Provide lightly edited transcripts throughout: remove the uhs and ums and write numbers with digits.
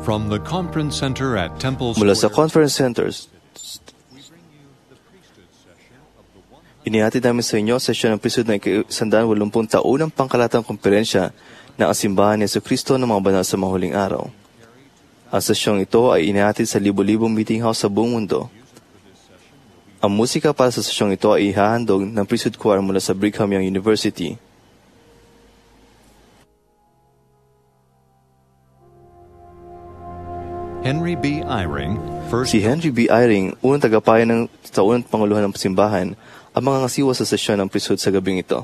From the Conference Center at Temple Mula sa Square, Conference Centers, inihatid namin sa inyo ang sesyon ng Priesthood ng 180 taunang pangkalatang komperensya ng Asimbahan ni Jesucristo ng mga banal sa mahuling araw. Ang sesyong ito ay inihatid sa libo-libong meeting house sa buong mundo. Ang musika para sa sesyong ito ay ihahandog ng Priesthood Choir mula sa Brigham Young University. Henry B. Eyring, Si Henry B. Eyring, unang tagapayan ng taunang panguluhan ng simbahan, ang mga ngasiwa sa sesyon ng priesthood sa gabing ito.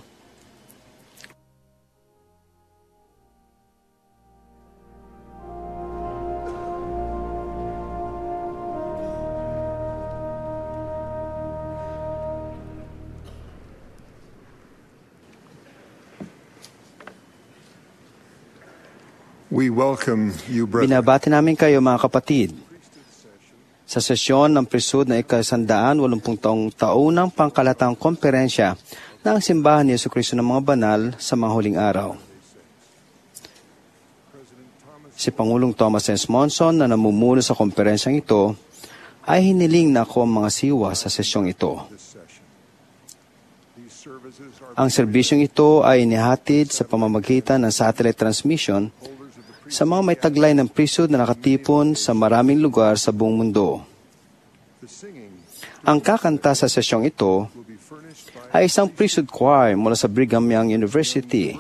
We welcome you, brethren, Binabati namin kayo mga kapatid sa sesyon ng priesthood na ika-180 taunang pangkalatang komperensya ng Simbahan ni Jesucristo ng mga banal sa mga huling araw. Si Pangulong Thomas S. Monson na namumuno sa komperensyang ito ay hiniling na ako ang mga siwa sa sesyong ito. Ang serbisyong ito ay inihatid sa pamamagitan ng satellite transmission sa mga may taglay ng priesthood na nakatipon sa maraming lugar sa buong mundo. Ang kakanta sa sesyong ito ay isang priesthood choir mula sa Brigham Young University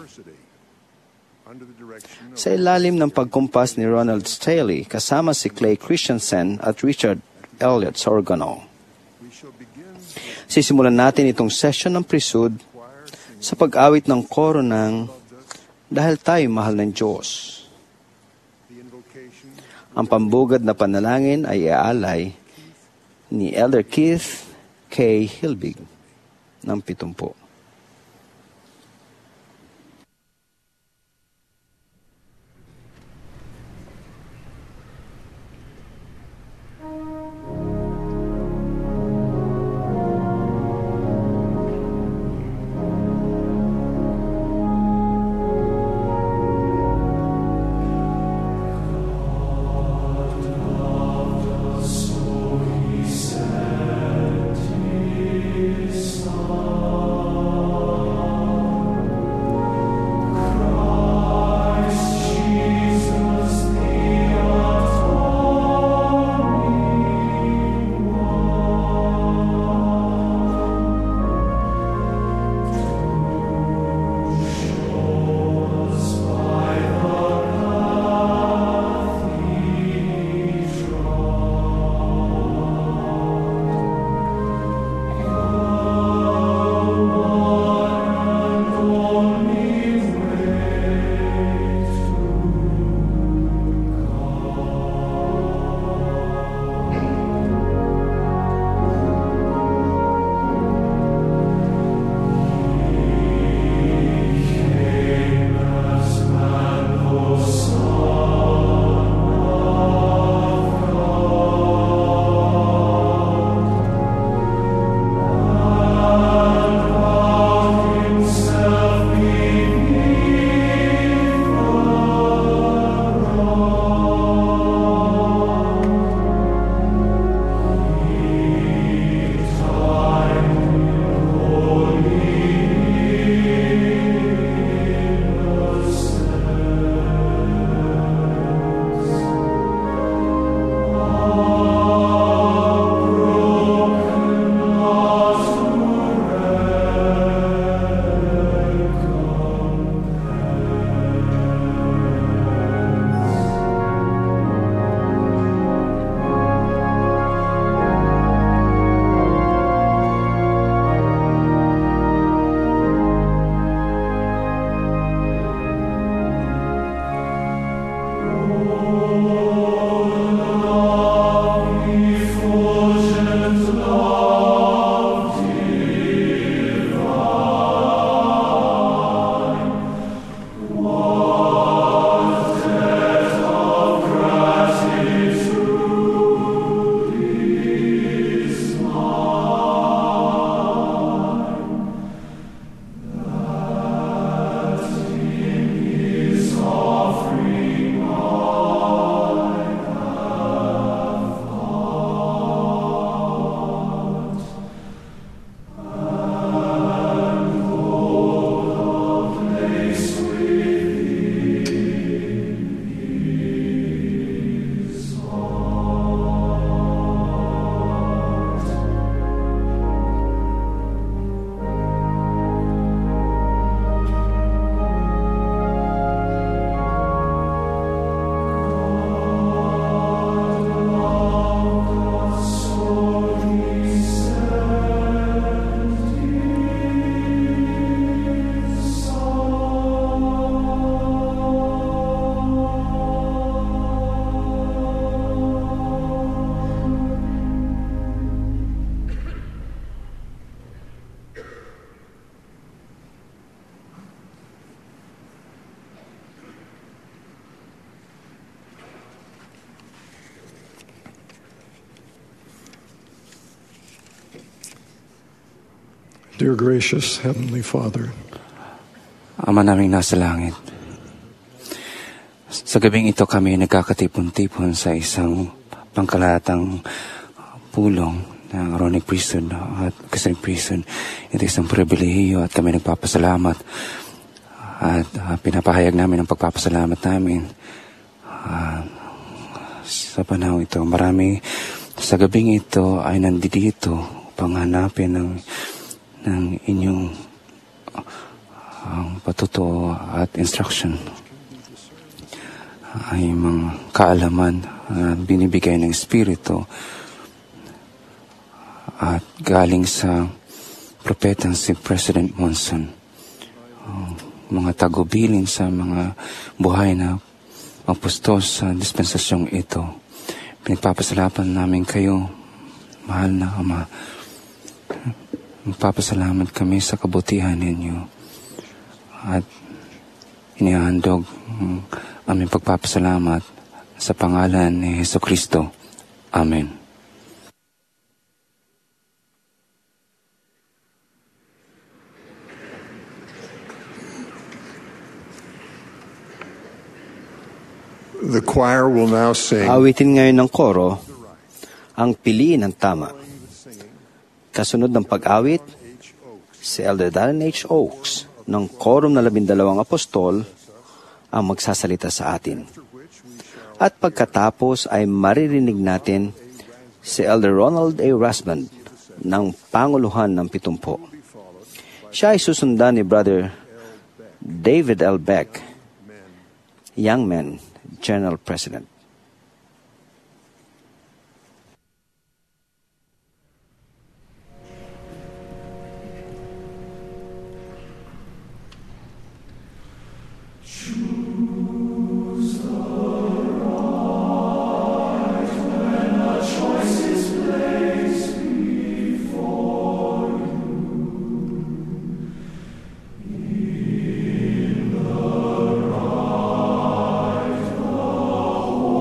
sa ilalim ng pagkumpas ni Ronald Staley kasama si Clay Christensen at Richard Elliott sa organo. Sisimulan natin itong session ng priesthood sa pag-awit ng koro ng Dahil Tayo Mahal ng Diyos. Ang pambugad na panalangin ay iaalay ni Elder Keith K. Hilbig ng 70. He said, Dear gracious Heavenly Father, Ama naming nasa langit, sa gabing ito kami nagkakatipon-tipon sa isang pangkalatang pulong ng Aaronic Priesthood at Catholic Priesthood. Ito isang pribilehiyo at kami nagpapasalamat at pinapahayag namin ang pagpapasalamat namin sa panahon ito. Marami sa gabing ito ay nandito upang hanapin ng inyong patutuo at instruction. Ay mga kaalaman na binibigay ng Espiritu at galing sa propetang si President Monson. Mga tagubilin sa mga buhay na apostol sa dispensasyong ito. Pinagpapasalamat namin kayo, mahal na Ama. Magpapasalamat kami sa kabutihan ninyo at inihandog aming pagpapasalamat sa pangalan ni Jesucristo. Amen. the choir will now sing Awitin ngayon ng koro ang Piliin ng Tama. Kasunod ng pag-awit, si Elder Darren H. Oaks ng Quorum na 12 Apostol ang magsasalita sa atin. At pagkatapos ay maririnig natin si Elder Ronald A. Rasband ng Panguluhan ng 70. Siya ay susundan ni Brother David L. Beck, Young Men General President. The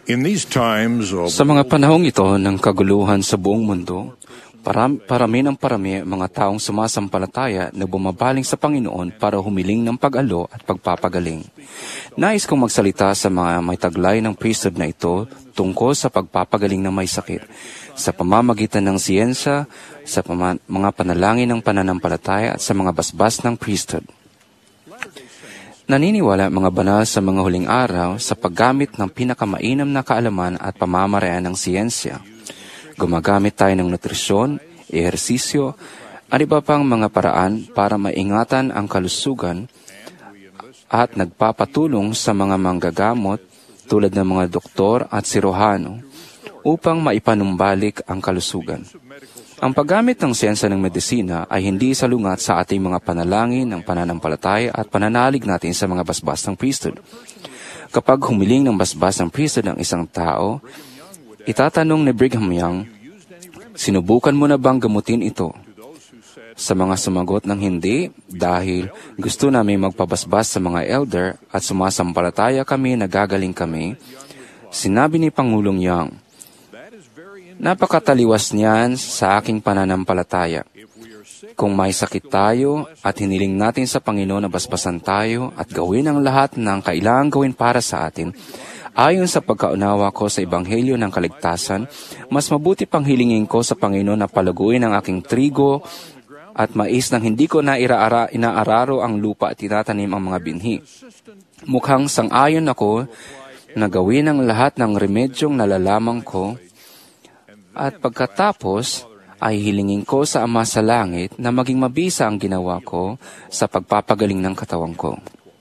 In these times of Sa mga panahong ito ng kaguluhan sa buong mundo, parami ng parami mga taong sumasampalataya na bumabaling sa Panginoon para humiling ng pag-alo at pagpapagaling. Nais kong magsalita sa mga may taglay ng priesthood na ito tungkol sa pagpapagaling ng may sakit, sa pamamagitan ng siyensya, sa mga panalangin ng pananampalataya at sa mga basbas ng priesthood. Naniniwala mga banal sa mga huling araw sa paggamit ng pinakamainam na kaalaman at pamamaraan ng siyensya. Gumagamit tayo ng nutrisyon, ehersisyo, at iba pang mga paraan para maingatan ang kalusugan at nagpapatulong sa mga manggagamot tulad ng mga doktor at sirohano upang maipanumbalik ang kalusugan. Ang paggamit ng siyensya ng medisina ay hindi salungat sa ating mga panalangin ng pananampalataya at pananalig natin sa mga basbas ng priesthood. Kapag humiling ng basbas ng priesthood ng isang tao, itatanong ni Brigham Young, sinubukan mo na bang gamutin ito? Sa mga sumagot ng hindi, dahil gusto namin magpabasbas sa mga elder at sumasampalataya kami na gagaling kami, sinabi ni Pangulong Young, napakataliwas niyan sa aking pananampalataya. Kung may sakit tayo at hiniling natin sa Panginoon na basbasan tayo at gawin ang lahat ng kailangang gawin para sa atin, ayon sa pagkaunawa ko sa Ebanghelyo ng Kaligtasan, mas mabuti pang hilingin ko sa Panginoon na palaguin ang aking trigo at mais nang hindi ko inaararo ang lupa at tinatanim ang mga binhi. Mukhang sang-ayon ako na gawin ang lahat ng remedyong nalalaman ko at pagkatapos ay hilingin ko sa Ama sa Langit na maging mabisa ang ginawa ko sa pagpapagaling ng katawan ko.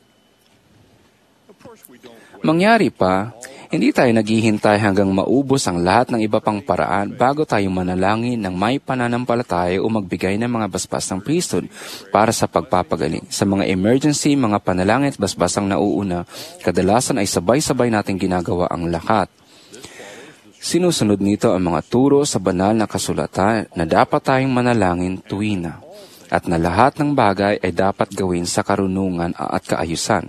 Mangyari pa, hindi tayo naghihintay hanggang maubos ang lahat ng iba pang paraan bago tayo manalangin ng may pananampalataya o magbigay ng mga basbas ng priesthood para sa pagpapagaling. Sa mga emergency, mga panalangin at basbas ang nauuna, kadalasan ay sabay-sabay natin ginagawa ang lahat. Sinusunod nito ang mga turo sa banal na kasulatan na dapat tayong manalangin tuwina at na lahat ng bagay ay dapat gawin sa karunungan at kaayusan.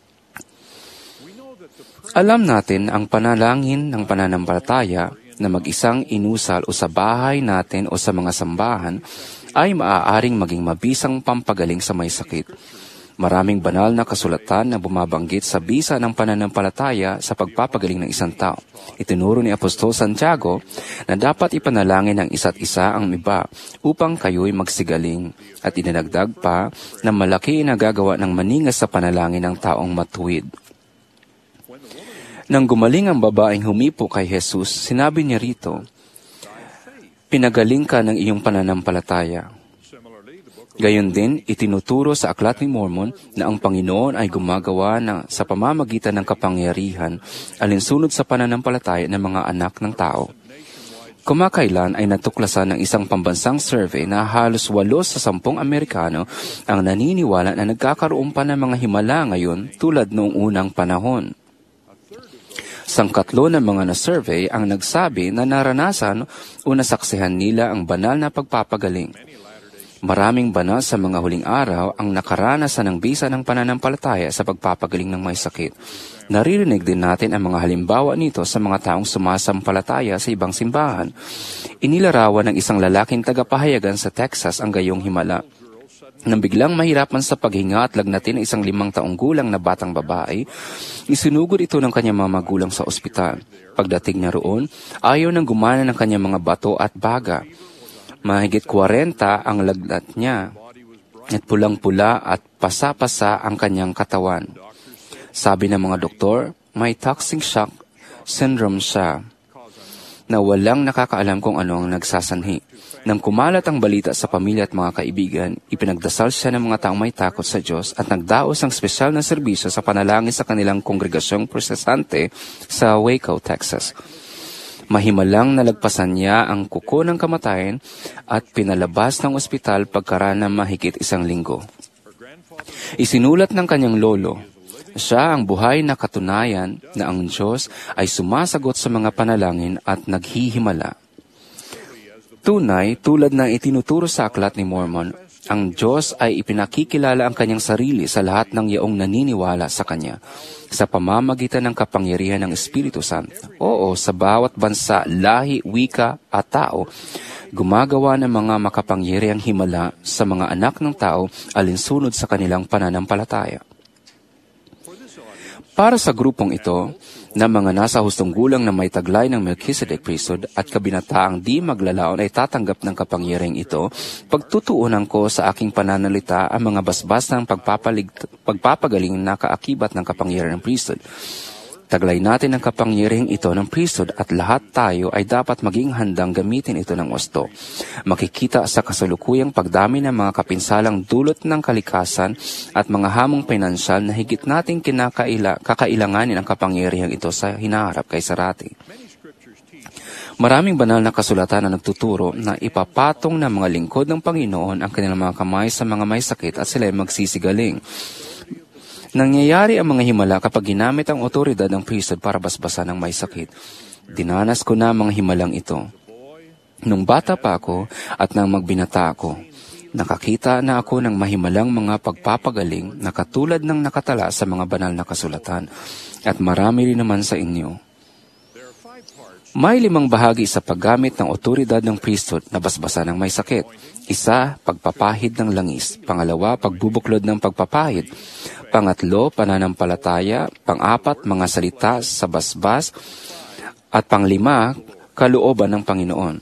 Alam natin ang panalangin ng pananampalataya na mag-isang inusal o sa bahay natin o sa mga sambahan ay maaaring maging mabisang pampagaling sa may sakit. Maraming banal na kasulatan na bumabanggit sa bisa ng pananampalataya sa pagpapagaling ng isang tao. Itinuro ni Apostol Santiago na dapat ipanalangin ng isa't isa ang iba upang kayo'y magsigaling. At idinagdag pa na malaki na gagawa ng maningas sa panalangin ng taong matuwid. Nang gumaling ang babaeng humipo kay Jesus, sinabi niya rito, pinagaling ka ng iyong pananampalataya. Gayon din, itinuturo sa Aklat ni Mormon na ang Panginoon ay gumagawa sa pamamagitan ng kapangyarihan alinsunod sa pananampalataya ng mga anak ng tao. Kumakailan ay natuklasan ng isang pambansang survey na halos 8 sa 10 Amerikano ang naniniwala na nagkakaroon pa ng mga himala ngayon tulad noong unang panahon. Sangkatlo ng mga na-survey ang nagsabi na naranasan o nasaksihan nila ang banal na pagpapagaling. Maraming banal sa mga huling araw ang nakaranasan ng bisa ng pananampalataya sa pagpapagaling ng may sakit. Naririnig din natin ang mga halimbawa nito sa mga taong sumasampalataya sa ibang simbahan. Inilarawan ng isang lalaking tagapahayagan sa Texas ang gayong himala. Nang biglang mahirapan sa paghinga at lagnatin ng isang 5 taong gulang na batang babae, isinugod ito ng kanyang mga magulang sa ospital. Pagdating niya roon, ayaw nang gumana ng kanyang mga bato at baga. Mahigit 40 ang lagnat niya at pulang-pula at pasa-pasa ang kanyang katawan. Sabi ng mga doktor, may toxic shock syndrome siya na walang nakakaalam kung ano ang nagsasanhi. Nang kumalat ang balita sa pamilya at mga kaibigan, ipinagdasal siya ng mga taong may takot sa Diyos at nagdaos ng espesyal na serbisyo sa panalangin sa kanilang kongregasyong protestante sa Waco, Texas. Mahimalang nalagpasan niya ang kuko ng kamatayan at pinalabas ng ospital pagkaraan ng mahigit 1 linggo. Isinulat ng kanyang lolo, siya ang buhay na katunayan na ang Diyos ay sumasagot sa mga panalangin at naghihimala. Tunay, tulad ng itinuturo sa Aklat ni Mormon, Ang Diyos ay ipinakikilala ang kanyang sarili sa lahat ng yaong naniniwala sa Kanya sa pamamagitan ng kapangyarihan ng Espiritu Santo. Oo, sa bawat bansa, lahi, wika at tao, gumagawa ng mga makapangyarihang himala sa mga anak ng tao alinsunod sa kanilang pananampalataya. Para sa grupong ito, na mga nasa hustong gulang na may taglay ng Melchizedek priesthood at kabinataang di maglalaon ay tatanggap ng kapangyarihang ito, pagtutuunan ko sa aking pananalita ang mga basbas ng pagpapagaling na kaakibat ng kapangyarihan ng priesthood. Taglay natin ang kapangyarihang ito ng priesthood at lahat tayo ay dapat maging handang gamitin ito ng wasto. Makikita sa kasalukuyang pagdami ng mga kapinsalang dulot ng kalikasan at mga hamong pinansyal na higit nating kakailanganin ang kapangyarihang ito sa hinaharap kay Sarati. Maraming banal na kasulatan na nagtuturo na ipapatong ng mga lingkod ng Panginoon ang kanilang mga kamay sa mga may sakit at sila ay magsisigaling. Nangyayari ang mga himala kapag ginamit ang otoridad ng priesthood para basbasan ng may sakit. Dinanas ko na mga himalang ito. Nung bata pa ako at nang magbinata ako, nakakita na ako ng mahimalang mga pagpapagaling na katulad ng nakatala sa mga banal na kasulatan, at marami rin naman sa inyo. May 5 bahagi sa paggamit ng otoridad ng priesthood na basbasan ng may sakit. 1, pagpapahid ng langis. 2, pagbubuklod ng pagpapahid. 3, pananampalataya. 4, mga salita sa basbas. At 5, kalooban ng Panginoon.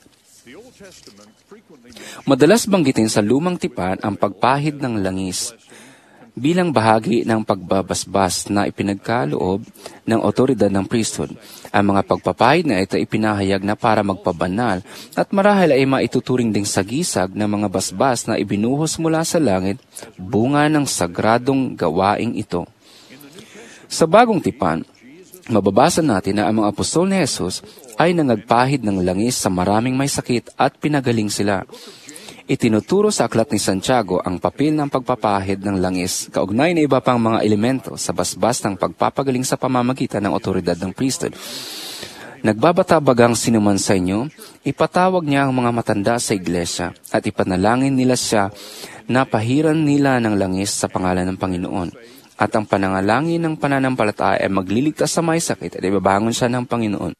Madalas banggitin sa Lumang Tipan ang pagpahid ng langis bilang bahagi ng pagbabasbas na ipinagkaloob ng otoridad ng priesthood. Ang mga pagpapahid na ito ipinahayag na para magpabanal at marahil ay maituturing ding sagisag ng mga basbas na ibinuhos mula sa langit, bunga ng sagradong gawaing ito. Sa Bagong Tipan, mababasa natin na ang mga apostol ni Jesus ay nangagpahid ng langis sa maraming may sakit at pinagaling sila. Itinuturo sa aklat ni Santiago ang papel ng pagpapahid ng langis, kaugnay na iba pang mga elemento sa basbas ng pagpapagaling sa pamamagitan ng otoridad ng priesthood. Nagbabatabagang sinuman sa inyo, ipatawag niya ang mga matanda sa iglesia at ipanalangin nila siya na pahiran nila ng langis sa pangalan ng Panginoon. At ang panangalangin ng pananampalataya ay magliligtas sa may sakit at ibabangon siya ng Panginoon.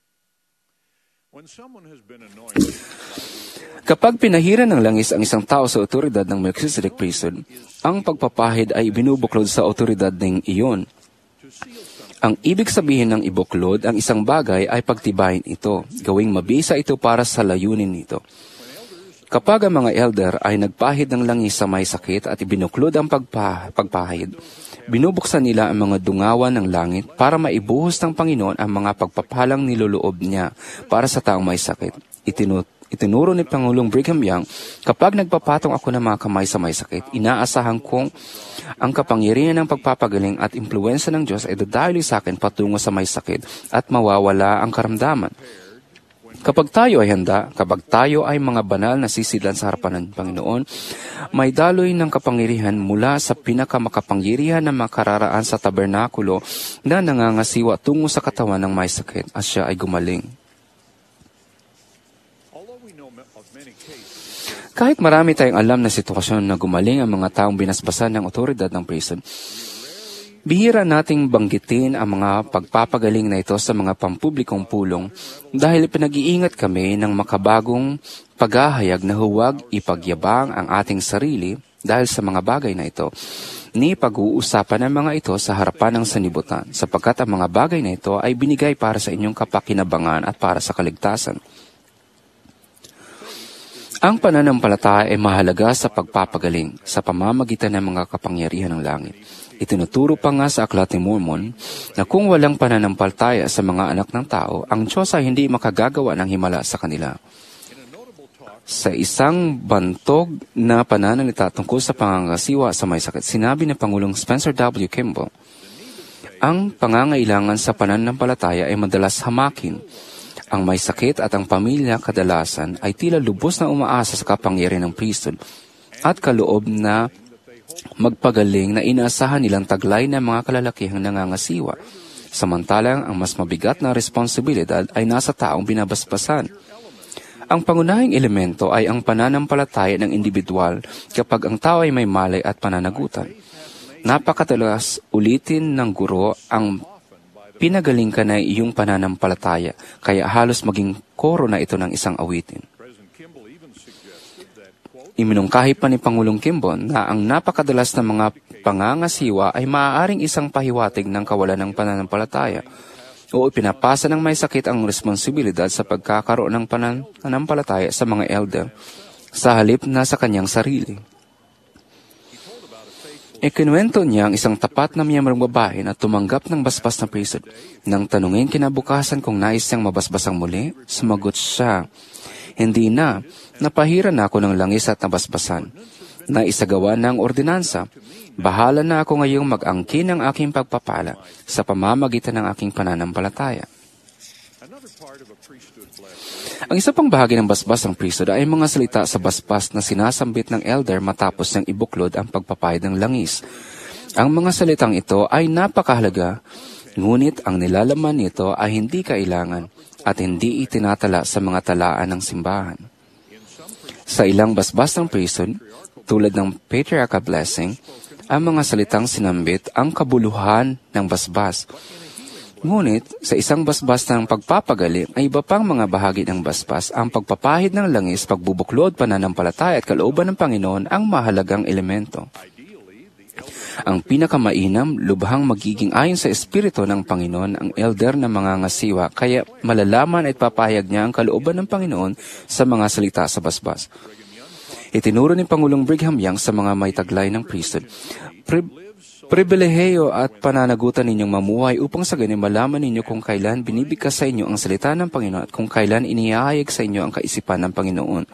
Kapag pinahiran ng langis ang isang tao sa otoridad ng Melchizedek priesthood, ang pagpapahid ay binubuklod sa otoridad ng iyon. Ang ibig sabihin ng ibuklod ang isang bagay ay pagtibayin ito, gawing mabisa ito para sa layunin nito. Kapag ang mga elder ay nagpahid ng langis sa may sakit at ibinuklod ang pagpahid, binubuksan nila ang mga dungawan ng langit para maibuhos ng Panginoon ang mga pagpapalang niloloob niya para sa taong may sakit. Itinuro ni Pangulong Brigham Young, kapag nagpapatong ako ng mga kamay sa may sakit, inaasahan kong ang kapangyarihan ng pagpapagaling at impluwensya ng Diyos ay dadaloy sa akin patungo sa may sakit at mawawala ang karamdaman. Kapag tayo ay handa, kapag tayo ay mga banal na sisidlan sa harapan ng Panginoon, may daloy ng kapangyarihan mula sa pinakamakapangyarihan na makararaan sa tabernakulo na nangangasiwa tungo sa katawan ng may sakit at siya ay gumaling. Kahit marami tayong alam na sitwasyon na gumaling ang mga taong binasbasan ng otoridad ng priesthood, bihira nating banggitin ang mga pagpapagaling na ito sa mga pampublikong pulong dahil pinag-iingat kami ng makabagong paghahayag na huwag ipagyabang ang ating sarili dahil sa mga bagay na ito. Ni pag-uusapan ng mga ito sa harapan ng sanibutan sapagkat ang mga bagay na ito ay binigay para sa inyong kapakinabangan at para sa kaligtasan. Ang pananampalataya ay mahalaga sa pagpapagaling sa pamamagitan ng mga kapangyarihan ng langit. Itinuturo pa nga sa Aklat ni Mormon na kung walang pananampalataya sa mga anak ng tao, ang Diyos ay hindi makagagawa ng himala sa kanila. Sa isang bantog na pananalita tungkol sa pangangasiwa sa may sakit, sinabi ni Pangulong Spencer W. Kimball, ang pangangailangan sa pananampalataya ay madalas hamakin. Ang may sakit at ang pamilya kadalasan ay tila lubos na umaasa sa kapangyarihan ng priesthood at kaloob na magpagaling na inaasahan nilang taglay ng mga kalalakihang nangangasiwa. Samantalang ang mas mabigat na responsibilidad ay nasa taong binabasbasan. Ang pangunahing elemento ay ang pananampalataya ng individual kapag ang tao ay may malay at pananagutan. Napakatalas ulitin ng guro ang pinagaling ka na iyong pananampalataya, kaya halos maging koro na ito ng isang awitin. Iminungkahi pa ni Pangulong Kimbon na ang napakadalas na mga pangangasiwa ay maaaring isang pahiwatig ng kawalan ng pananampalataya o ipinapasa ng may sakit ang responsibilidad sa pagkakaroon ng pananampalataya sa mga elder sa halip na sa kanyang sarili. Ikinuwento niya ang isang tapat na miyembrong babae na tumanggap ng basbas na priesthood. Nang tanungin kinabukasan kung nais siyang mabasbasang muli, sumagot siya, "Hindi na, napahiran na ako ng langis at nabasbasan. Naisagawa na ang ordinansa. Bahala na ako ngayong mag-angkin ng aking pagpapala sa pamamagitan ng aking pananampalataya." Ang isa pang bahagi ng basbas ng priesthood ay mga salita sa basbas na sinasambit ng elder matapos niyang ibuklod ang pagpapahid ng langis. Ang mga salitang ito ay napakahalaga, ngunit ang nilalaman nito ay hindi kailangan at hindi itinatala sa mga talaan ng simbahan. Sa ilang basbas ng priesthood, tulad ng patriarchal blessing, ang mga salitang sinambit ang kabuluhan ng basbas. Ngunit, sa isang basbas ng pagpapagaling ay iba pang mga bahagi ng basbas, ang pagpapahid ng langis, pagbubuklod, pananampalataya at kalooban ng Panginoon ang mahalagang elemento. Ang pinakamainam, lubhang magiging ayon sa Espiritu ng Panginoon ang elder na mga ngasiwa, kaya malalaman at papahayag niya ang kalooban ng Panginoon sa mga salita sa basbas. Itinuro ni Pangulong Brigham Young sa mga may taglay ng priesthood, pribilehiyo at pananagutan ninyong mamuhay upang sa gayon malaman ninyo kung kailan binibigkas sa inyo ang salita ng Panginoon at kung kailan inihahayag sa inyo ang kaisipan ng Panginoon.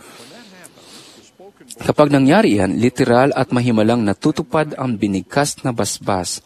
Kapag nangyari yan, literal at mahimalang natutupad ang binigkas na basbas.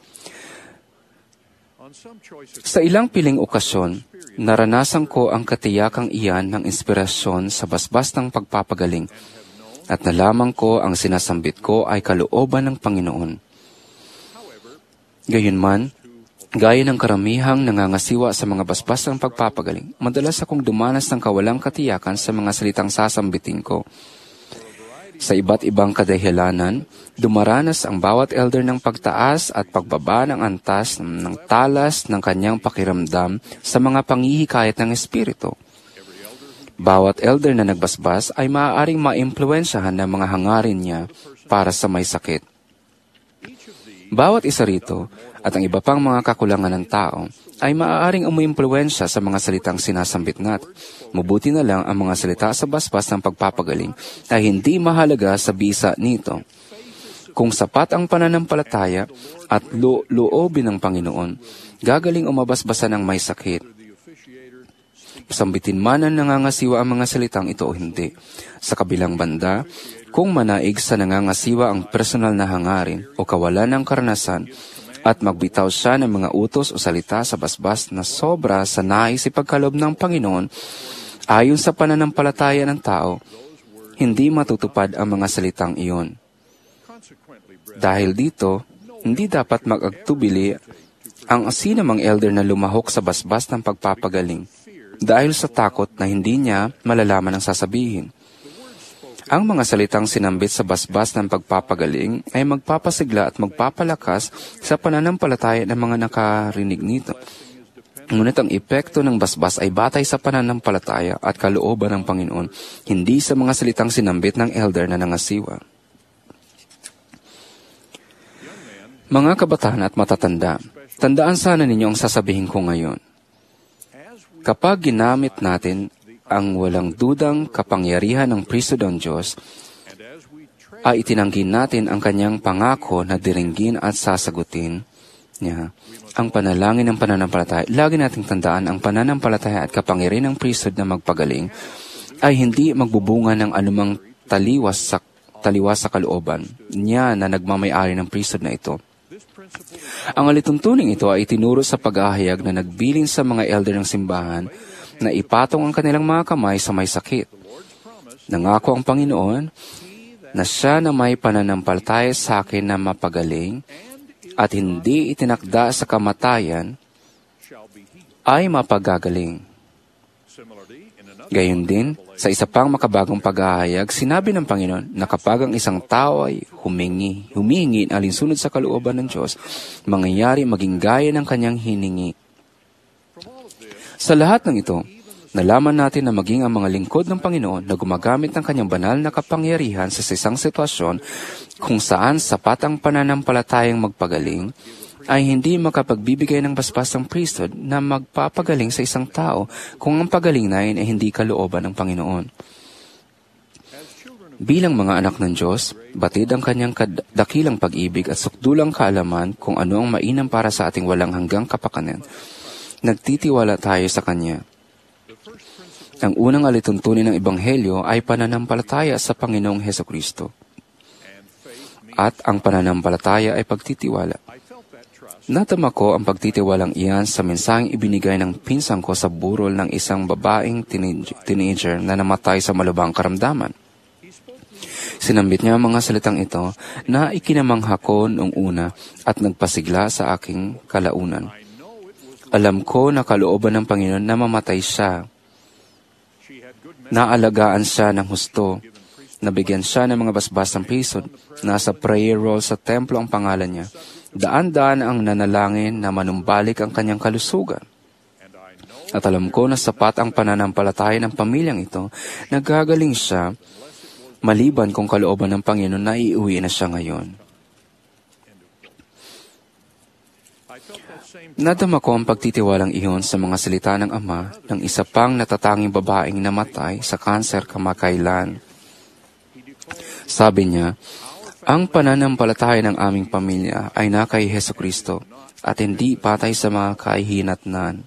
Sa ilang piling okasyon, naranasan ko ang katiyakang iyan ng inspirasyon sa basbas ng pagpapagaling at nalaman ko ang sinasambit ko ay kalooban ng Panginoon. Gayunman, gaya ng karamihang nangangasiwa sa mga basbas ng pagpapagaling, madalas akong dumanas ng kawalang katiyakan sa mga salitang sasambitin ko. Sa iba't ibang kadahilanan, dumaranas ang bawat elder ng pagtaas at pagbaba ng antas ng talas ng kanyang pakiramdam sa mga panghihikayat ng Espiritu. Bawat elder na nagbasbas ay maaaring maimpluwensyahan ng mga hangarin niya para sa may sakit. Bawat isa rito at ang iba pang mga kakulangan ng tao ay maaaring umuimpluwensya sa mga salitang sinasambit natin. Mabuti na lang ang mga salita sa basbas ng pagpapagaling ay hindi mahalaga sa bisa nito. Kung sapat ang pananampalataya at loobin ng Panginoon, gagaling umabasbasan ng may sakit. Sambitin man ang nangangasiwa ang mga salitang ito o hindi. Sa kabilang banda, kung manaig sa nangangasiwa ang personal na hangarin o kawalan ng karanasan at magbitaw siya ng mga utos o salita sa basbas na sobra sa nais ipagkaloob ng Panginoon, ayon sa pananampalataya ng tao, hindi matutupad ang mga salitang iyon. Dahil dito, hindi dapat mag-agtubili ang sinamang elder na lumahok sa basbas ng pagpapagaling dahil sa takot na hindi niya malalaman ang sasabihin. Ang mga salitang sinambit sa basbas ng pagpapagaling ay magpapasigla at magpapalakas sa pananampalataya ng mga nakarinig nito. Ngunit ang epekto ng basbas ay batay sa pananampalataya at kalooban ng Panginoon, hindi sa mga salitang sinambit ng elder na nangasiwa. Mga kabataan at matatanda, tandaan sana ninyo ang sasabihin ko ngayon. Kapag ginamit natin ang walang dudang kapangyarihan ng priesthood ng Diyos, ay itinanggi natin ang kanyang pangako na diringgin at sasagutin niya ang panalangin ng pananampalataya. Lagi nating tandaan ang pananampalataya at kapangyarihan ng priesthood na magpagaling ay hindi magbubunga ng anumang taliwas sa kalooban niya na nagmamayari ng priesthood na ito. Ang alituntuning ito ay itinuro sa paghahayag na nagbilin sa mga elder ng simbahan na ipatong ang kanilang mga kamay sa may sakit. Nangako ang Panginoon na siya na may pananampalataya sa akin na mapagaling at hindi itinakda sa kamatayan ay mapagagaling. Gayon din, sa isa pang makabagong paghahayag, sinabi ng Panginoon na kapag ang isang tao ay humingi alinsunod sa kalooban ng Diyos, mangyayari maging gaya ng kanyang hiningi. Sa lahat ng ito, nalaman natin na maging ang mga lingkod ng Panginoon na gumagamit ng kanyang banal na kapangyarihan sa isang sitwasyon kung saan sapat ang pananampalatayang magpagaling, ay hindi makapagbibigay ng basbasang priesthood na magpapagaling sa isang tao kung ang pagaling na yun ay hindi kalooban ng Panginoon. Bilang mga anak ng Diyos, batid ang kanyang dakilang pag-ibig at sukdulang kaalaman kung ano ang mainam para sa ating walang hanggang kapakanan. Nagtitiwala tayo sa Kanya. Ang unang alituntunin ng Ebanghelyo ay pananampalataya sa Panginoong Hesukristo. At ang pananampalataya ay pagtitiwala. Natama ko ang pagtitiwalang iyan sa mensaheng ibinigay ng pinsan ko sa burol ng isang babaeng teenager na namatay sa malubhang karamdaman. Sinambit niya ang mga salitang ito na ikinamangha ko noong una at nagpasigla sa aking kalaunan. Alam ko na kalooban ng Panginoon na mamatay siya. Naalagaan siya ng husto. Nabigyan siya ng mga basbasang priesthood. Nasa prayer roll sa templo ang pangalan niya. Daan-daan ang nanalangin na manumbalik ang kanyang kalusugan. At alam ko na sapat ang pananampalataya ng pamilyang ito, nagagaling siya, maliban kung kalooban ng Panginoon na iuwi na siya ngayon. Nadama ko ang pagtitiwalang iyon sa mga salita ng Ama ng isa pang natatanging babaeng namatay sa kanser kamakailan. Sabi niya, ang pananampalataya ng aming pamilya ay na kay Hesukristo at hindi patay sa mga kahihinatnan.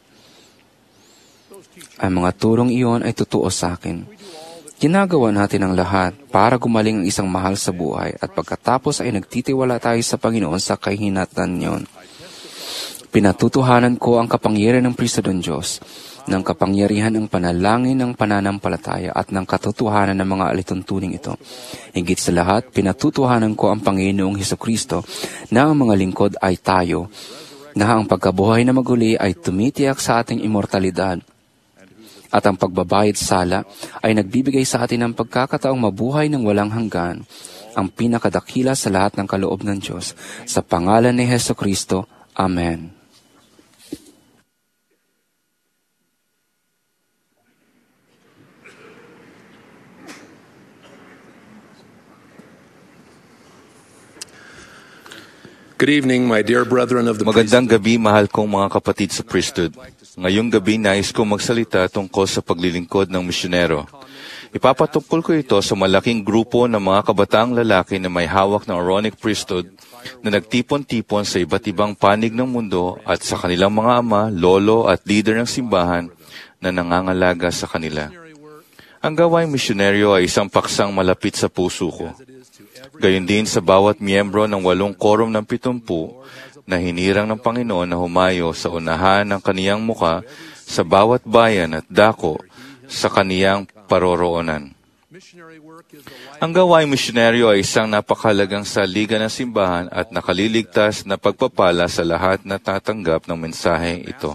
Ang mga turong iyon ay totoo sa akin. Ginagawa natin ang lahat para gumaling ang isang mahal sa buhay at pagkatapos ay nagtitiwala tayo sa Panginoon sa kahihinatnan niyon. Pinatutuhanan ko ang kapangyarihan ng Priesthood ng Diyos, ng kapangyarihan ng panalangin ng pananampalataya at ng katotohanan ng mga alituntuning ito. Higit sa lahat, pinatutuhanan ko ang Panginoong Hesukristo na ang mga lingkod ay tayo, na ang pagkabuhay na maguli ay tumitiyak sa ating immortalidad, at ang pagbabayad sala ay nagbibigay sa atin ng pagkakataong mabuhay ng walang hanggan, ang pinakadakila sa lahat ng kaloob ng Diyos. Sa pangalan ni Hesukristo, Amen. Good evening, my dear brethren of the Magandang gabi, mahal kong mga kapatid sa priesthood. Ngayong gabi, nais kong magsalita tungkol sa paglilingkod ng misyonero. Ipapatungkol ko ito sa malaking grupo ng mga kabataang lalaki na may hawak ng Aaronic priesthood na nagtipon-tipon sa iba't ibang panig ng mundo at sa kanilang mga ama, lolo at leader ng simbahan na nangangalaga sa kanila. Ang gawaing misyonaryo ay isang paksang malapit sa puso ko. Gayon din sa bawat miyembro ng 8 quorum ng 70 na hinirang ng Panginoon na humayo sa unahan ng kaniyang muka sa bawat bayan at dako sa kaniyang paroroonan. Ang gawaing misyonaryo ay isang napakahalagang saligan ng simbahan at nakaliligtas na pagpapala sa lahat na tatanggap ng mensahe ito.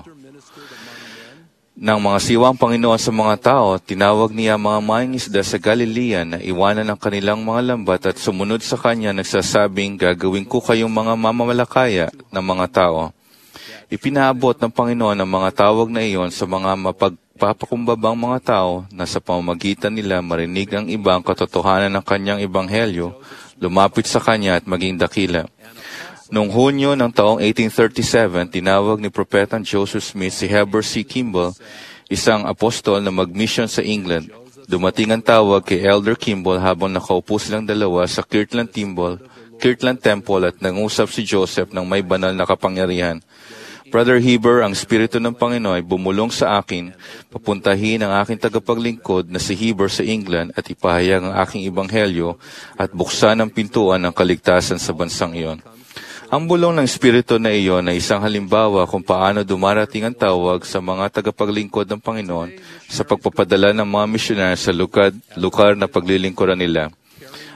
Nang mga siwang Panginoon sa mga tao, tinawag niya mga mangingisda sa Galilea na iwanan ang kanilang mga lambat at sumunod sa kanya nagsasabing, gagawin ko kayong mga mamamalakaya ng mga tao. Ipinaabot ng Panginoon ang mga tawag na iyon sa mga mapagpapakumbabang mga tao na sa pamamagitan nila marinig ang ibang katotohanan ng kanyang ebanghelyo, lumapit sa kanya at maging dakila. Noong Hunyo ng taong 1837, tinawag ni Propeta Joseph Smith si Heber C. Kimball, isang apostol na mag-mission sa England. Dumating ang tawag kay Elder Kimball habang nakaupo silang dalawa sa Kirtland Temple at nangusap si Joseph ng may banal na kapangyarihan. Brother Heber, ang Espiritu ng Panginoon ay bumulong sa akin, papuntahin ang aking tagapaglingkod na si Heber sa England at ipahayag ang aking ebanghelyo at buksan ang pintuan ng kaligtasan sa bansang iyon. Ang bulong ng Espiritu na iyon ay isang halimbawa kung paano dumarating ang tawag sa mga tagapaglingkod ng Panginoon sa pagpapadala ng mga misyonaryo sa lugar na paglilingkuran nila.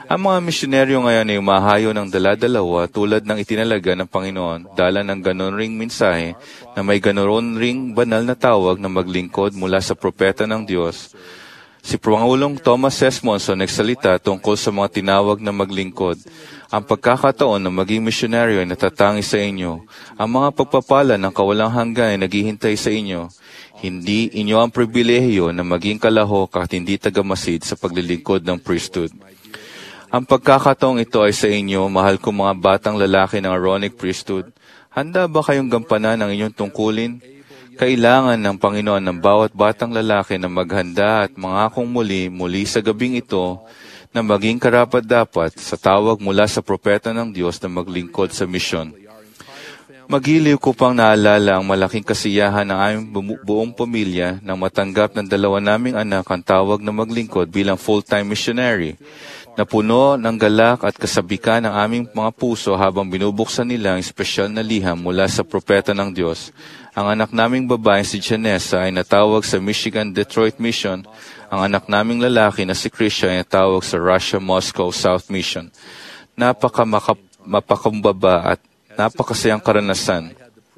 Ang mga misyonaryo ngayon ay umahayo ng dala-dalawa tulad ng itinalaga ng Panginoon, dala ng ganon ring mensahe na may ganon ring banal na tawag na maglingkod mula sa propeta ng Diyos. Si Pangulong Thomas S. Monson nagsalita tungkol sa mga tinawag na maglingkod. Ang pagkakataon na maging misyonaryo ay natatangi sa inyo. Ang mga pagpapala ng kawalang hanggan ay naghihintay sa inyo. Hindi inyo ang pribilehiyo na maging kalahok at hindi tagamasid sa paglilingkod ng priesthood. Ang pagkakataong ito ay sa inyo, mahal kong mga batang lalaki ng Aaronic priesthood. Handa ba kayong gampanan ang inyong tungkulin? Kailangan ng Panginoon ng bawat batang lalaki na maghanda at mangakong muli sa gabing ito na maging karapat-dapat sa tawag mula sa propeta ng Diyos na maglingkod sa misyon. Magiliw ko pang naalala ang malaking kasiyahan ng aming buong pamilya nang matanggap ng dalawa naming anak ang tawag na maglingkod bilang full-time missionary. Napuno ng galak at kasabikan ang aming mga puso habang binubuksan nila ang espesyal na liham mula sa propeta ng Diyos. Ang anak naming babae si Janessa ay natawag sa Michigan Detroit Mission. Ang anak naming lalaki na si Krisha ay natawag sa Russia Moscow South Mission. Mapakakumbaba at napakasayang karanasan.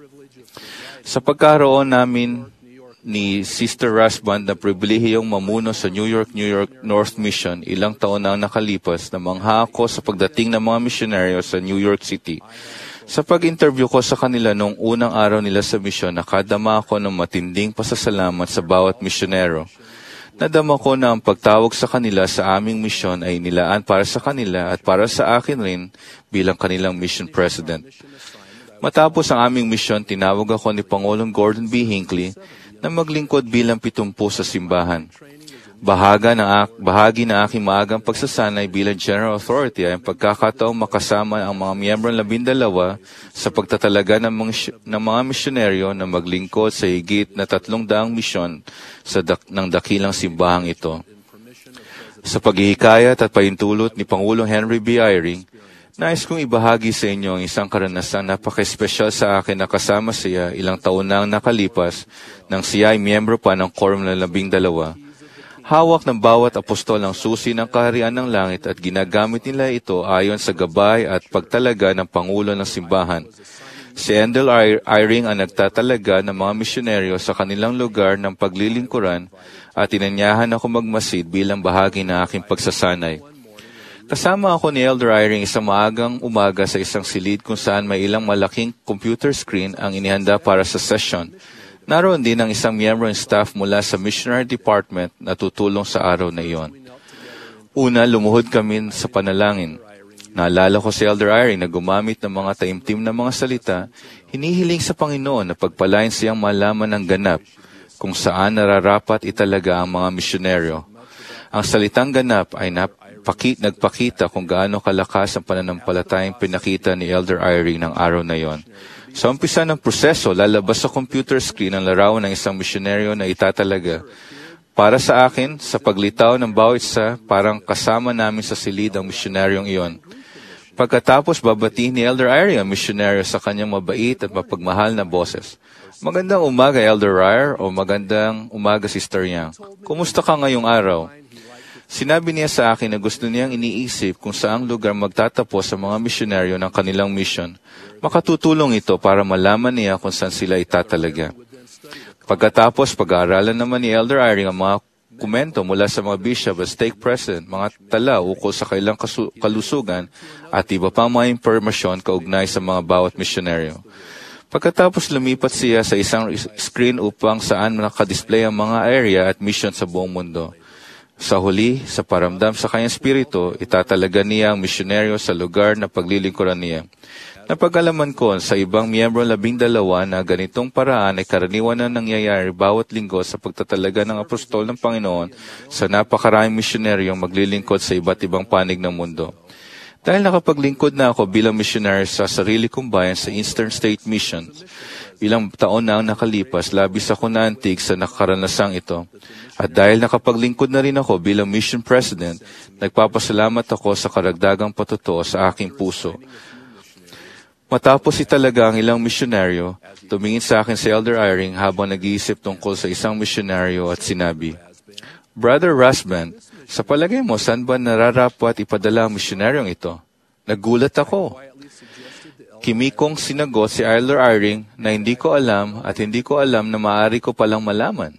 Sa pagkaroon namin ni Sister Rasband na pribilehiyong mamuno sa New York North Mission, ilang taon na nakalipas na mangha ako sa pagdating ng mga misyonaryo sa New York City. Sa pag-interview ko sa kanila noong unang araw nila sa misyon, nakadama ako ng matinding pasasalamat sa bawat misyonero. Nadama ko na ang pagtawag sa kanila sa aming misyon ay nilaan para sa kanila at para sa akin rin bilang kanilang mission president. Matapos ang aming misyon, tinawag ako ni Pangulong Gordon B. Hinckley na maglingkod bilang 70 sa simbahan. Bahagi ng aking maagang pagsasanay bilang General Authority ay ang pagkakataong makasama ang mga miyembro ng 12 sa pagtatalaga ng mga misyonaryo na maglingkod sa higit na 300 misyon ng dakilang simbahang ito. Sa paghihikayat at pahintulot ni Pangulong Henry B. Eyring, nais kong ibahagi sa inyo ang isang karanasang napaka-espesyal sa akin na kasama siya ilang taon na ang nakalipas nang siya ay miyembro pa ng Quorum ng 12. Hawak ng bawat apostol ang susi ng kaharian ng langit at ginagamit nila ito ayon sa gabay at pagtalaga ng Pangulo ng Simbahan. Si Endel Eyring ang nagtatalaga ng mga misyonaryo sa kanilang lugar ng paglilingkuran at inanyahan ako magmasid bilang bahagi ng aking pagsasanay. Kasama ako ni Elder Eyring isang maagang umaga sa isang silid kung saan may ilang malaking computer screen ang inihanda para sa session. Naroon din ang isang miyembro ng staff mula sa missionary department na tutulong sa araw na iyon. Una, lumuhod kami sa panalangin. Naalala ko si Elder Eyring na gumamit ng mga taimtim na mga salita, hinihiling sa Panginoon na pagpalain siyang malaman ng ganap kung saan nararapat italaga ang mga misyonaryo. Ang salitang ganap ay nagpakita kung gaano kalakas ang pananampalatayang pinakita ni Elder Eyring ng araw na iyon. Sa umpisa ng proseso, lalabas sa computer screen ang larawan ng isang misyonaryo na itatalaga. Para sa akin, sa paglitaw ng bawat isa, parang kasama namin sa silid ang misyonaryong iyon. Pagkatapos, babatiin ni Elder Eyring ang misyonaryo sa kanyang mabait at mapagmahal na boses. Magandang umaga, Elder Eyre, o magandang umaga, Sister Yang. Kumusta ka ngayong araw? Sinabi niya sa akin na gusto niyang iniisip kung saang lugar magtatapos sa mga misyonaryo ng kanilang mission. Makatutulong ito para malaman niya kung saan sila itatalaga. Pagkatapos, pag-aaralan naman ni Elder Eyring ang mga komento mula sa mga bishop at stake president, mga tala ukol sa kailang kalusugan at iba pang mga impormasyon kaugnay sa mga bawat misyonaryo. Pagkatapos lumipat siya sa isang screen upang saan nakadisplay ang mga area at mission sa buong mundo. Sa huli, sa paramdam sa kanyang spirito, itatalaga niya ang misyonaryo sa lugar na paglilingkuran niya. Napag-alaman ko sa ibang miyembro 12 na ganitong paraan ay karaniwan na nangyayari bawat linggo sa pagtatalaga ng apostol ng Panginoon sa napakaraming misyonaryong maglilingkod sa iba't ibang panig ng mundo. Dahil nakapaglingkod na ako bilang missionary sa sarili kong bayan sa Eastern State Mission, ilang taon na ang nakalipas, labis ako naantig sa nakaranasang ito. At dahil nakapaglingkod na rin ako bilang mission president, nagpapasalamat ako sa karagdagang patutuo sa aking puso. Matapos italaga ang ilang misyonaryo, tumingin sa akin si Elder Eyring habang nag-iisip tungkol sa isang misyonaryo at sinabi, Brother Rasband, Sa palagay mo, saan ba nararapat ipadala ang misyonaryong ito? Nagulat ako. Kimikong sinagot si Elder Eyring na hindi ko alam at hindi ko alam na maaari ko palang malaman.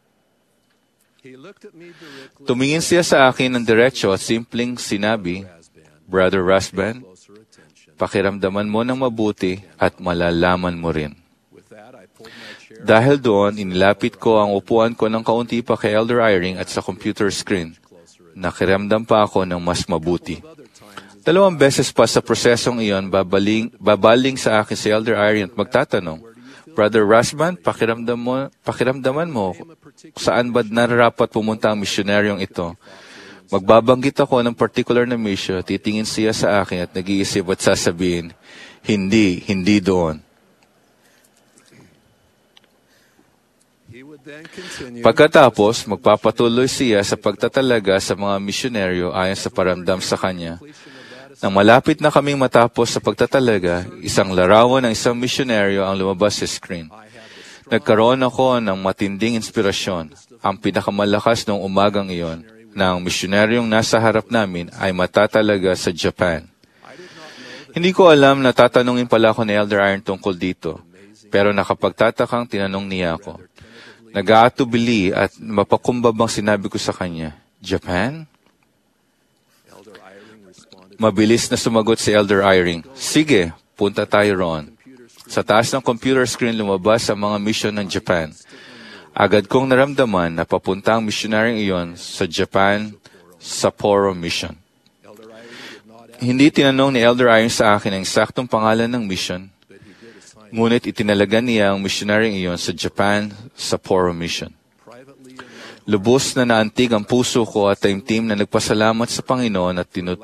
Tumingin siya sa akin ng diretsyo at simpleng sinabi, Brother Rasband, pakiramdaman mo ng mabuti at malalaman mo rin. Dahil doon, inilapit ko ang upuan ko ng kaunti pa kay Elder Eyring at sa computer screen. Nakiramdam pa ako ng mas mabuti. 2 beses pa sa prosesong iyon, babaling sa akin si Elder Eyring at magtatanong, Brother Rasband, pakiramdaman mo saan ba nararapat pumunta ang misyonaryong ito? Magbabanggit ako ng particular na mission, titingin siya sa akin at nag-iisip at sasabihin, hindi doon. Pagkatapos, magpapatuloy siya sa pagtatalaga sa mga misyonaryo ayon sa paramdam sa kanya. Nang malapit na kaming matapos sa pagtatalaga, isang larawan ng isang misyonaryo ang lumabas sa screen. Nagkaroon ako ng matinding inspirasyon. Ang pinakamalakas noong umagang iyon na ang misyonaryong nasa harap namin ay matatalaga sa Japan. Hindi ko alam na tatanungin pala ako ni Elder Eyring tungkol dito, pero nakapagtatakang tinanong niya ako. Nag-aatubili at mapakumbabang sinabi ko sa kanya, Japan? Mabilis na sumagot si Elder Eyring, sige, punta tayo roon. Sa taas ng computer screen lumabas ang mga mission ng Japan. Agad kong naramdaman na papunta ang missionaryong iyon sa Japan Sapporo Mission. Hindi tinanong ni Elder Eyring sa akin ang eksaktong pangalan ng mission, ngunit itinalaga niya ang missionaryong iyon sa Japan Sapporo Mission. Lubos na naantig ang puso ko at taimtim na nagpasalamat sa Panginoon at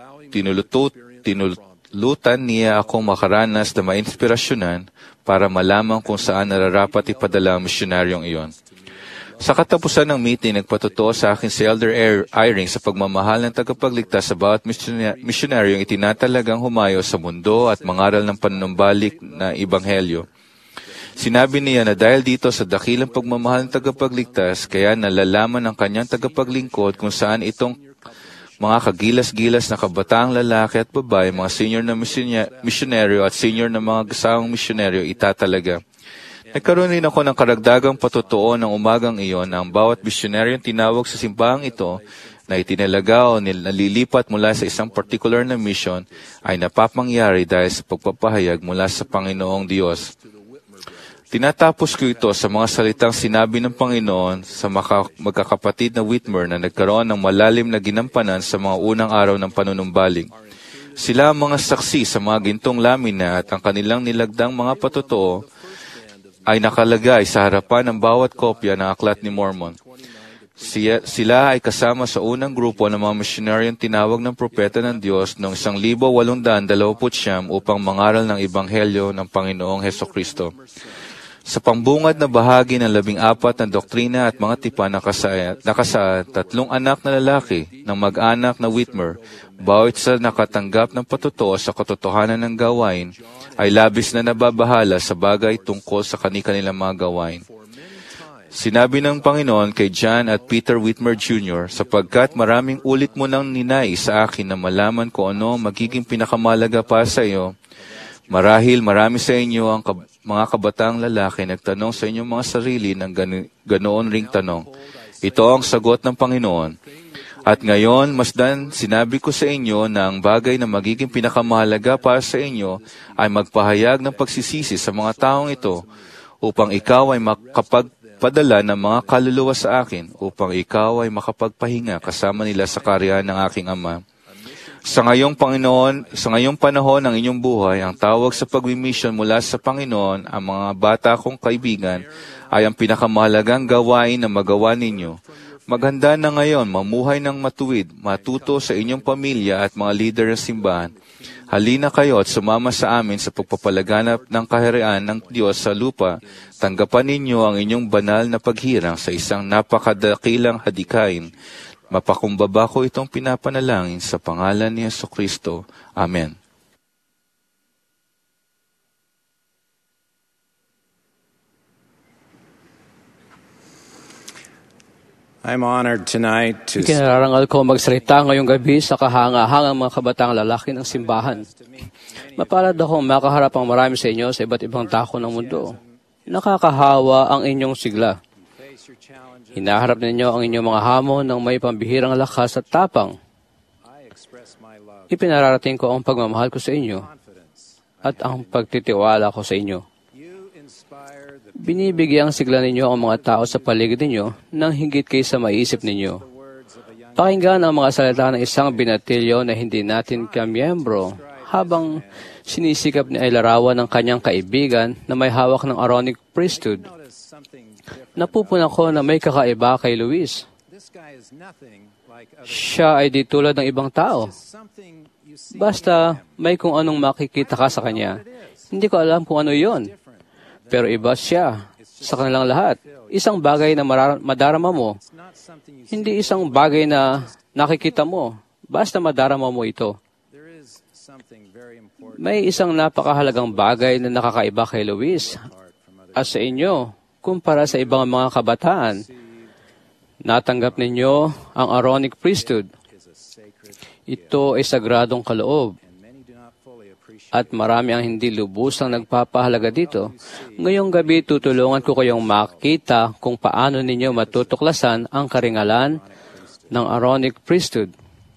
tinulutan niya akong makaranas na mainspirasyonan para malaman kung saan nararapat ipadala ang misyonaryong iyon. Sa katapusan ng meeting, nagpatotoo sa akin si Elder Eyring sa pagmamahal ng tagapagligtas sa bawat misyonaryong itinatalagang humayo sa mundo at mangaral ng panunumbalik na ebanghelyo. Sinabi niya na dahil dito sa dakilang pagmamahal ng tagapagligtas, kaya nalalaman ng kanyang tagapaglingkod kung saan itong mga kagilas-gilas na kabataang lalaki at babae, mga senior na misyonaryo at senior na mga gasawang misyonaryo itatalaga. Nagkaroon rin ako ng karagdagang patotoo ng umagang iyon na ang bawat misyonaryong tinawag sa simbahang ito na itinalaga o nalilipat mula sa isang particular na mission ay napapangyari dahil sa pagpapahayag mula sa Panginoong Diyos. Tinatapos ko ito sa mga salitang sinabi ng Panginoon sa magkakapatid na Whitmer na nagkaroon ng malalim na ginampanan sa mga unang araw ng panunumbalik. Sila ang mga saksi sa mga gintong lamina at ang kanilang nilagdang mga patotoo ay nakalagay sa harapan ng bawat kopya ng Aklat ni Mormon. Sila ay kasama sa unang grupo ng mga misyonaryong tinawag ng propeta ng Diyos noong 1829 upang mangaral ng ebanghelyo ng Panginoong Hesukristo. Sa pambungad na bahagi ng 14 na doktrina at mga tipan nakasaad 3 anak na lalaki ng mag-anak na Whitmer, bawat isa nakatanggap ng patotoo sa katotohanan ng gawain, ay labis na nababahala sa bagay tungkol sa kanilang mga gawain. Sinabi ng Panginoon kay John at Peter Whitmer Jr., sapagkat maraming ulit mo nang ninais sa akin na malaman ko ano magiging pinakamalaga para sa iyo, marahil marami sa inyo ang mga kabataang lalaki nagtanong sa inyong mga sarili ng ganoon ring tanong. Ito ang sagot ng Panginoon. At ngayon, masdan sinabi ko sa inyo na ang bagay na magiging pinakamahalaga para sa inyo ay magpahayag ng pagsisisi sa mga taong ito upang ikaw ay makapagpadala ng mga kaluluwa sa akin, upang ikaw ay makapagpahinga kasama nila sa kaharian ng aking Ama. Sa ngayong panahon ng inyong buhay, ang tawag sa pagmimisyon mula sa Panginoon, ang mga bata kong kaibigan, ay ang pinakamahalagang gawain na magawa ninyo. Maghanda na ngayon, mamuhay ng matuwid, matuto sa inyong pamilya at mga lider ng simbahan. Halina kayo at sumama sa amin sa pagpapalaganap ng kaharian ng Diyos sa lupa. Tanggapan ninyo ang inyong banal na paghirang sa isang napakadakilang hadikain. Mapakumbaba ko itong pinapanalangin sa pangalan ni Jesucristo. Amen. I'm honored tonight to Ikinararangal ko magsalita ngayong gabi sa kahangahangang mga kabataang lalaki ng simbahan. Mapalad akong makaharap ang marami sa inyo sa iba't ibang dako ng mundo. Nakakahawa ang inyong sigla. Hinaharap ninyo ang inyong mga hamon ng may pambihirang lakas at tapang. Ipinararating ko ang pagmamahal ko sa inyo at ang pagtitiwala ko sa inyo. Binibigyang sigla ninyo ang mga tao sa paligid ninyo nang higit kaysa maiisip ninyo. Pakinggan ang mga salita ng isang binatilyo na hindi natin kamiyembro habang sinisikap ni ay larawan ng kanyang kaibigan na may hawak ng Aaronic priesthood. Napupuna ko na may kakaiba kay Luis. Siya ay di tulad ng ibang tao. Basta may kung anong makikita ka sa kanya. Hindi ko alam kung ano yon. Pero iba siya sa kanilang lahat. Isang bagay na madarama mo. Hindi isang bagay na nakikita mo. Basta madarama mo ito. May isang napakahalagang bagay na nakakaiba kay Luis at sa inyo kumpara sa ibang mga kabataan. Natanggap ninyo ang Aaronic priesthood. Ito ay sagradong kaloob. At marami ang hindi lubusang nagpapahalaga dito. Ngayong gabi, tutulungan ko kayong makita kung paano ninyo matutuklasan ang karingalan ng Aaronic priesthood.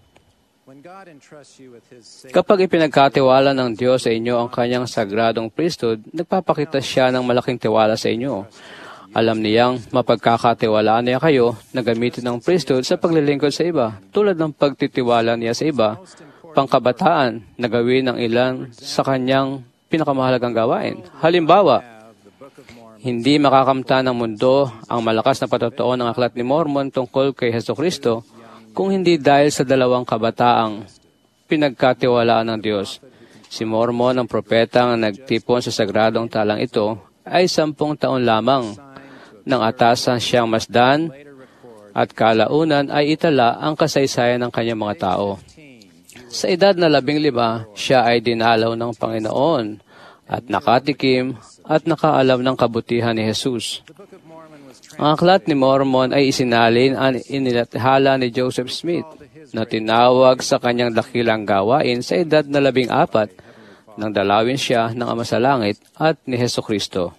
Kapag ipinagkatiwala ng Diyos sa inyo ang kanyang sagradong priesthood, nagpapakita siya ng malaking tiwala sa inyo. Alam niyang mapagkakatiwalaan niya kayo na gamitin ng priesthood sa paglilingkod sa iba, tulad ng pagtitiwala niya sa iba, pangkabataan na gawin ng ilan sa kanyang pinakamahalagang gawain. Halimbawa, hindi makakamta ng mundo ang malakas na patotoo ng Aklat ni Mormon tungkol kay Jesucristo kung hindi dahil sa dalawang kabataang pinagkatiwalaan ng Diyos. Si Mormon, ang propetang nagtipon sa sagradong talang ito, ay 10 taon lamang nang atasan siyang masdan at kalaunan ay itala ang kasaysayan ng kanyang mga tao. Sa edad na 15, siya ay dinalaw ng Panginoon at nakatikim at nakaalam ng kabutihan ni Jesus. Ang Aklat ni Mormon ay isinalin at inilathala ni Joseph Smith na tinawag sa kanyang dakilang gawain sa edad na 14 nang dalawin siya ng Ama sa Langit at ni Jesucristo.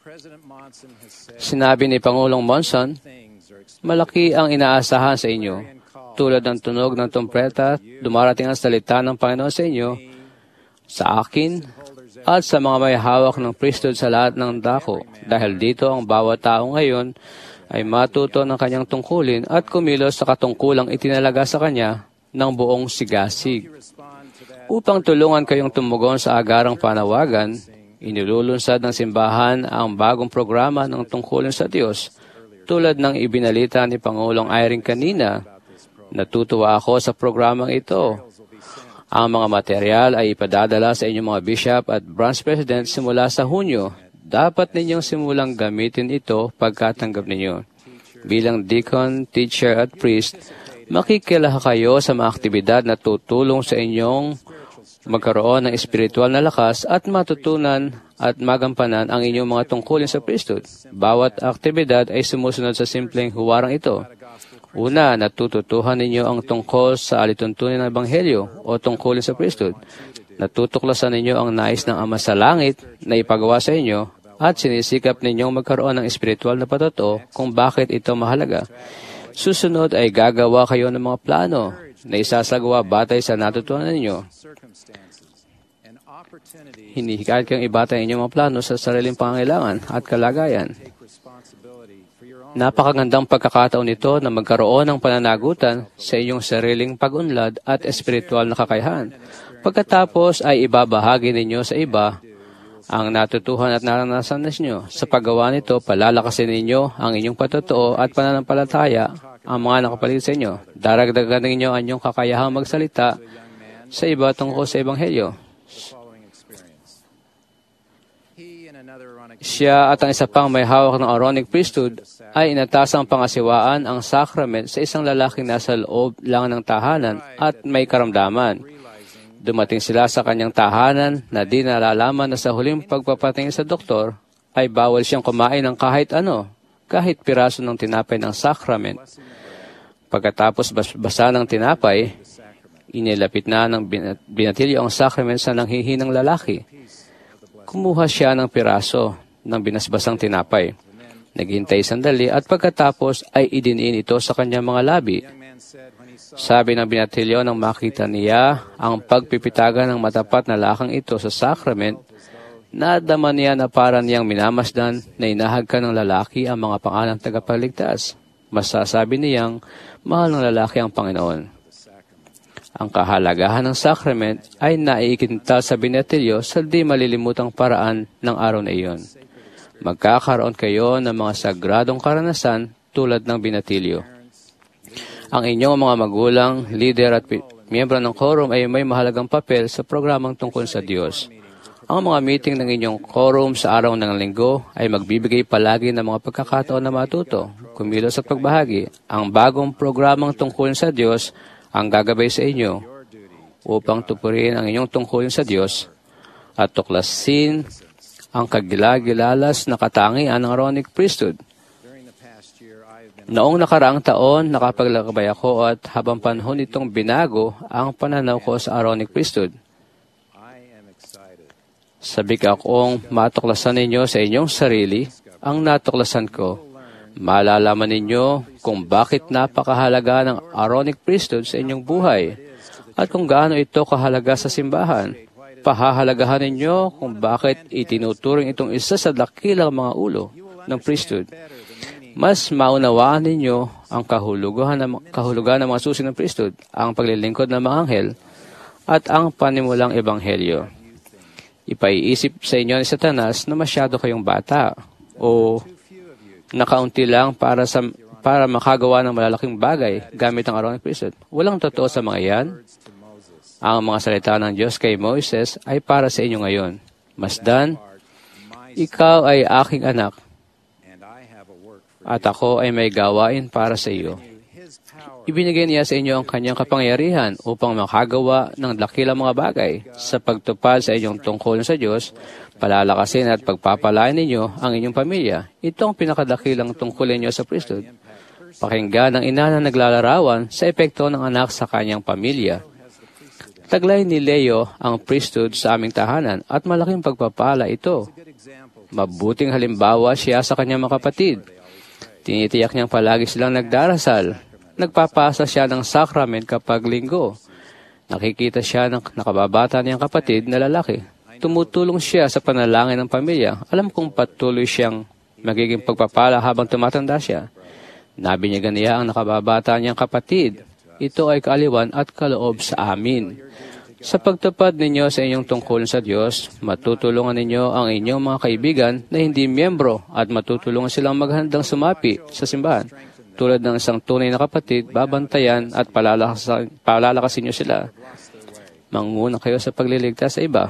Sinabi ni Pangulong Monson, malaki ang inaasahan sa inyo. Tulad ng tunog ng trumpeta, dumarating ang salita ng Panginoon sa inyo, sa akin, at sa mga may hawak ng priesthood sa lahat ng dako. Dahil dito ang bawat tao ngayon ay matuto ng kanyang tungkulin at kumilos sa katungkulang itinalaga sa kanya ng buong sigasig. Upang tulungan kayong tumugon sa agarang panawagan, inilulunsad ng simbahan ang bagong programa ng tungkulin sa Diyos, tulad ng ibinalita ni Pangulong Eyring kanina. Natutuwa ako sa programang ito. Ang mga material ay ipadadala sa inyong mga bishop at branch president simula sa Hunyo. Dapat ninyong simulang gamitin ito pagkatanggap ninyo. Bilang deacon, teacher at priest, makikilaha kayo sa mga aktibidad na tutulong sa inyong magkaroon ng espiritual na lakas at matutunan at magampanan ang inyong mga tungkulin sa priesthood. Bawat aktibidad ay sumusunod sa simpleng huwarang ito. Una, natututuhan ninyo ang tungkol sa alituntunin ng Ebanghelyo o tungkulin sa priesthood. Natutuklasan ninyo ang nais ng Ama sa Langit na ipagawa sa inyo at sinisikap ninyong magkaroon ng espiritual na patotoo kung bakit ito mahalaga. Susunod ay gagawa kayo ng mga plano na isasagawa batay sa natutunan ninyo. Hinihikayat kayong ibatay ang inyong mga plano sa sariling pangangailangan at kalagayan. Napakagandang pagkakataon ito na magkaroon ng pananagutan sa inyong sariling pag-unlad at espiritual na kakayahan. Pagkatapos ay ibabahagi ninyo sa iba ang natutuhan at naranasan ninyo. Sa paggawa nito, palalakasin ninyo ang inyong patotoo at pananampalataya ang mga nakapaligid sa inyo. Daragdagan ninyo ang inyong kakayahang magsalita sa iba tungkol sa Ebanghelyo. Siya at ang isa pang may hawak ng Aaronic priesthood ay inatasang pangasiwaan ang sacrament sa isang lalaking nasa loob lang ng tahanan at may karamdaman. Dumating sila sa kanyang tahanan na di nalalaman na sa huling pagpapatingin sa doktor ay bawal siyang kumain ng kahit ano kahit piraso ng tinapay ng sakrament. Pagkatapos basa ng tinapay, inilapit na ng binatilyo ang sakrament sa nanghihinang lalaki. Kumuha siya ng piraso ng binasbasang tinapay. Naghintay sandali at pagkatapos ay idiniin ito sa kanyang mga labi. Sabi ng binatilyo nang makita niya ang pagpipitagan ng matapat na lakang ito sa sakrament, nadama niya na para niyang minamasdan na inahagkan ng lalaki ang mga pangalang tagapagligtas. Masasabi niyang mahal ng lalaki ang Panginoon. Ang kahalagahan ng sakrament ay naiikintal sa binatilyo sa di malilimutang paraan ng araw na iyon. Magkakaroon kayo ng mga sagradong karanasan tulad ng binatilyo. Ang inyong mga magulang, lider at miyembro ng quorum ay may mahalagang papel sa programang tungkol sa Diyos. Ang mga meeting ng inyong quorum sa araw ng linggo ay magbibigay palagi ng mga pagkakataon na matuto, kumilos at pagbahagi. Ang bagong programang tungkol sa Diyos ang gagabay sa inyo upang tupurin ang inyong tungkulin sa Diyos at tuklasin ang kagilagilalas na katangian ng Aaronic priesthood. Noong nakaraang taon, nakapaglakbay ako at habang panahon itong binago ang pananaw ko sa Aaronic priesthood. Sabik akong matuklasan ninyo sa inyong sarili ang natuklasan ko. Malalaman ninyo kung bakit napakahalaga ng Aaronic priesthood sa inyong buhay at kung gaano ito kahalaga sa simbahan. Pahahalagahan ninyo kung bakit itinuturing itong isa sa dakilang mga ulo ng priesthood. Mas maunawaan ninyo ang kahulugan ng mga susi ng priesthood, ang paglilingkod ng mga anghel, at ang panimulang ebanghelyo. Ipaiisip sa inyo ni Satanas na masyado kayong bata o nakaunti lang para makagawa ng malalaking bagay gamit ang Aaronic priesthood. Walang totoo sa mga yan. Ang mga salita ng Diyos kay Moises ay para sa inyo ngayon. Masdan, ikaw ay aking anak at ako ay may gawain para sa iyo. Ibinigay niya sa inyo ang kanyang kapangyarihan upang makagawa ng dakilang mga bagay sa pagtupad sa inyong tungkol sa Diyos, palalakasin at pagpapalain ninyo ang inyong pamilya. Ito ang pinakadakilang tungkulin niyo sa priesthood. Pakinggan ang ina na naglalarawan sa epekto ng anak sa kanyang pamilya. Taglay ni Leo ang priesthood sa aming tahanan at malaking pagpapala ito. Mabuting halimbawa siya sa kanyang mga kapatid. Tinitiyak niyang palagi silang nagdarasal. Nagpapasa siya ng sakrament kapag linggo. Nakikita siya ng nakababata niyang kapatid na lalaki. Tumutulong siya sa panalangin ng pamilya. Alam kong patuloy siyang magiging pagpapala habang tumatanda siya. Nabinyagan niya ang nakababata niyang kapatid. Ito ay kaaliwan at kaloob sa amin. Sa pagtupad ninyo sa inyong tungkulin sa Diyos, matutulungan ninyo ang inyong mga kaibigan na hindi miyembro at matutulungan silang maghandang sumapi sa simbahan. Tulad ng isang tunay na kapatid, babantayan at palalakasin niyo sila. Manguna kayo sa pagliligtas sa iba.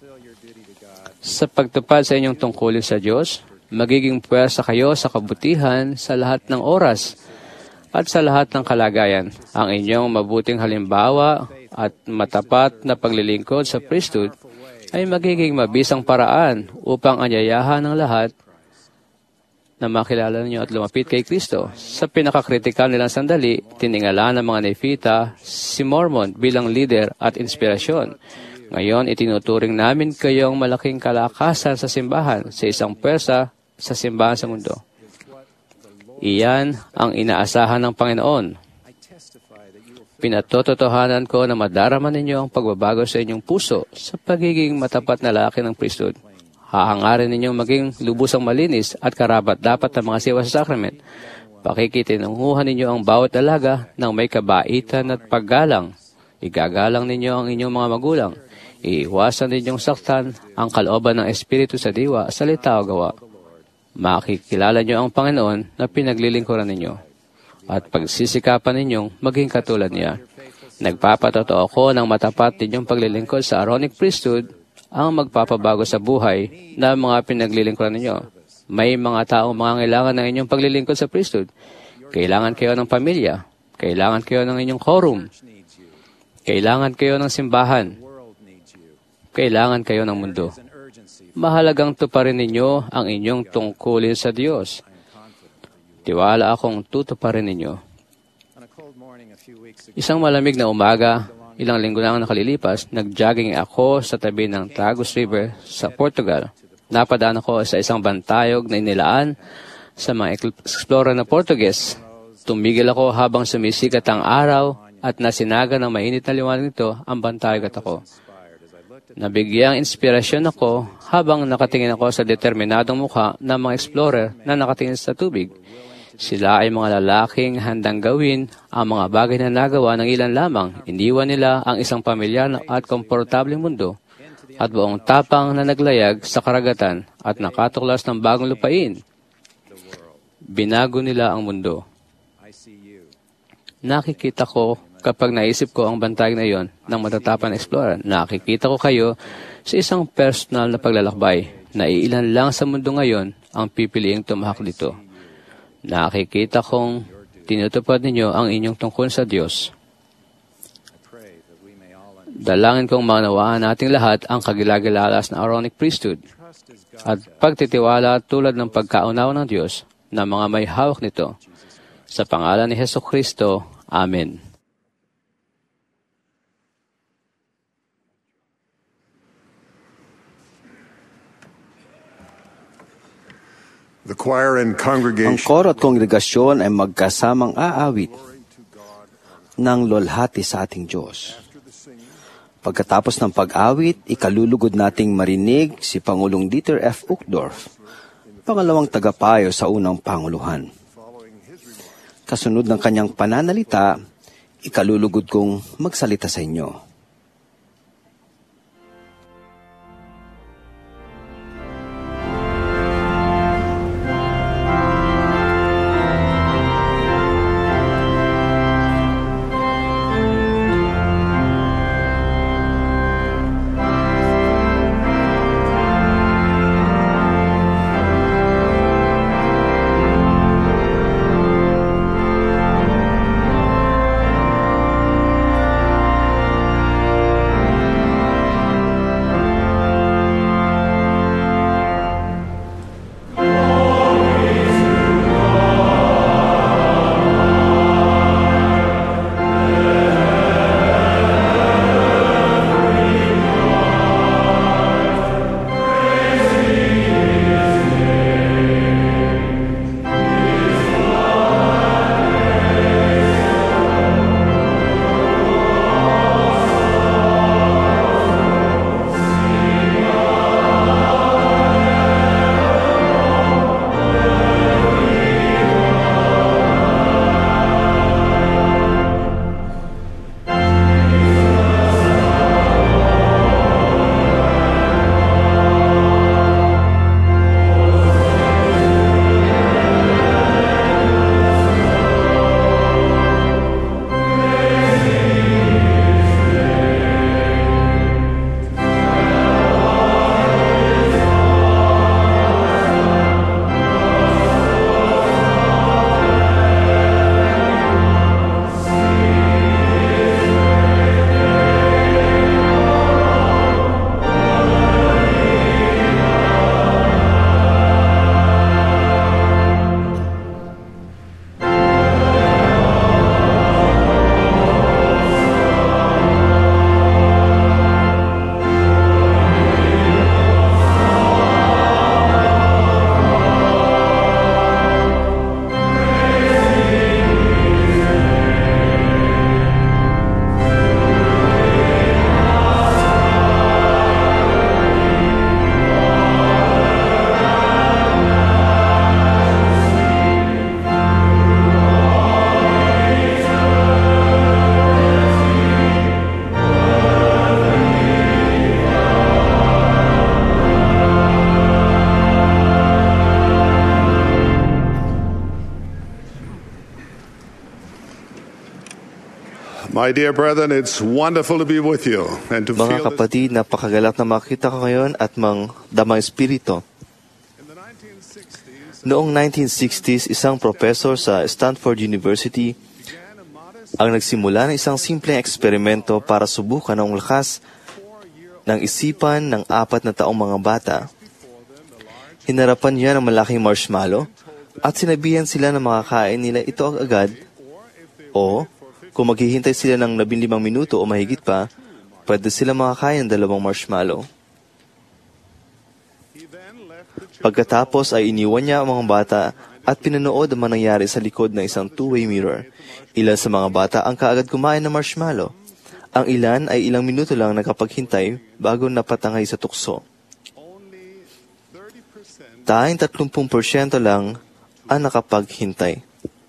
Sa pagtupad sa inyong tungkulin sa Diyos, magiging puwersa kayo sa kabutihan sa lahat ng oras at sa lahat ng kalagayan. Ang inyong mabuting halimbawa at matapat na paglilingkod sa priesthood ay magiging mabisang paraan upang anyayahan ng lahat na makilala niyo at lumapit kay Kristo. Sa pinakakritikal nilang sandali, tiningala ng mga Nephita si Mormon bilang leader at inspirasyon. Ngayon, itinuturing namin kayong malaking kalakasan sa simbahan sa isang pwersa sa simbahan sa mundo. Iyan ang inaasahan ng Panginoon. Pinatototohanan ko na madarama ninyo ang pagbabago sa inyong puso sa pagiging matapat na lalaki ng priesthood. Hahangarin ninyong maging lubusang malinis at karapat-dapat na mga siwa sa sakrament. Pakikitinunguhan ninyo ang bawat dalaga ng may kabaitan at paggalang. Igagalang ninyo ang inyong mga magulang. Iiwasan ninyong saktan ang kalooban ng Espiritu sa diwa, salita o gawa. Makikilala niyo ang Panginoon na pinaglilingkuran ninyo at pagsisikapan ninyong maging katulad niya. Nagpapatotoo ko ng matapat ninyong paglilingkod sa Aaronic priesthood ang magpapabago sa buhay na mga pinaglilingkuran ninyo. May mga taong mangangailangan ng inyong paglilingkod sa priesthood. Kailangan kayo ng pamilya. Kailangan kayo ng inyong quorum. Kailangan kayo ng simbahan. Kailangan kayo ng mundo. Mahalagang tuparin ninyo ang inyong tungkulin sa Diyos. Tiwala akong tutuparin ninyo. Isang malamig na umaga, ilang linggo na ang nakalilipas, nag-jogging ako sa tabi ng Tagus River sa Portugal. Napadaan ako sa isang bantayog na inilaan sa mga explorer na Portuguese. Tumigil ako habang sumisikat ang araw at nasinaga ng mainit na liwanag nito ang bantayog at ako. Nabigyang inspirasyon ako habang nakatingin ako sa determinadong mukha ng mga explorer na nakatingin sa tubig. Sila ay mga lalaking handang gawin ang mga bagay na nagawa ng ilan lamang. Iniwan nila ang isang pamilyar at komportableng mundo at buong tapang na naglayag sa karagatan at nakatuklas ng bagong lupain. Binago nila ang mundo. Nakikita ko kapag naisip ko ang bantay na iyon ng matatapang explorer. Nakikita ko kayo sa isang personal na paglalakbay na iilan lang sa mundo ngayon ang pipiliing tumahak dito. Nakikita kong tinutupad ninyo ang inyong tungkol sa Diyos. Dalangin kong maunawaan nating lahat ang kagilagilalas na Aaronic priesthood at pagtitiwala tulad ng pagkaunawa ng Diyos na mga may hawak nito. Sa pangalan ni Jesucristo, Amen. The choir and Ang congregation koro at kongregasyon ay magkasamang aawit ng lulhati sa ating Diyos. Pagkatapos ng pag-awit, ikalulugod nating marinig si Pangulong Dieter F. Uchtdorf, pangalawang tagapayo sa unang Panguluhan. Kasunod ng kanyang pananalita, ikalulugod kong magsalita sa inyo. My dear brethren, it's wonderful to be with you and to Mga feel this. kapatid, napakagalak na makita ko ngayon at damang espiritu. Noong 1960s, isang professor sa Stanford University ang nagsimula ng isang simpleng eksperimento para subukan ang lakas ng isipan ng 4 na taong mga bata. Hinarapan niya ng malaking marshmallow, at sinabihan sila na makakain nila ito agad, o kung maghihintay sila ng 15 minuto o mahigit pa, pwede sila makakain ng 2 marshmallow. Pagkatapos ay iniwan niya ang mga bata at pinanood ang nangyari sa likod ng isang two-way mirror. Ilan sa mga bata ang kaagad kumain ng marshmallow. Ang ilan ay ilang minuto lang nakapaghintay bago napatangay sa tukso. Tayong 30% lang ang nakapaghintay.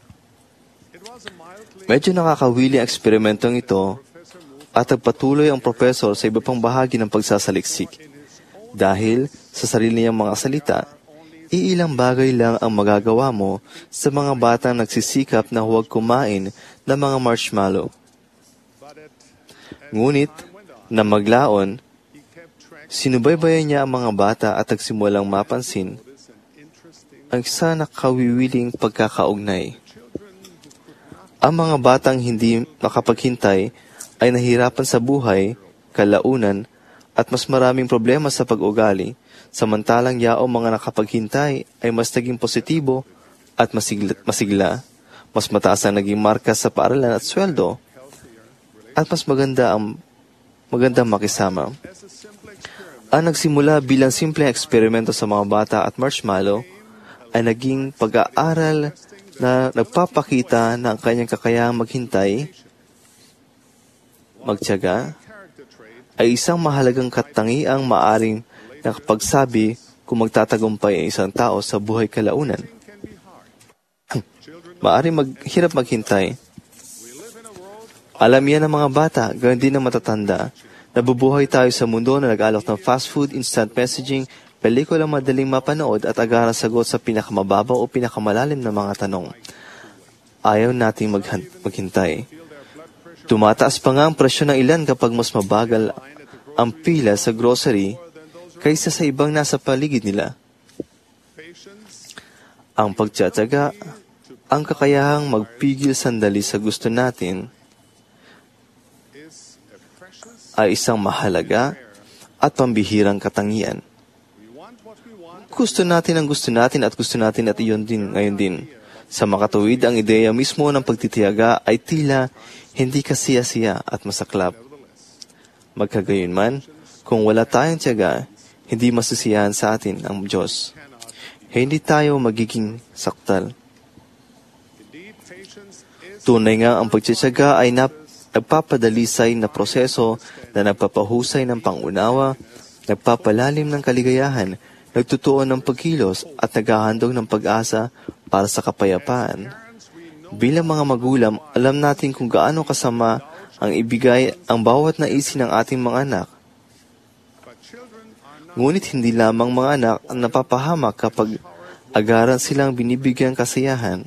Medyo nakakawili ang eksperimentong ito at nagpatuloy ang profesor sa iba pang bahagi ng pagsasaliksik. Dahil sa sarili niyang mga salita, iilang bagay lang ang magagawa mo sa mga batang nagsisikap na huwag kumain ng mga marshmallow. Ngunit, na maglaon, sinubaybayan niya ang mga bata at nagsimulang mapansin ang isa na kawiwiling pagkakaugnay. Ang mga batang hindi makapaghintay ay nahirapan sa buhay, kalaunan, at mas maraming problema sa pag-ugali, samantalang yaong mga nakapaghintay ay mas naging positibo at masigla, mas mataas ang naging marka sa paaralan at sweldo, at mas magandang makisama. Ang nagsimula bilang simpleng eksperimento sa mga bata at marshmallow ay naging pag-aaral na nagpapakita na ang kanyang kakayahang maghintay, magtiyaga, ay isang mahalagang katangiang maaring nakapagsabi kung magtatagumpay ang isang tao sa buhay kalaunan. Maaring hirap maghintay. Alam yan ng mga bata, gayon din ng matatanda. Nabubuhay tayo sa mundo na nag-alok ng fast food, instant messaging, pelikulang madaling mapanood at agarang sagot sa pinakamababaw o pinakamalalim na mga tanong. Ayaw nating maghintay. Tumataas pa nga ang presyo ng ilan kapag mas mabagal ang pila sa grocery kaysa sa ibang nasa paligid nila. Ang pagtiyatsaga, ang kakayahang magpigil sandali sa gusto natin, ay isang mahalaga at pambihirang katangian. Gusto natin ang gusto natin at gusto natin at iyon din ngayon din. Sa makatuwid, ang ideya mismo ng pagtitiyaga ay tila hindi kasiya-siya at masaklap. Magkagayunman, kung wala tayong tiyaga, hindi masisiyahan sa atin ang Diyos. Hindi tayo magiging saktal. Tunay nga ang pagtitiyaga ay nagpapadalisay na proseso na nagpapahusay ng pangunawa, nagpapalalim ng kaligayahan, nagtutuon ng pagkilos at naghahandog ng pag-asa para sa kapayapaan. Bilang mga magulang, alam natin kung gaano kasama ang ibigay ang bawat naisin ng ating mga anak. Ngunit hindi lamang mga anak ang napapahamak kapag agaran silang binibigyan kasiyahan.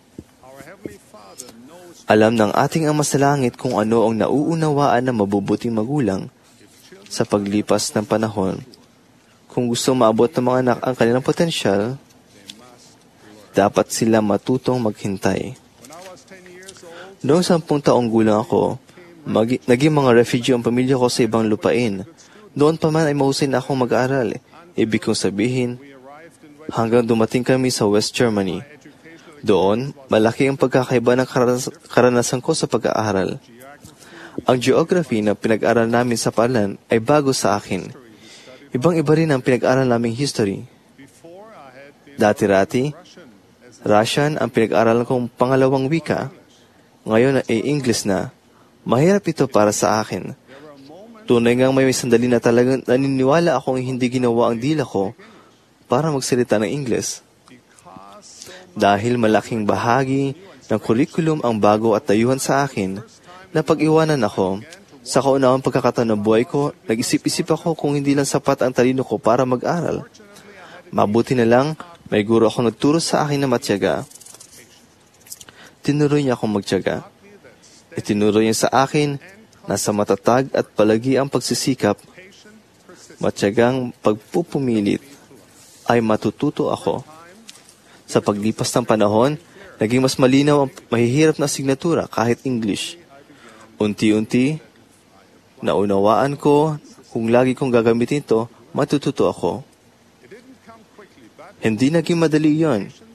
Alam ng ating Ama sa Langit kung ano ang nauunawaan ng mabubuting magulang sa paglipas ng panahon. Kung gusto maabot ng mga anak ang kanilang potensyal, dapat sila matutong maghintay. Noong 10 taong gulang ako, naging mga refugee ang pamilya ko sa ibang lupain. Doon pa man ay mahusay na akong mag-aaral. Ibig kong sabihin, hanggang dumating kami sa West Germany. Doon, malaki ang pagkakaiba ng karanasan ko sa pag-aaral. Ang geography na pinag-aral namin sa paaralan ay bago sa akin. Ibang-iba rin ang pinag-aral naming history. Dati-rati, Russian ang pinag-aralan kong pangalawang wika. Ngayon ay English na. Mahirap ito para sa akin. Tunay ngang may sandali na talagang naniniwala akong hindi ginawa ang dila ko para magsalita ng English. Dahil malaking bahagi ng curriculum ang bago at tayuhan sa akin, napag-iwanan ako. Sa kaunawang pagkakataon ng buhay ko, nag-isip-isip ako kung hindi lang sapat ang talino ko para mag-aral. Mabuti na lang, may guro ako nagturo sa akin na matyaga. Tinuro niya akong magtiyaga. Itinuro niya sa akin na sa matatag at palagi ang pagsisikap, matyagang pagpupumilit, ay matututo ako. Sa paglipas ng panahon, naging mas malinaw ang mahihirap na asignatura kahit English. Unti-unti, naunawaan ko kung lagi kong gagamitin ito, matututo ako. Hindi naging madali yon,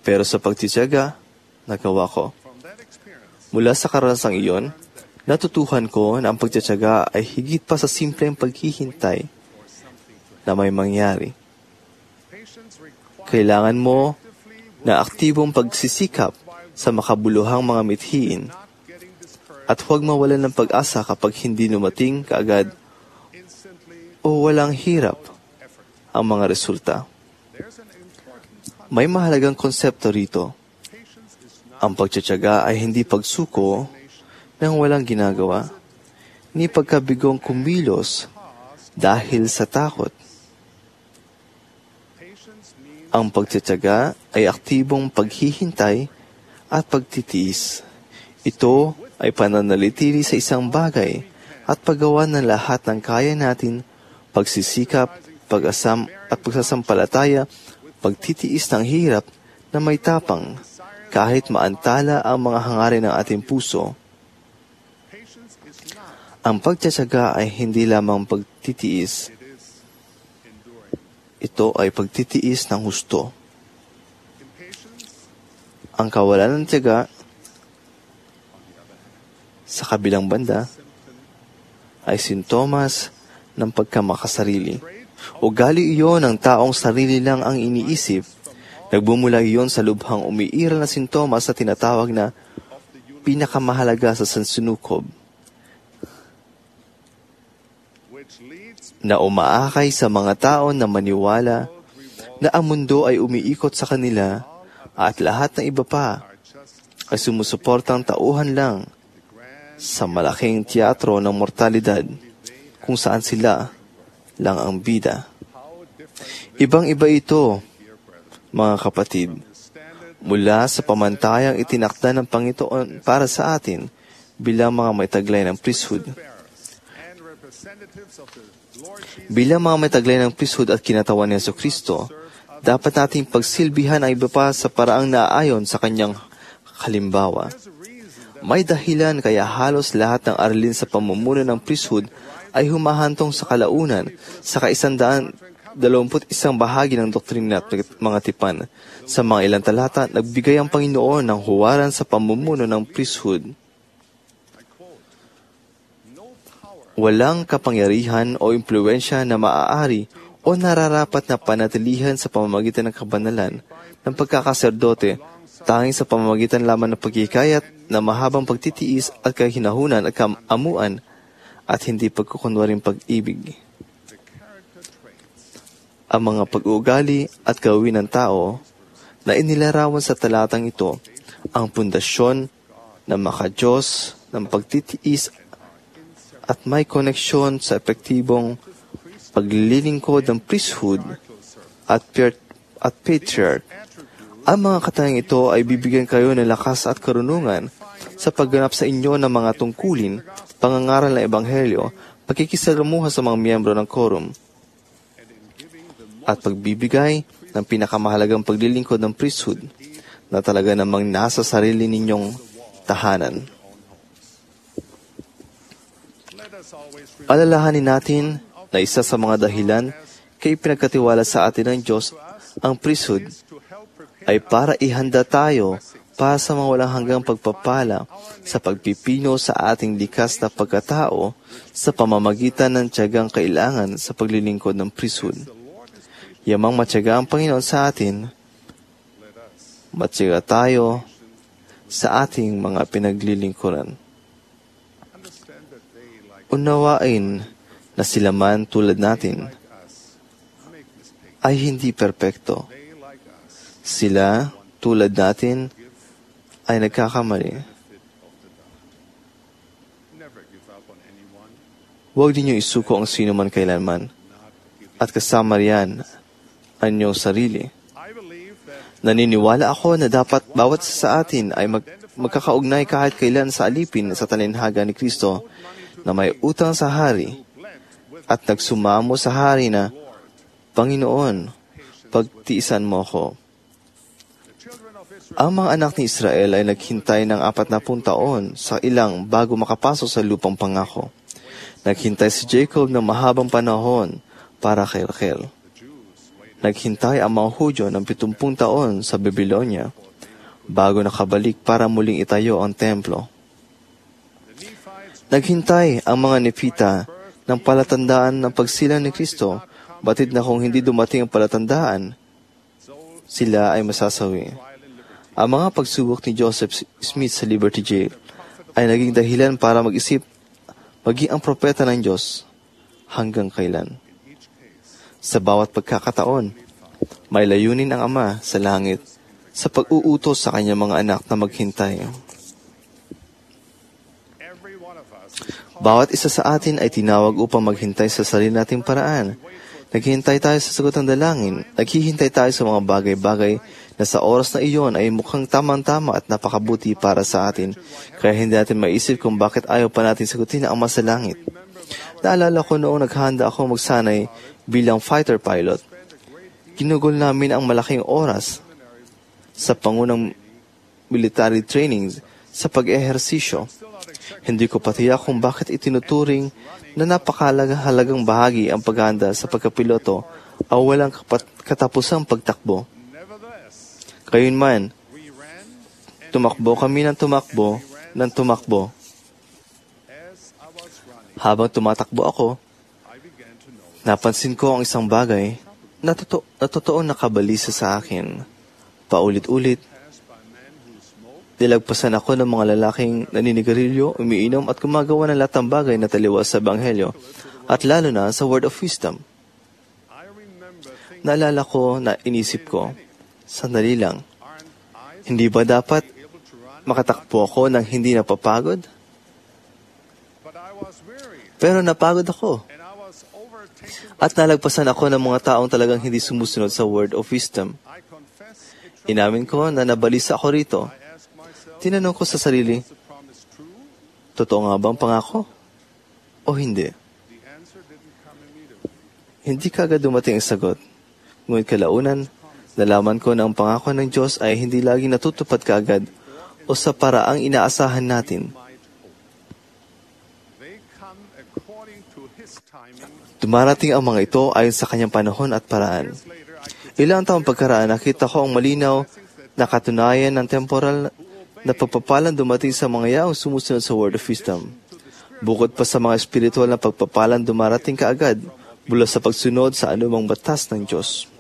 Pero sa pagtitiyaga, nagawa ko. Mula sa karanasang iyon, natutuhan ko na ang pagtitiyaga ay higit pa sa simpleng paghihintay na may mangyari. Kailangan mo na aktibong pagsisikap sa makabuluhang mga mithiin at huwag mawalan ng pag-asa kapag hindi dumating kaagad o walang hirap ang mga resulta. May mahalagang konsepto rito. Ang pagtitiyaga ay hindi pagsuko nang walang ginagawa, ni pagkabigong kumilos dahil sa takot. Ang pagtitiyaga ay aktibong paghihintay at pagtitiis. Ito ay pananalitili sa isang bagay at paggawa ng lahat ng kaya natin, pagsisikap, pag-asam at pagsasampalataya, pagtitiis ng hirap na may tapang kahit maantala ang mga hangarin ng ating puso. Ang pagtitiyaga ay hindi lamang pagtitiis. Ito ay pagtitiis ng husto. Ang kawalan ng tiyaga sa kabilang banda ay sintomas ng pagkamakasarili. Ugali iyon ng taong sarili lang ang iniisip. Nagbumula iyon sa lubhang umiiral na sintomas na tinatawag na pinakamahalaga sa sansinukob, na umaakay sa mga tao na maniwala na ang mundo ay umiikot sa kanila at lahat ng iba pa ay sumusuportang tauhan lang sa malaking teatro ng mortalidad kung saan sila lang ang bida. Ibang-iba ito, mga kapatid, mula sa pamantayang itinakda ng Panginoon para sa atin bilang mga may taglay ng priesthood. Bilang mga may taglay ng priesthood at kinatawan ni Jesucristo, dapat nating pagsilbihan ang iba pa sa paraang naaayon sa kanyang halimbawa. May dahilan kaya halos lahat ng aralin sa pamumuno ng priesthood ay humahantong sa kalaunan sa 121 bahagi ng doktrina at mga tipan. Sa mga ilang talata, nagbigay ang Panginoon ng huwaran sa pamumuno ng priesthood. Walang kapangyarihan o impluensya na maaari o nararapat na panatilihan sa pamamagitan ng kabanalan ng pagkakaserdote, tanging sa pamamagitan lamang ng pagkikayat na mahabang pagtitiis at kahinahunan at kaamuan at hindi pagkukunwaring pag-ibig. Ang mga pag-uugali at gawin ng tao na inilarawan sa talatang ito ang pundasyon ng maka-Diyos ng pagtitiis at may koneksyon sa epektibong paglilingkod ng priesthood at patriarch. Ang mga katayang ito ay bibigyan kayo ng lakas at karunungan sa pagganap sa inyo ng mga tungkulin, pangangaral ng Ebanghelyo, pagkikisalamuha sa mga miyembro ng quorum, at pagbibigay ng pinakamahalagang paglilingkod ng priesthood na talaga namang nasa sarili ninyong tahanan. Alalahanin natin na isa sa mga dahilan kay pinagkatiwala sa atin ng Diyos ang priesthood ay para ihanda tayo para sa mga walang hanggang pagpapala sa pagpipino sa ating likas na pagkatao sa pamamagitan ng tiyagang kailangan sa paglilingkod ng priesthood. Yamang matyaga ang Panginoon sa atin, matyaga tayo sa ating mga pinaglilingkuran. Unawain na sila man tulad natin ay hindi perpekto. Sila tulad natin ay nagkakamali. Huwag ninyo isuko ang sino man kailanman at kasama riyan ang inyong sarili. Naniniwala ako na dapat bawat sa atin ay magkakaugnay kahit kailan sa alipin sa talinhaga ni Kristo na may utang sa hari at nagsumamo sa hari na, Panginoon, pagtiisan mo ko. Ang mga anak ni Israel ay naghintay ng 40 taon sa ilang bago makapasok sa lupang pangako. Naghintay si Jacob ng mahabang panahon para kay Rachel. Naghintay ang mga Hudyo ng 70 taon sa Babylonia bago nakabalik para muling itayo ang templo. Naghintay ang mga Nepita ng palatandaan ng pagsilang ni Kristo, batid na kung hindi dumating ang palatandaan, sila ay masasawi. Ang mga pagsubok ni Joseph Smith sa Liberty Jail ay naging dahilan para mag-isip maging ang propeta ng Diyos hanggang kailan. Sa bawat pagkakataon, may layunin ang Ama sa langit sa pag-uutos sa kanyang mga anak na maghintay. Bawat isa sa atin ay tinawag upang maghintay sa sarili nating paraan. Naghihintay tayo sa sagot ng dalangin. Naghihintay tayo sa mga bagay-bagay na sa oras na iyon ay mukhang tamang-tama at napakabuti para sa atin. Kaya hindi natin maisip kung bakit ayaw pa natin sagutin ang Ama sa langit. Naalala ko noong naghahanda ako magsanay bilang fighter pilot. Ginugol namin ang malaking oras sa pangunang military trainings sa pag-ehersisyo. Hindi ko patiyak kung bakit itinuturing na napakahalagang bahagi ang paghahanda sa pagkapiloto o walang katapusang pagtakbo. Gayunman, tumakbo kami ng tumakbo. Habang tumatakbo ako, napansin ko ang isang bagay na totoong nakabalisa sa akin. Paulit-ulit, nilagpasan ako ng mga lalaking naninigarilyo, umiinom at gumagawa ng lahat ng bagay na taliwas sa Ebanghelyo at lalo na sa Word of Wisdom. Naalala ko na inisip ko, sandali lang, hindi ba dapat makatakbo ako nang hindi napapagod? Pero napagod ako. At nalagpasan ako ng mga taong talagang hindi sumusunod sa Word of Wisdom. Inamin ko na nabalisa ako rito. Tinanong ko sa sarili, totoo nga bang pangako? O hindi? Hindi kaagad dumating ang sagot. Ngunit kalaunan, nalaman ko na ang pangako ng Diyos ay hindi laging natutupad kaagad o sa paraang inaasahan natin. Dumarating ang mga ito ayon sa kanyang panahon at paraan. Ilang taong pagkaraan, nakita ko ang malinaw na katunayan ng temporal na pagpapalang dumating sa mga yaong sumusunod sa Word of Wisdom. Bukod pa sa mga espiritual na pagpapalang dumarating kaagad mula sa pagsunod sa anumang batas ng Diyos.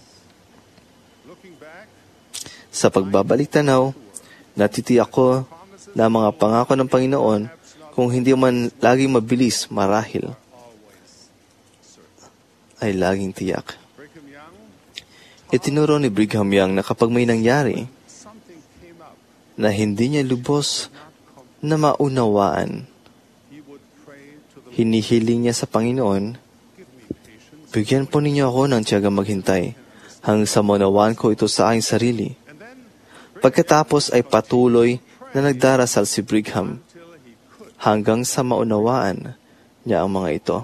Sa pagbabalik tanaw, natitiyak ko na mga pangako ng Panginoon, kung hindi man laging mabilis marahil, ay laging tiyak. Itinuro ni Brigham Young na kapag may nangyari na hindi niya lubos na maunawaan, hinihiling niya sa Panginoon, bigyan po ninyo ako ng tiyagang maghintay hanggang sa maunawaan ko ito sa aking sarili. Pagkatapos ay patuloy na nagdarasal si Brigham hanggang sa maunawaan niya ang mga ito.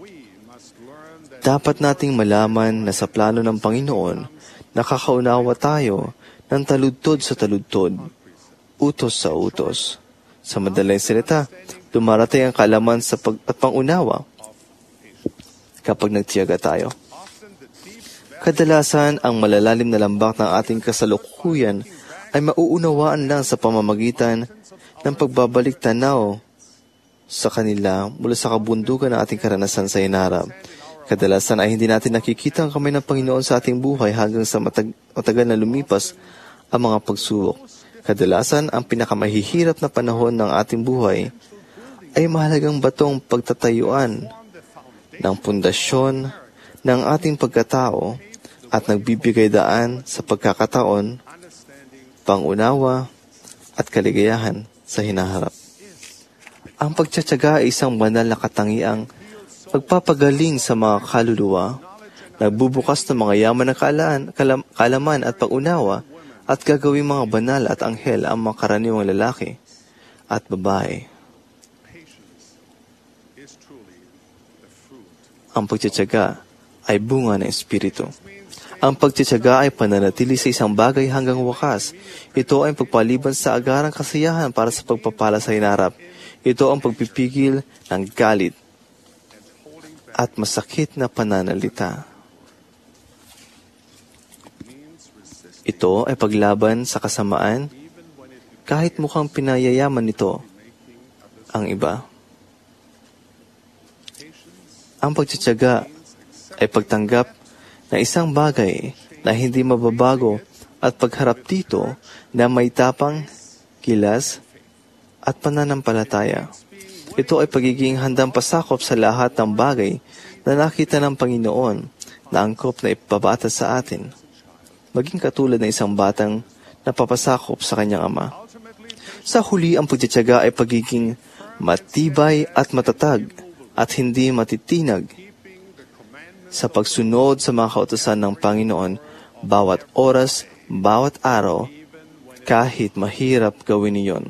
Dapat nating malaman na sa plano ng Panginoon, nakakaunawa tayo ng taludtod sa taludtod, utos sa utos. Sa madaling salita, dumarating ang kaalaman at pangunawa kapag nagtiyaga tayo. Kadalasan, ang malalalim na lambak ng ating kasalukuyan ay mauunawaan lang sa pamamagitan ng pagbabalik tanaw sa kanila mula sa kabundukan ng ating karanasan sa hinarap. Kadalasan ay hindi natin nakikita ang kamay ng Panginoon sa ating buhay hanggang sa matagal na lumipas ang mga pagsubok. Kadalasan, ang pinakamahihirap na panahon ng ating buhay ay mahalagang batong pagtatayuan ng pundasyon ng ating pagkatao at nagbibigay daan sa pagkakataon, pangunawa at kaligayahan sa hinaharap. Ang pagtsatsaga ay isang banal na katangiang pagpapagaling sa mga kaluluwa, nagbubukas ng mga yaman ng kaalaman at pag-unawa at gagawing mga banal at anghel ang mga karaniwang lalaki at babae. Ang pagtsatsaga ay bunga ng Espiritu. Ang pagtsatsaga ay pananatili sa isang bagay hanggang wakas. Ito ay pagpaliban sa agarang kasiyahan para sa pagpapala sa hinarap. Ito ang pagpipigil ng galit at masakit na pananalita. Ito ay paglaban sa kasamaan kahit mukhang pinayayaman nito ang iba. Ang pagtitiyaga ay pagtanggap na isang bagay na hindi mababago at pagharap dito na may tapang, kilas, at pananampalataya. Ito ay pagiging handang pasakop sa lahat ng bagay na nakita ng Panginoon na angkop na ipabata sa atin, maging katulad ng isang batang napapasakop sa kanyang ama. Sa huli, ang pagtitiyaga ay pagiging matibay at matatag at hindi matitinag sa pagsunod sa mga kautusan ng Panginoon bawat oras, bawat araw, kahit mahirap gawin iyon.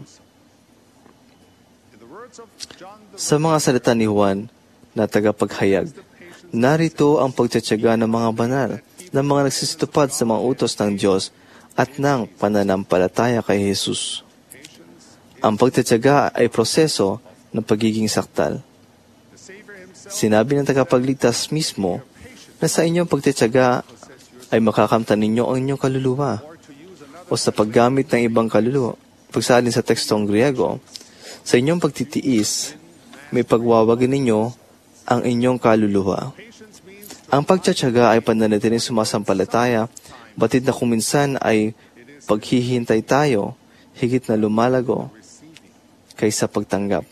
Sa mga salita ni Juan na tagapaghayag, narito ang pagtitiyaga ng mga banal ng mga nagsisitupad sa mga utos ng Diyos at ng pananampalataya kay Jesus. Ang pagtitiyaga ay proseso ng pagiging saktal. Sinabi ng tagapagligtas mismo na sa inyong pagtitiyaga ay makakamtan ninyo ang inyong kaluluwa o sa paggamit ng ibang kaluluwa. Pagsalin sa tekstong Griego, sa inyong pagtitiis, may pagwawagin ninyo ang inyong kaluluwa. Ang pagtitiyaga ay pananatiling sumasampalataya, batid na kuminsan ay paghihintay tayo, higit na lumalago, kaysa pagtanggap.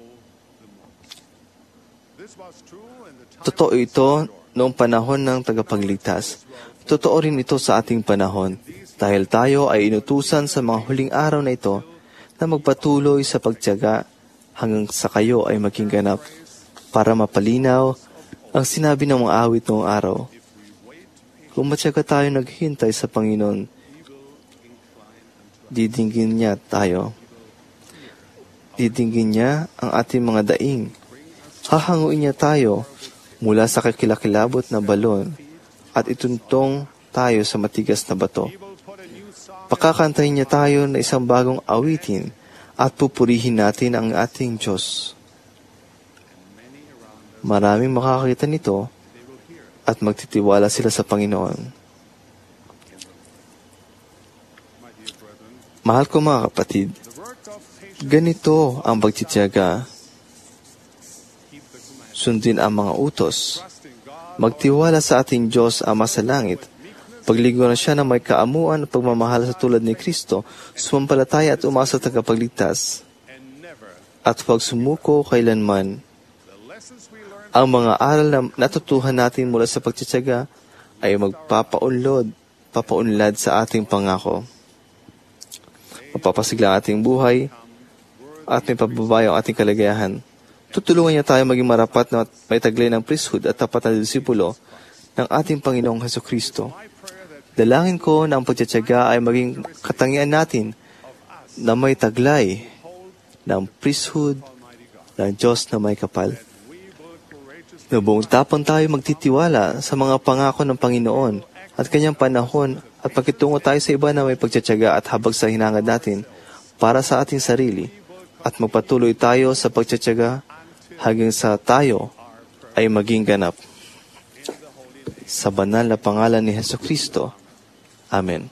Totoo ito noong panahon ng tagapagligtas. Totoo rin ito sa ating panahon dahil tayo ay inutusan sa mga huling araw na ito na magpatuloy sa pagtiyaga hanggang sa kayo ay maging ganap para mapalinaw ang sinabi ng mga awit noong araw. Kung matyaga tayo naghintay sa Panginoon, didinggin niya tayo. Didinggin niya ang ating mga daing. Hahanguin niya tayo mula sa kakilakilabot na balon at ituntong tayo sa matigas na bato. Pakakantahin niya tayo na isang bagong awitin at pupurihin natin ang ating Diyos. Maraming makakakita nito at magtitiwala sila sa Panginoon. Mahal ko mga kapatid, ganito ang pagtitiyaga. Sundin ang mga utos. Magtiwala sa ating Diyos Ama sa langit. Paglingkuran siya na may kaamuan at pagmamahal sa tulad ni Kristo, sumampalataya at umasa sa tagapagligtas. At huwag sumuko kailanman. Ang mga aral na natutuhan natin mula sa pagtitiyaga ay papaunlad sa ating pangako. Mapapasigla ang ating buhay at may pababayo ang ating kalagayahan. Tutulungan niya tayo maging marapat na may taglay ng priesthood at tapat na disipulo ng ating Panginoong Hesukristo. Dalangin ko na ang pagtitiyaga ay maging katangian natin na may taglay ng priesthood ng Diyos na may kapal. Na buong tapang tayo magtitiwala sa mga pangako ng Panginoon at kanyang panahon at pagkitungo tayo sa iba na may pagtitiyaga at habag sa hinangad natin para sa ating sarili at magpatuloy tayo sa pagtitiyaga hanggang sa tayo ay maging ganap. Sa banal na pangalan ni Hesukristo. Amen.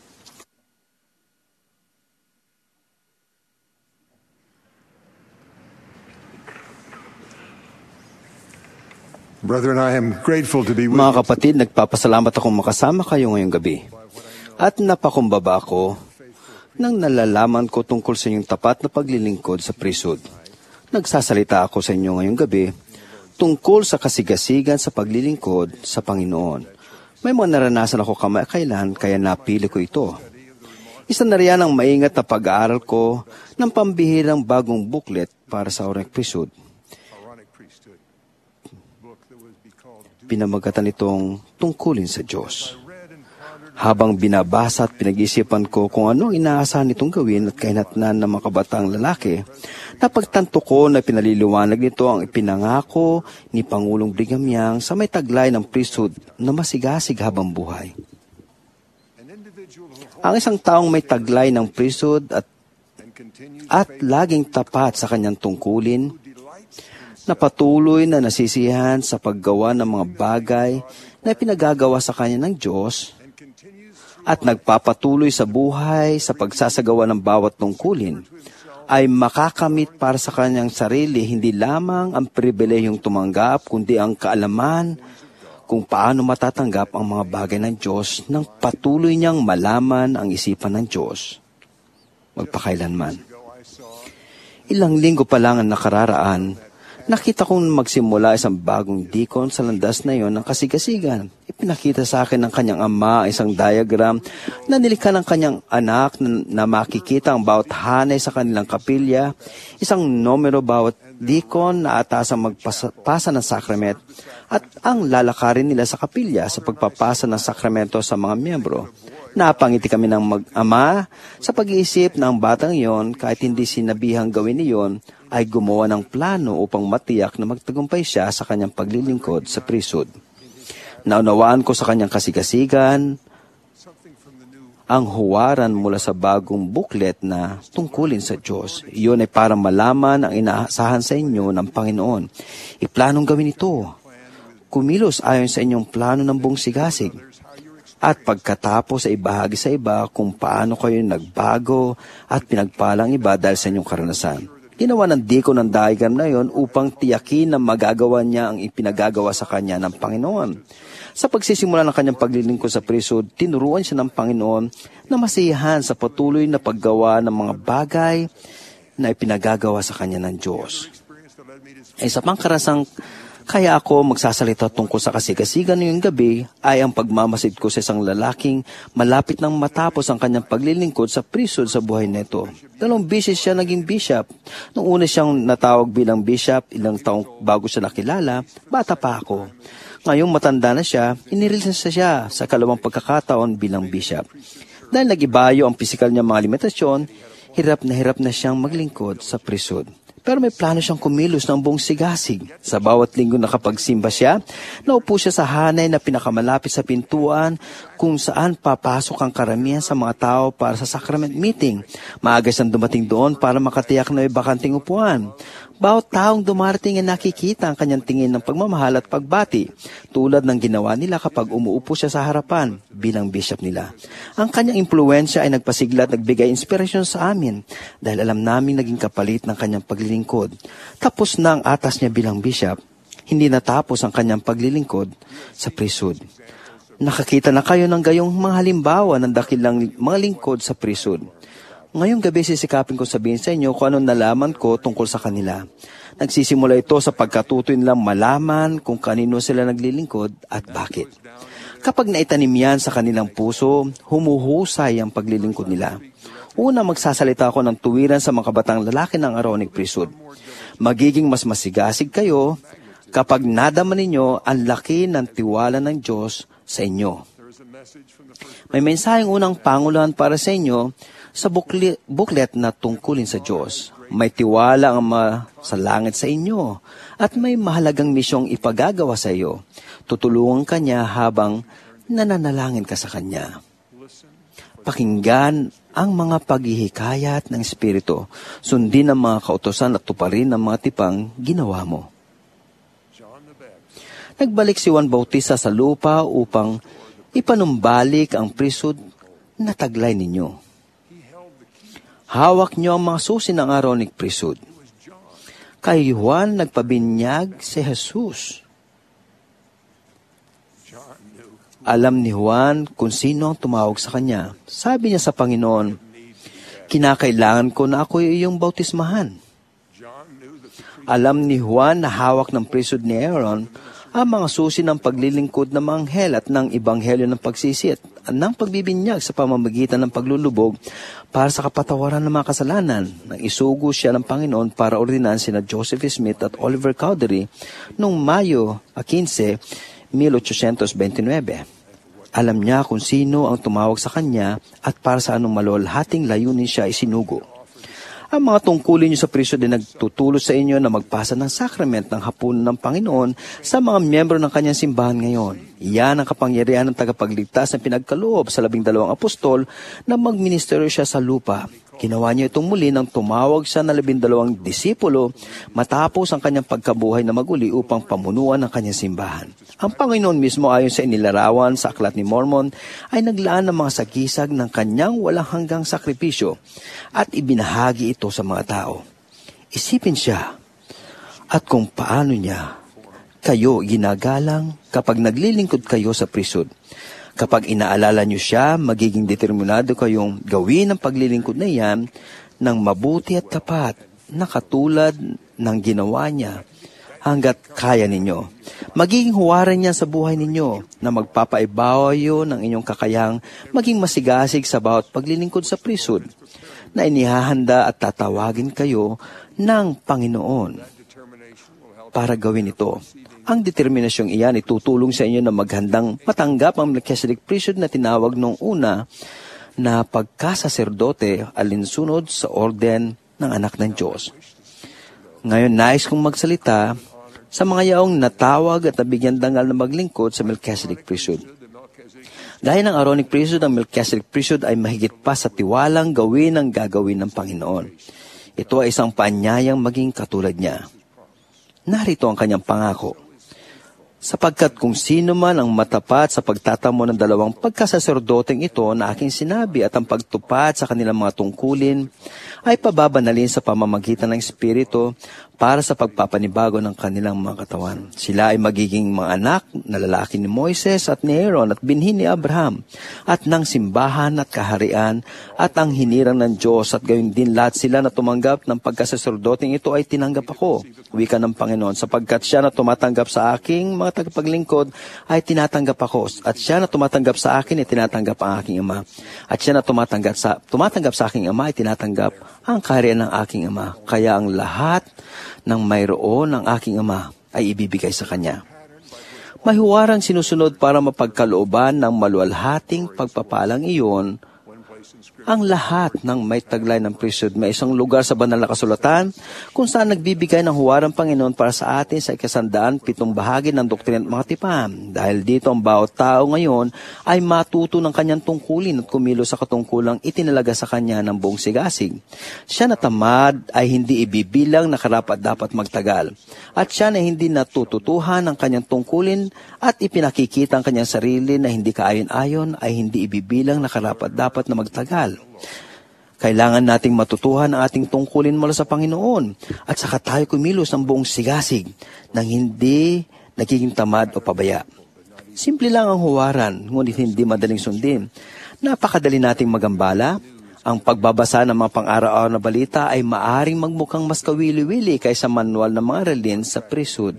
Brethren, I am grateful to be with Mga you. kapatid, nagpapasalamat akong makasama kayo ngayong gabi. At napakumbaba ako nang nalalaman ko tungkol sa inyong tapat na paglilingkod sa priesthood. Nagsasalita ako sa inyo ngayong gabi tungkol sa kasigasigan sa paglilingkod sa Panginoon. May mga naranasan ako kamakailan kaya napili ko ito. Isa na riyan ang maingat na pag-aaral ko ng pambihirang bagong booklet para sa Aaronic Priesthood. Pinamagatan itong Tungkulin sa Diyos. Habang binabasa at pinag-isipan ko kung ano inaasahan nitong gawin at kahinatnan ng mga kabataan lalaki, napagtanto ko na pinaliliwanag nito ang ipinangako ni Pangulong Brigham Young sa may taglay ng priesthood na masigasig habang buhay. Ang isang taong may taglay ng priesthood at laging tapat sa kanyang tungkulin, na patuloy na nasisiyahan sa paggawa ng mga bagay na pinagagawa sa kanya ng Diyos, at nagpapatuloy sa buhay sa pagsasagawa ng bawat tungkulin, ay makakamit para sa kanyang sarili hindi lamang ang pribilehiyong tumanggap, kundi ang kaalaman kung paano matatanggap ang mga bagay ng Diyos nang patuloy niyang malaman ang isipan ng Diyos magpakailanman. Ilang linggo pa lang ang nakararaan, nakita kong magsimula isang bagong deacon sa landas na iyon ng kasigasigan. Ipinakita sa akin ng kanyang ama isang diagram na nilikha ng kanyang anak na makikita ang bawat hanay sa kanilang kapilya, isang numero bawat deacon na atasang magpasa ng sakrament, at ang lalakarin nila sa kapilya sa pagpapasa ng sakramento sa mga miyembro. Napangiti kami ng mag-ama sa pag-iisip na ang batang iyon, kahit hindi sinabihang gawin iyon, ay gumawa ng plano upang matiyak na magtagumpay siya sa kanyang paglilingkod sa priesthood. Naunawaan ko sa kanyang kasigasigan ang huwaran mula sa bagong booklet na tungkulin sa Diyos. Iyon ay para malaman ang inaasahan sa inyo ng Panginoon. Iplanong gawin ito. Kumilos ayon sa inyong plano ng buong sigasig. At pagkatapos ay ibahagi sa iba kung paano kayo nagbago at pinagpalang iba dahil sa inyong karanasan. Ginawa ng deacon ng diagram na yon upang tiyakin na magagawa niya ang ipinagagawa sa kanya ng Panginoon. Sa pagsisimula ng kanyang paglilingkod sa priesthood, tinuruan siya ng Panginoon na masiyahan sa patuloy na paggawa ng mga bagay na ipinagagawa sa kanya ng Diyos. Sa pangkarasang kaya ako magsasalita tungkol sa kasigasigan ngayong gabi ay ang pagmamasid ko sa isang lalaking malapit nang matapos ang kanyang paglilingkod sa priesthood sa buhay nito. 2 beses siya naging bishop. Nung una siyang natawag bilang bishop, ilang taong bago siya nakilala, bata pa ako. Ngayong matanda na siya, inirelease siya sa 2 pagkakataon bilang bishop. Dahil nagibayo ang pisikal niya mga limitasyon, hirap na siyang maglingkod sa priesthood. Pero may plano siyang kumilos ng buong sigasig. Sa bawat linggo na kapag-simba siya, naupo siya sa hanay na pinakamalapit sa pintuan kung saan papasok ang karamihan sa mga tao para sa sacrament meeting. Maaga siyang dumating doon para makatiyak na may bakanting upuan. Bawat taong dumarating ay nakikita ang kanyang tingin ng pagmamahal at pagbati, tulad ng ginawa nila kapag umuupo siya sa harapan bilang bishop nila. Ang kanyang impluwensya ay nagpasigla at nagbigay inspirasyon sa amin dahil alam namin naging kapalit ng kanyang paglilingkod. Tapos na ang atas niya bilang bishop, hindi natapos ang kanyang paglilingkod sa priesthood. Nakakita na kayo ng gayong mga halimbawa ng dakilang mga lingkod sa priesthood. Ngayong gabi sisikapin ko sabihin sa inyo kung anong nalaman ko tungkol sa kanila. Nagsisimula ito sa pagkatutoy nilang malaman kung kanino sila naglilingkod at bakit. Kapag naitanim yan sa kanilang puso, humuhusay ang paglilingkod nila. Una, magsasalita ako ng tuwiran sa mga kabatang lalaki ng Aaronic priesthood. Magiging mas masigasig kayo kapag nadama ninyo ang laki ng tiwala ng Diyos sa inyo. May mensaheng unang panguluhan para sa inyo sa booklet na tungkulin sa Diyos. May tiwala ang sa langit sa inyo at may mahalagang misyong ipagagawa sa iyo. Tutulungan ka niya habang nananalangin ka sa Kanya. Pakinggan ang mga paghihikayat ng Espiritu. Sundin ang mga kautosan at tuparin ang mga tipang ginawa mo. Nagbalik si Juan Bautista sa lupa upang ipanumbalik ang priesthood na taglay ninyo. Hawak niyo ang mga susi ng Aaronic priesthood. Kay Juan nagpabinyag si Jesus. Alam ni Juan kung sino ang tumawag sa kanya. Sabi niya sa Panginoon, kinakailangan ko na ako iyong bautismahan. Alam ni Juan na hawak ng priesthood ni Aaron ang mga susi ng paglilingkod ng mga anghel at ng ebanghelyo ng pagsisit at ng pagbibinyag sa pamamagitan ng paglulubog para sa kapatawaran ng mga kasalanan. Nang isugo siya ng Panginoon para ordinan sina Joseph Smith at Oliver Cowdery noong Mayo 15, 1829. Alam niya kung sino ang tumawag sa kanya at para sa anong malulhating layunin siya isinugo. Ang mga tungkulin niyo sa priesthood ay nagtutulot sa inyo na magpasa ng sakrament ng hapunan ng Panginoon sa mga miyembro ng kanyang simbahan ngayon. Iyan ang kapangyarihan ng tagapagligtas na pinagkaloob sa 12 apostol na magministero siya sa lupa. Ginawa niya itong muli nang tumawag siya na 12 disipulo matapos ang kanyang pagkabuhay na maguli upang pamunuan ang kanyang simbahan. Ang Panginoon mismo ayon sa inilarawan sa Aklat ni Mormon ay naglaan ng mga sagisag ng kanyang walang hanggang sakripisyo at ibinahagi ito sa mga tao. Isipin siya at kung paano niya kayo ginagalang kapag naglilingkod kayo sa priesthood. Kapag inaalala niyo siya, magiging determinado kayong gawin ang paglilingkod na iyan ng mabuti at tapat na katulad ng ginawa niya hanggat kaya ninyo. Magiging huwaran niya sa buhay ninyo na magpapaibayo ng inyong kakayang maging masigasig sa bawat paglilingkod sa priesthood na inihahanda at tatawagin kayo ng Panginoon para gawin ito. Ang determinasyong iyan ay tutulong sa inyo na maghandang matanggap ang Melchizedek priesthood na tinawag noong una na pagkasaserdote alinsunod sa orden ng anak ng Diyos. Ngayon, nais kong magsalita sa mga yaong natawag at nabigyan dangal na maglingkod sa Melchizedek priesthood. Gaya ng Aaronic priesthood, ang Melchizedek priesthood ay mahigit pa sa tiwalang gawin ang gagawin ng Panginoon. Ito ay isang paanyayang maging katulad niya. Narito ang kanyang pangako. Sapagkat kung sino man ang matapat sa pagtatamo ng 2 pagkasaserdoteng ito na aking sinabi at ang pagtupad sa kanilang mga tungkulin ay pababanalin sa pamamagitan ng Espiritu para sa pagpapanibago ng kanilang mga katawan. Sila ay magiging mga anak na lalaki ni Moises at ni Aaron at binhi ni Abraham at ng simbahan at kaharian at ang hinirang ng Diyos at gayon din lahat sila na tumanggap ng pagkasaserdoteng ito ay tinanggap ako, wika ng Panginoon, sapagkat siya na tumatanggap sa aking mga tagapaglingkod ay tinatanggap ako at siya na tumatanggap sa akin ay tinatanggap ang aking Ama at siya na tumatanggap sa aking Ama ay tinatanggap ang kaharian ng aking Ama. Kaya ang lahat ng mayroon ng aking Ama ay ibibigay sa Kanya. May huwarang sinusunod para mapagkalooban ng maluwalhating pagpapalang iyon ang lahat ng may taglay ng priesthood. May isang lugar sa banal na kasulatan kung saan nagbibigay ng huwarang Panginoon para sa atin sa 107 bahagi ng doktrina at mga tipan. Dahil dito ang bawat tao ngayon ay matuto ng kanyang tungkulin at kumilo sa katungkulang itinalaga sa kanya ng buong sigasig. Siya na tamad ay hindi ibibilang na karapat-dapat magtagal. At siya na hindi natututuhan ng kanyang tungkulin at ipinakikita ang kanyang sarili na hindi kaayon-ayon ay hindi ibibilang na karapat-dapat na magtagal. Kailangan nating matutuhan ang ating tungkulin mula sa Panginoon at saka tayo kumilos ng buong sigasig nang hindi nagiging tamad o pabaya. Simple lang ang huwaran, ngunit hindi madaling sundin. Napakadali nating magambala. Ang pagbabasa ng mga pang-araw-araw na balita ay maaring magmukhang mas kawili-wili kaysa manual ng mga aralin sa priesthood.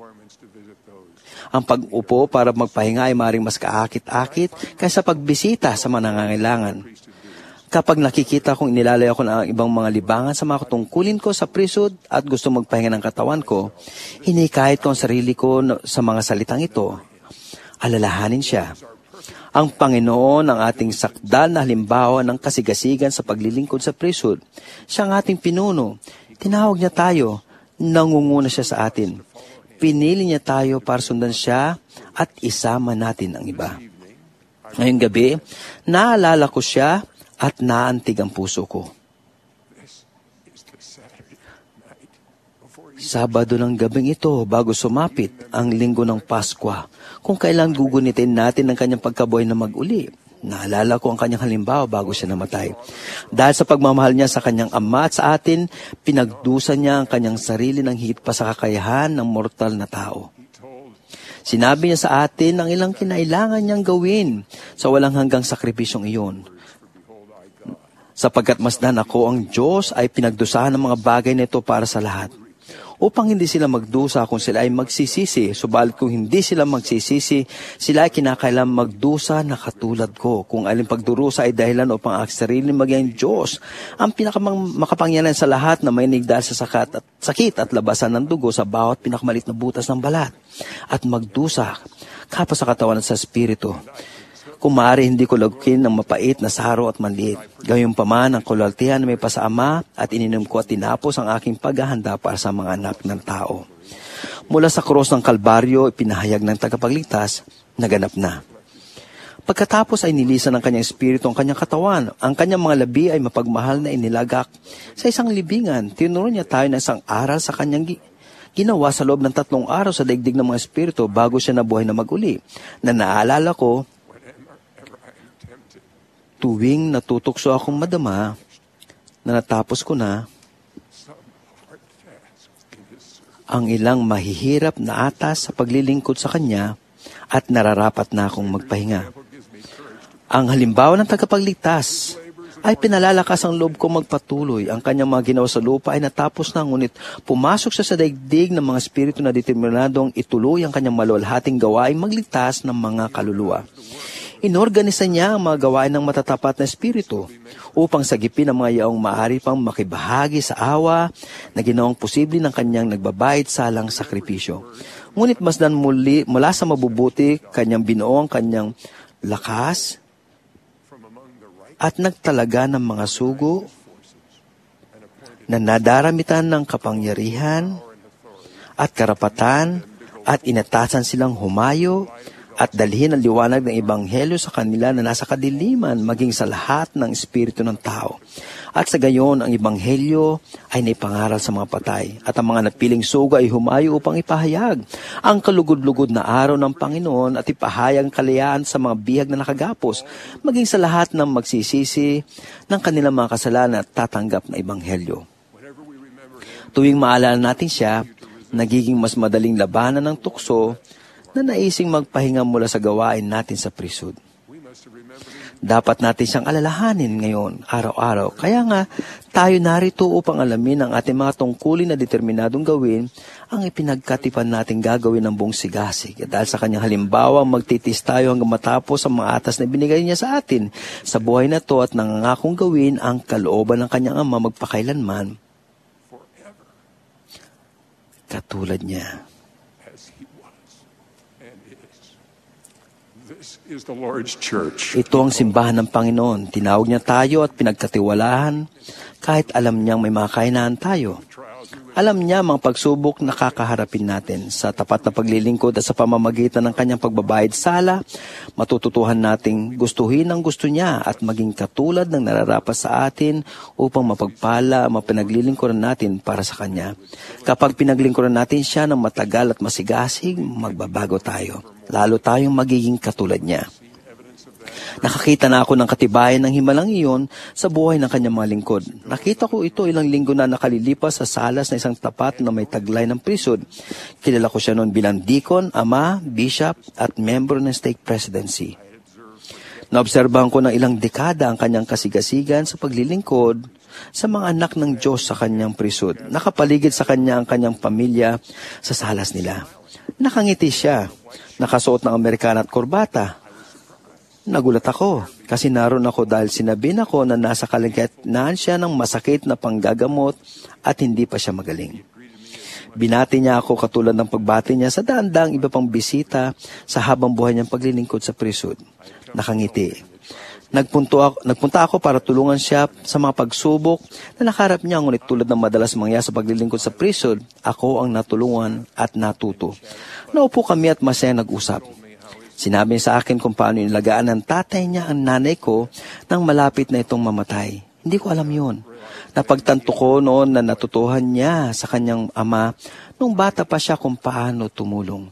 Ang pag-upo para magpahinga ay maaaring mas kaakit-akit kaysa pagbisita sa mga nangangailangan. Kapag nakikita kong inilalay ako ng ibang mga libangan sa mga tungkulin ko sa priesthood at gusto magpahinga ng katawan ko, hinikayat ko ang sarili ko sa mga salitang ito. Alalahanin siya. Ang Panginoon ang ating sakdal na halimbawa ng kasigasigan sa paglilingkod sa priesthood. Siya ang ating pinuno. Tinawag niya tayo. Nangunguna siya sa atin. Pinili niya tayo para sundan siya at isama natin ang iba. Ngayong gabi, naalala ko siya at naantig ang puso ko. Sabado ng gabing ito bago sumapit ang linggo ng Paskwa, kung kailan gugunitin natin ang kanyang pagkabuhay na mag-uli. Naalala ko ang kanyang halimbawa bago siya namatay. Dahil sa pagmamahal niya sa kanyang Ama at sa atin, pinagdusa niya ang kanyang sarili ng higit pa sa kakayahan ng mortal na tao. Sinabi niya sa atin ang ilang kinailangan niyang gawin sa walang hanggang sakripisyong iyon. Sapagkat masdan ako ang Diyos ay pinagdusahan ng mga bagay na ito para sa lahat. Upang hindi sila magdusa kung sila ay magsisisi, subalit kung hindi sila magsisisi, sila ay kinakailangan magdusa na katulad ko. Kung alin pagdurusa ay dahilan upang ang sarili maging Diyos, ang pinakamakapangyarihan sa lahat na may nigdal sa sakit at labasan ng dugo sa bawat pinakamalit na butas ng balat, at magdusa kapwa sa katawan at sa Espiritu. Kung maaari, hindi ko lagukin ng mapait na saro at manliit. Gayunpaman ang kaluwalhatian na may pasaama at ininom ko at tinapos ang aking paghahanda para sa mga anak ng tao. Mula sa krus ng Kalbaryo, ipinahayag ng tagapagligtas, naganap na. Pagkatapos ay nilisan ng kanyang espiritu ang kanyang katawan. Ang kanyang mga labi ay mapagmahal na inilagak sa isang libingan. Tinuro niya tayo ng isang aral sa kanyang ginawa sa loob ng 3 araw sa daigdig ng mga espiritu bago siya nabuhay na maguli. Na naalala ko, tuwing natutokso akong madama, na natapos ko na, ang ilang mahihirap na atas sa paglilingkod sa Kanya at nararapat na akong magpahinga. Ang halimbawa ng tagapagligtas ay pinalalakas ang loob ko magpatuloy. Ang kanyang mga ginawa sa lupa ay natapos na, ngunit pumasok siya sa daigdig ng mga espiritu na determinadong ituloy ang kanyang maluwalhating gawaing magligtas ng mga kaluluwa. Inorganisa niya ang mga gawain ng matatapat na espiritu upang sagipin ang mga yaong maaari pang makibahagi sa awa na ginawang posible ng kanyang nagbabayad salang sakripisyo. Ngunit masdan mula sa mabubuti, kanyang binuo ang kanyang lakas at nagtalaga ng mga sugo na nadaramitan ng kapangyarihan at karapatan at inatasan silang humayo at dalhin ang liwanag ng ebanghelyo sa kanila na nasa kadiliman maging sa lahat ng espiritu ng tao. At sa gayon, ang ebanghelyo ay naipangaral sa mga patay at ang mga napiling sugo ay humayo upang ipahayag ang kalugod-lugod na araw ng Panginoon at ipahayag ang kalayaan sa mga bihag na nakagapos maging sa lahat ng magsisisi ng kanilang mga kasalanan at tatanggap na ebanghelyo. Tuwing maalala natin siya, nagiging mas madaling labanan ng tukso na naising magpahinga mula sa gawain natin sa priesthood. Dapat natin siyang alalahanin ngayon, araw-araw. Kaya nga, tayo narito upang alamin ang ating mga tungkulin na determinadong gawin ang ipinagkatipan natin gagawin ng buong sigasig. At dahil sa kanyang halimbawa, magtitis tayo hanggang matapos ang mga atas na binigay niya sa atin sa buhay na to at nangangakong gawin ang kalooban ng kanyang Ama magpakailanman. Katulad niya. Ito ang simbahan ng Panginoon. Tinawag niya tayo at pinagkatiwalahan kahit alam niyang may mga kahinaan tayo. Alam niya mga pagsubok na kakaharapin natin. Sa tapat na paglilingkod at sa pamamagitan ng kanyang pagbabayad sala, matututuhan nating gustuhin ang gusto niya at maging katulad ng nararapat sa atin upang mapagpala ang pinaglilingkuran natin para sa kanya. Kapag pinaglingkuran natin siya ng matagal at masigasig, magbabago tayo. Lalo tayong magiging katulad niya. Nakakita na ako ng katibayan ng himalang iyon sa buhay ng kanyang mga lingkod. Nakita ko ito ilang linggo na nakalilipas sa salas na isang tapat na may taglay ng priesthood. Kilala ko siya noon bilang deacon, ama, bishop, at member ng stake presidency. Naobserbahan ko ng ilang dekada ang kanyang kasigasigan sa paglilingkod sa mga anak ng Diyos sa kanyang priesthood. Nakapaligid sa kanya ang kanyang pamilya sa salas nila. Nakangiti siya. Nakasuot ng Amerikana at korbata. Nagulat ako kasi naroon ako dahil sinabihan ako na nasa kalagitnaan siya ng masakit na panggagamot at hindi pa siya magaling. Binati niya ako katulad ng pagbati niya sa daan-daang iba pang bisita sa habang buhay niyang paglilingkod sa priesthood. Nakangiti. Nagpunta ako para tulungan siya sa mga pagsubok na nakaharap niya, ngunit tulad ng madalas mangyari sa paglilingkod sa priesthood, ako ang natulungan at natuto. Naupo kami at masaya nag-usap. Sinabi niya sa akin kung paano inalagaan ng tatay niya ang nanay ko nang malapit na itong mamatay. Hindi ko alam yun. Napagtanto ko noon na natutuhan niya sa kanyang ama nung bata pa siya kung paano tumulong.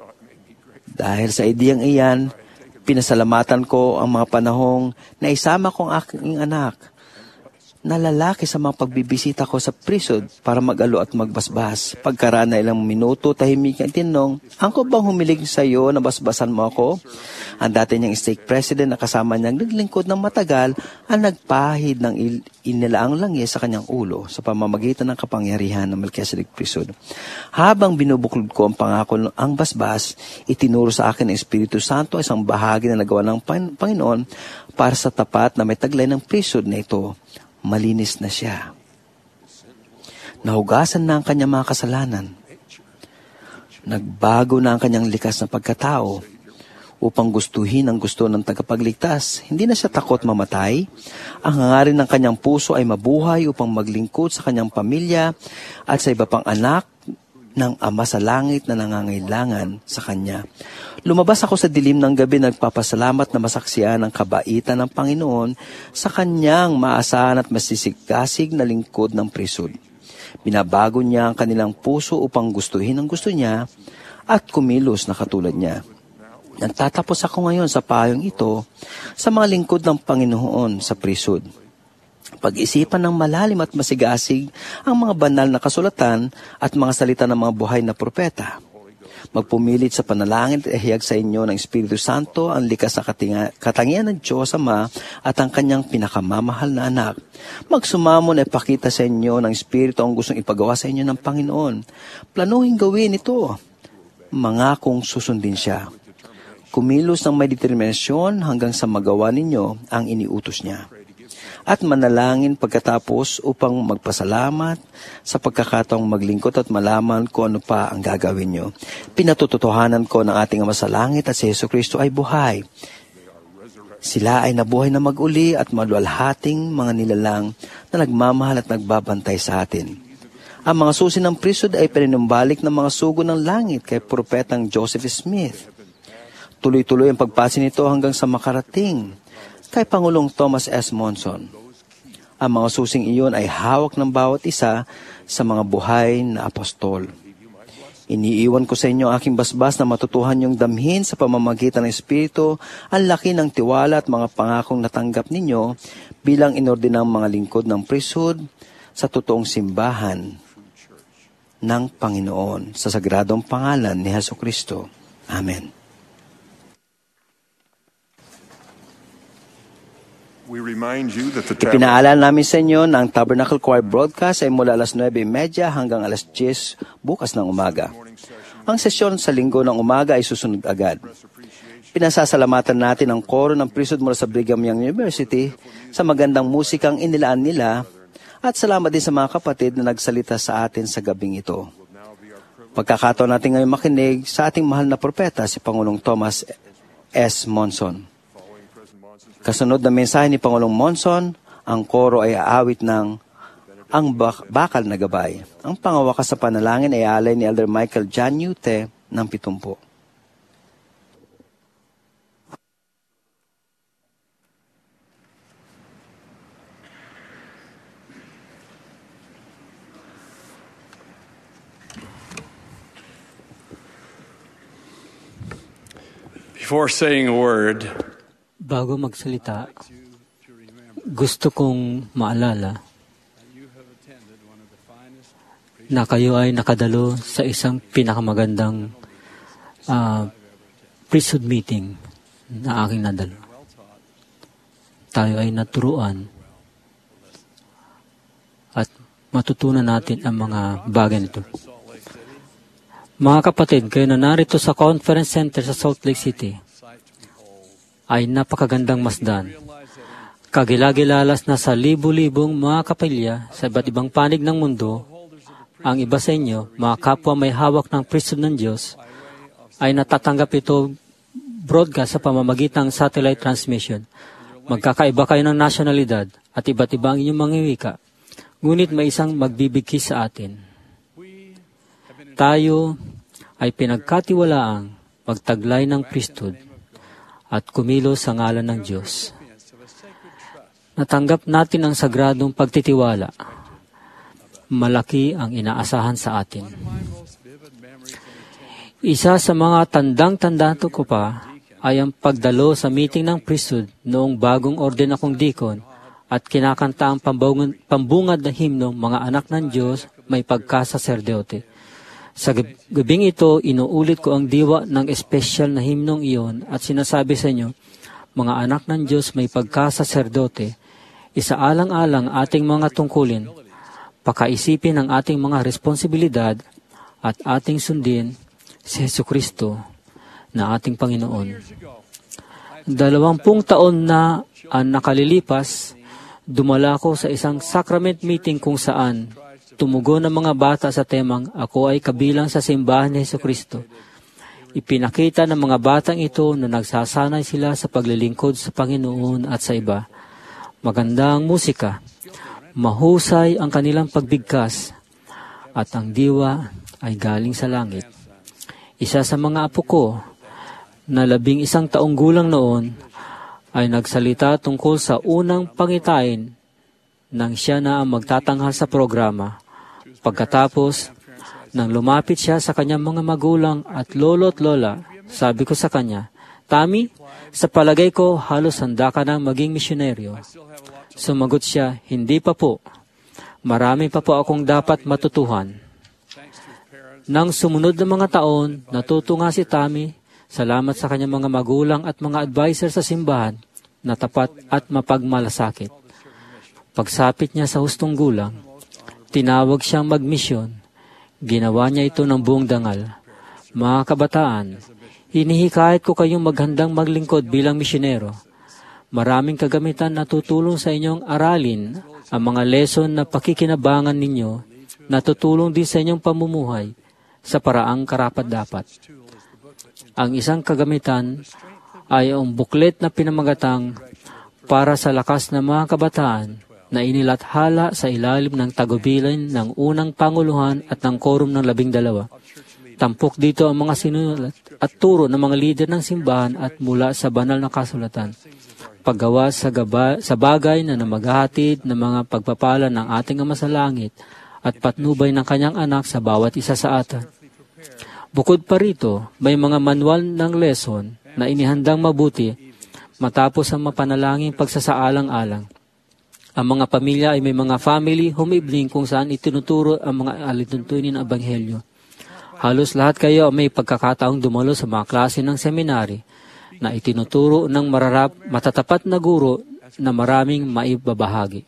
Dahil sa ideyang iyan, pinasalamatan ko ang mga panahong na isama kong aking anak na lalaki sa mga pagbibisita ko sa priesthood para mag-alo at magbasbas. Pagkaraan na ilang minuto, tahimik ang tinanong, "Angko bang humiling sa iyo na basbasan mo ako?" Ang dati niyang stake president na kasama niyang naglingkod ng matagal ang nagpahid ng inilaang langis sa kanyang ulo sa pamamagitan ng kapangyarihan ng Melchizedek priesthood. Habang binubuklod ko ang pangako ang basbas, itinuro sa akin ng Espiritu Santo isang bahagi na nagawa ng Panginoon para sa tapat na may taglay ng priesthood na ito. Malinis na siya. Nahugasan na ang kanyang mga kasalanan. Nagbago na ang kanyang likas na pagkatao upang gustuhin ang gusto ng tagapagligtas. Hindi na siya takot mamatay. Ang hangarin ng kanyang puso ay mabuhay upang maglingkod sa kanyang pamilya at sa iba pang anak ng Ama sa langit na nangangailangan sa Kanya. Lumabas ako sa dilim ng gabi nagpapasalamat na masaksiyan ang kabaitan ng Panginoon sa Kanyang maasahan at masisigasig na lingkod ng prisod. Binabago niya ang kanilang puso upang gustuhin ang gusto niya at kumilos na katulad niya. Nagtatapos ako ngayon sa payong ito sa mga lingkod ng Panginoon sa prisod. Pag-isipan ng malalim at masigasig ang mga banal na kasulatan at mga salita ng mga buhay na propeta. Magpumilit sa panalangin at ihayag sa inyo ng Espiritu Santo ang likas na katangian ng Diyos Ama at ang kanyang pinakamamahal na anak. Magsumamon at ipakita sa inyo ng Espiritu ang gustong ipagawa sa inyo ng Panginoon. Planuhin gawin ito. Mangakong susundin siya. Kumilos ng may determinasyon hanggang sa magawa ninyo ang iniutos niya. At manalangin pagkatapos upang magpasalamat sa pagkakataong maglingkod at malaman kung ano pa ang gagawin nyo. Pinatututuhanan ko ng ating Ama sa langit at si Jesucristo ay buhay. Sila ay nabuhay na mag-uli at maluwalhating mga nilalang na nagmamahal at nagbabantay sa atin. Ang mga susi ng prisod ay paninumbalik ng mga sugo ng langit kay Propetang Joseph Smith. Tuloy-tuloy ang pagpasi nito hanggang sa makarating kay Pangulong Thomas S. Monson. Ang mga susing iyon ay hawak ng bawat isa sa mga buhay na apostol. Iniiwan ko sa inyo ang aking basbas na matutuhan niyong damhin sa pamamagitan ng Espiritu ang laki ng tiwala at mga pangakong natanggap ninyo bilang inordinang mga lingkod ng priesthood sa totoong simbahan ng Panginoon sa sagradong pangalan ni Jesucristo. Amen. Ipinaalala namin sa inyo na ang Tabernacle Choir broadcast ay mula alas 9:30 hanggang alas 10 bukas ng umaga. Ang sesyon sa linggo ng umaga ay susunod agad. Pinasasalamatan natin ang koro ng priesthood mula sa Brigham Young University sa magandang musikang inilaan nila at salamat din sa mga kapatid na nagsalita sa atin sa gabing ito. Pagkakataon natin ngayon makinig sa ating mahal na propeta si Pangulong Thomas S. Monson. Kasunod na mensahe ni Pangulong Monson, ang koro ay aawit ng Ang Bakal na Gabay. Ang pangawakas sa panalangin ay alay ni Elder Michael John Newte ng 70. Before saying a word, bago magsalita, gusto kong maalala na kayo ay nakadalo sa isang pinakamagandang priesthood meeting na aking nadalo. Tayo ay naturuan at matutunan natin ang mga bagay nito. Mga kapatid, kayo na narito sa Conference Center sa Salt Lake City ay napakagandang masdan. Kagilagilalas na sa libu-libong mga kapilya sa iba't ibang panig ng mundo, ang iba sa inyo, mga kapwa may hawak ng priesthood ng Diyos, ay natatanggap ito broadcast sa pamamagitan ng satellite transmission. Magkakaiba kayo ng nasyonalidad at iba't iba ang inyong mga wika, ngunit may isang magbibigki sa atin. Tayo ay pinagkatiwalaang magtaglay ng priesthood at kumilos sa ngalan ng Diyos. Natanggap natin ang sagradong pagtitiwala. Malaki ang inaasahan sa atin. Isa sa mga tandang-tanda ko pa ay ang pagdalo sa meeting ng priesthood noong bagong orden akong deacon at kinakanta ang pambungad na himno, mga anak ng Diyos, may pagkasaserdote. Sa gabing ito, inuulit ko ang diwa ng espesyal na himnong iyon at sinasabi sa inyo, mga anak ng Diyos may pagkasaserdote, isaalang-alang ating mga tungkulin, pakaisipin ang ating mga responsibilidad at ating sundin si Jesucristo na ating Panginoon. 20 taon na ang nakalilipas, dumala ko sa isang sacrament meeting kung saan tumugon ng mga bata sa temang, ako ay kabilang sa simbahan ni Jesucristo. Ipinakita ng mga batang ito na nagsasanay sila sa paglilingkod sa Panginoon at sa iba. Maganda ang musika, mahusay ang kanilang pagbigkas, at ang diwa ay galing sa langit. Isa sa mga apo ko na 11 taong gulang noon ay nagsalita tungkol sa unang pangitain nang siya na ang magtatanghal sa programa. Pagkatapos, nang lumapit siya sa kanyang mga magulang at lolo at lola, sabi ko sa kanya, "Tommy, sa palagay ko halos handa ka nang maging misyonaryo." Sumagot siya, "Hindi pa po. Marami pa po akong dapat matutuhan." Nang sumunod na mga taon, natuto nga si Tommy, salamat sa kanyang mga magulang at mga advisor sa simbahan, na tapat at mapagmalasakit. Pagsapit niya sa hustong gulang, tinawag siyang magmisyon. Ginawa niya ito ng buong dangal. Mga kabataan, hinihikayat ko kayong maghandang maglingkod bilang misyonero. Maraming kagamitan na tutulong sa inyong aralin ang mga lesson na pakikinabangan ninyo na tutulong din sa inyong pamumuhay sa paraang karapat-dapat. Ang isang kagamitan ay ang buklet na pinamagatang para sa lakas ng mga kabataan na inilathala sa ilalim ng tagubilin ng unang panguluhan at ng quorum ng 12. Tampok dito ang mga sinulat at turo ng mga lider ng simbahan at mula sa banal na kasulatan. Paggawa sa bagay na namaghahatid ng mga pagpapala ng ating Ama sa Langit at patnubay ng kanyang anak sa bawat isa sa atin. Bukod pa rito, may mga manual ng lesson na inihandang mabuti matapos ang mapanalangin pagsasaalang-alang. Ang mga pamilya ay may mga family home evening kung saan itinuturo ang mga alituntunin ng Ebanghelyo. Halos lahat kayo may pagkakataong dumalo sa mga klase ng seminary na itinuturo ng matatapat na guro na maraming maibabahagi.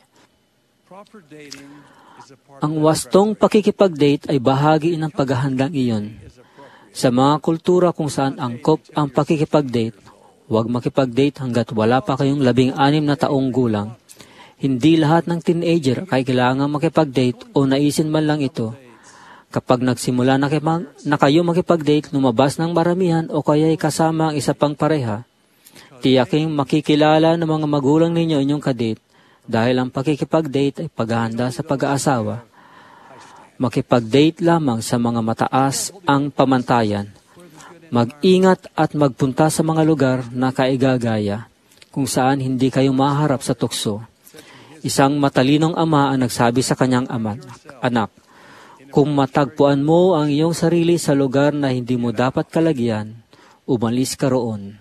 Ang wastong pakikipag-date ay bahagi ng paghahandang iyon. Sa mga kultura kung saan angkop ang pakikipag-date, huwag makipag-date hanggat wala pa kayong 16 na taong gulang. Hindi lahat ng teenager ay kailangang makipag-date o naisin man lang ito. Kapag nagsimula na kayo makipag-date, lumabas ng maramihan o kaya'y kasama ang isa pang pareha, tiyaking makikilala ng mga magulang ninyo inyong kadate dahil ang pakikipag-date ay paghahanda sa pag-aasawa. Makipag-date lamang sa mga mataas ang pamantayan. Mag-ingat at magpunta sa mga lugar na kaigagaya kung saan hindi kayo maharap sa tukso. Isang matalinong ama ang nagsabi sa kanyang anak, "Kung matagpuan mo ang iyong sarili sa lugar na hindi mo dapat kalagyan, umalis ka roon."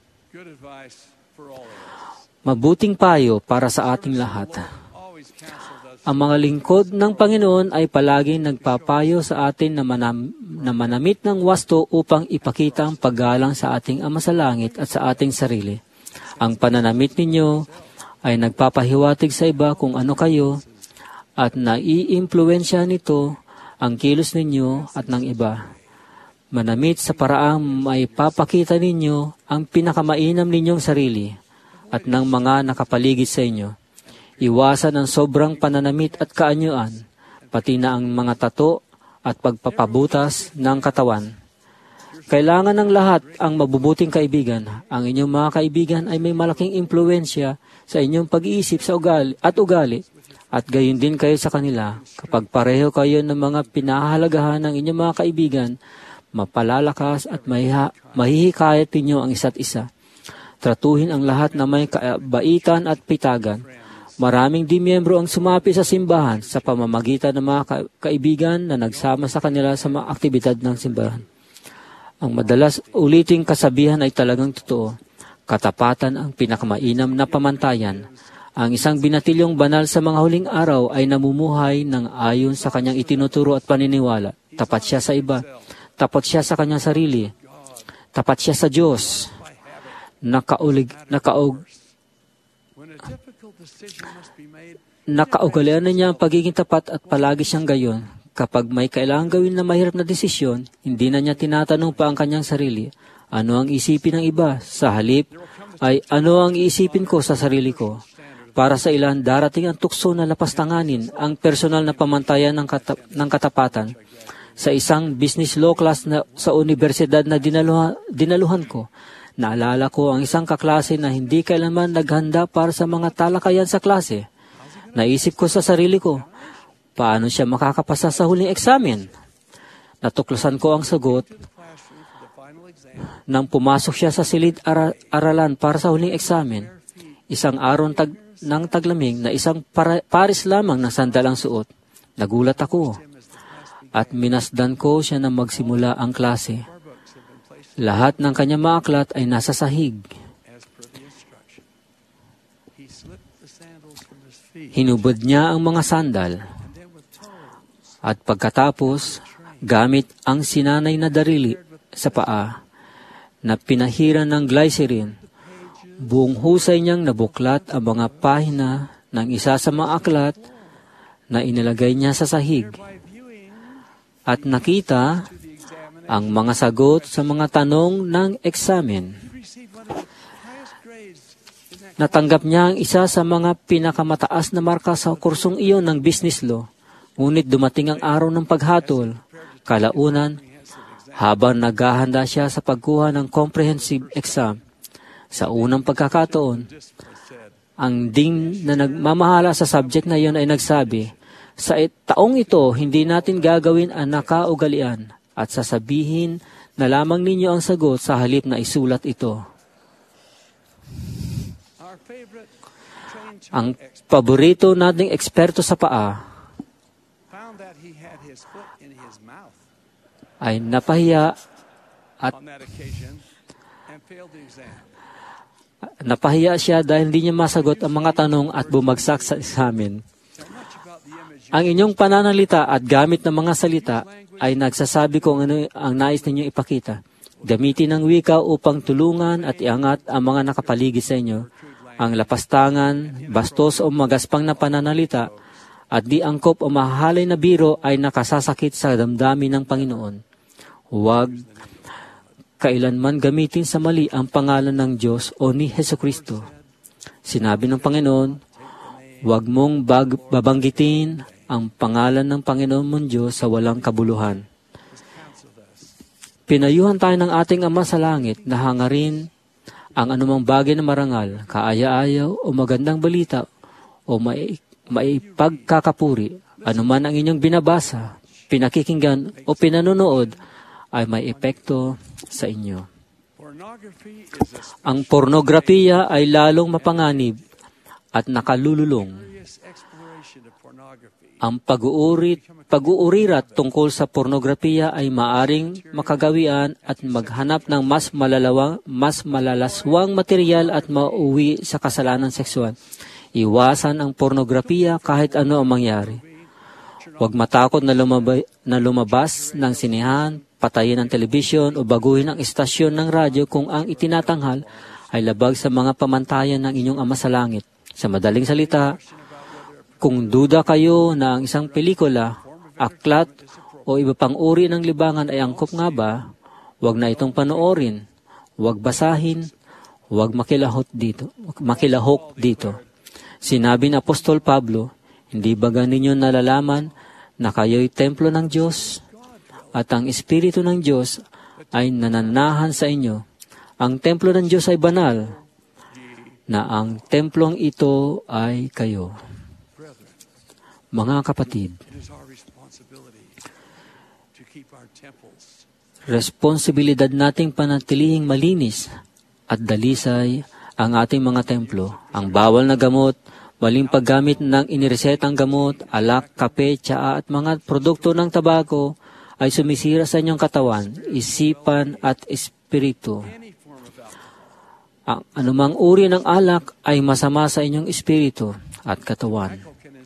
Mabuting payo para sa ating lahat. Ang mga lingkod ng Panginoon ay palaging nagpapayo sa atin na manamit ng wasto upang ipakita ang paggalang sa ating Ama sa Langit at sa ating sarili. Ang pananamit ninyo ay nagpapahiwatig sa iba kung ano kayo at naiimpluwensya nito ang kilos ninyo at ng iba. Manamit sa paraang may papakita ninyo ang pinakamainam ninyong sarili at ng mga nakapaligid sa inyo. Iwasan ang sobrang pananamit at kaanyuan, pati na ang mga tato at pagpapabutas ng katawan. Kailangan ng lahat ang mabubuting kaibigan. Ang inyong mga kaibigan ay may malaking impluwensya sa inyong pag-iisip sa ugali at gayon din kayo sa kanila. Kapag pareho kayo ng mga pinahahalagahan ng inyong mga kaibigan, mapalalakas at mahihikayat ninyo ang isa't isa. Tratuhin ang lahat na may kabaitan at pitagan. Maraming dimiyembro ang sumapi sa simbahan sa pamamagitan ng mga kaibigan na nagsama sa kanila sa mga aktibidad ng simbahan. Ang madalas uliting kasabihan ay talagang totoo. Katapatan ang pinakamainam na pamantayan. Ang isang binatilyong banal sa mga huling araw ay namumuhay ng ayon sa kanyang itinuturo at paniniwala. Tapat siya sa iba. Tapat siya sa kanyang sarili. Tapat siya sa Diyos. Nakaugalian na niya ang pagiging tapat at palagi siyang gayon. Kapag may kailangang gawin na mahirap na desisyon, hindi na niya tinatanong pa ang kanyang sarili. Ano ang isipin ng iba? Sa halip ay ano ang iisipin ko sa sarili ko? Para sa ilan, darating ang tukso na lapastanganin ang personal na pamantayan ng katapatan. Sa isang business law class sa universidad na dinaluhan ko, naalala ko ang isang kaklase na hindi kailanman naghanda para sa mga talakayan sa klase. Naisip ko sa sarili ko, paano siya makakapasa sa huling eksamen? Natuklasan ko ang sagot nang pumasok siya sa silid-aralan para sa huling eksamen. Isang araw ng taglamig na isang pares lamang ng sandal ang suot. Nagulat ako at minasdan ko siya na magsimula ang klase. Lahat ng kanyang mga aklat ay nasa sahig. Hinubod niya ang mga sandal at pagkatapos, gamit ang sinanay na darili sa paa na pinahiran ng glycerin, buong husay niyang nabuklat ang mga pahina ng isa sa mga aklat na inilagay niya sa sahig at nakita ang mga sagot sa mga tanong ng eksamen. Natanggap niya ang isa sa mga pinakamataas na marka sa kursong iyon ng business law. Ngunit dumating ang araw ng paghatol. Kalaunan, habang naghahanda siya sa pagkuha ng comprehensive exam, sa unang pagkakataon, ang dean na nagmamahala sa subject na iyon ay nagsabi, sa taong ito, hindi natin gagawin ang nakaugalian at sasabihin na lamang ninyo ang sagot sa halip na isulat ito. Ang paborito nating eksperto sa paa ay napahiya siya dahil hindi niya masagot ang mga tanong at bumagsak sa examen. Ang inyong pananalita at gamit ng mga salita ay nagsasabi kung ano ang nais ninyong ipakita. Gamitin ang wika upang tulungan at iangat ang mga nakapaligid sa inyo. Ang lapastangan, bastos o magaspang na pananalita at di angkop o mahahalay na biro ay nakasasakit sa damdamin ng Panginoon. Huwag kailanman gamitin sa mali ang pangalan ng Diyos o ni Hesukristo. Sinabi ng Panginoon, huwag mong babanggitin ang pangalan ng Panginoon mong Diyos sa walang kabuluhan. Pinayuhan tayo ng ating Ama sa langit na hangarin ang anumang bagay na marangal, kaaya-ayaw o magandang balita o maipagkakapuri, anuman ang inyong binabasa, pinakikinggan o pinanonood ay may epekto sa inyo. Ang pornografiya ay lalong mapanganib at nakalululong. Ang pag-uurirat tungkol sa pornografiya ay maaring makagawian at maghanap ng mas malalaswang material at mauwi sa kasalanan sexual. Iwasan ang pornografiya kahit ano ang mangyari. Huwag matakot na lumabas ng sinehan, patayin ang telebisyon o baguhin ang istasyon ng radyo kung ang itinatanghal ay labag sa mga pamantayan ng inyong Ama sa langit. Sa madaling salita, kung duda kayo na ang isang pelikula, aklat o iba pang uri ng libangan ay angkop nga ba, huwag na itong panoorin, huwag basahin, huwag makilahok dito. Sinabi ni Apostol Pablo, hindi ba ninyo nalalaman na kayo'y templo ng Diyos at ang Espiritu ng Diyos ay nananahan sa inyo? Ang templo ng Diyos ay banal, na ang templong ito ay kayo. Mga kapatid, responsibilidad nating panatilihing malinis at dalisay ang ating mga templo. Ang bawal na gamot, maling paggamit ng iniresetang gamot, alak, kape, tsaa at mga produkto ng tabako ay sumisira sa inyong katawan, isipan at espiritu. Ang anumang uri ng alak ay masama sa inyong espiritu at katawan.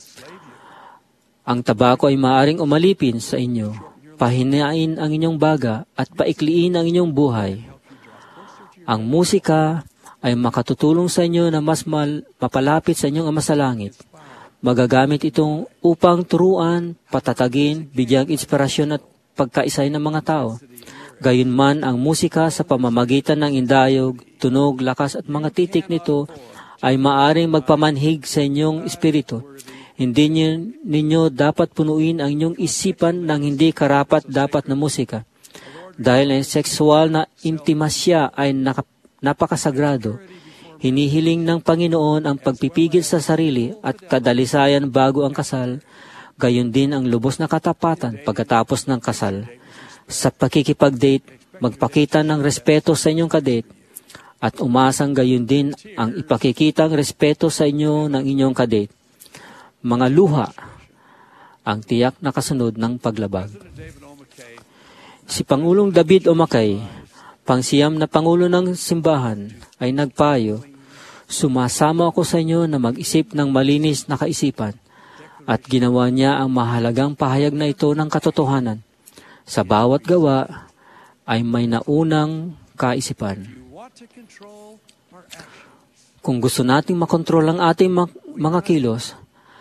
Ang tabako ay maaaring umalipin sa inyo, pahinain ang inyong baga at paikliin ang inyong buhay. Ang musika ay makatutulong sa inyo na mas mapalapit sa inyong Ama sa langit. Magagamit itong upang turuan, patatagin, bigyang inspirasyon at pagkaisay ng mga tao. Gayunman ang musika sa pamamagitan ng indayog, tunog, lakas at mga titik nito ay maaaring magpamanhig sa inyong espiritu. Hindi ninyo dapat punuin ang inyong isipan ng hindi karapat-dapat na musika. Dahil ang sexual na intimasya ay napakasagrado, hinihiling ng Panginoon ang pagpipigil sa sarili at kadalisayan bago ang kasal, gayon din ang lubos na katapatan pagkatapos ng kasal. Sa pakikipag-date, magpakita ng respeto sa inyong kadate at umasang gayon din ang ipakikitang respeto sa inyo ng inyong kadate. Mga luha, ang tiyak na kasunod ng paglabag. Si Pangulong David Omakay, pangsiyam na Pangulo ng Simbahan, ay nagpayo, sumasama ako sa inyo na mag-isip ng malinis na kaisipan at ginawa niya ang mahalagang pahayag na ito ng katotohanan. Sa bawat gawa ay may naunang kaisipan. Kung gusto nating makontrol ang ating mga kilos,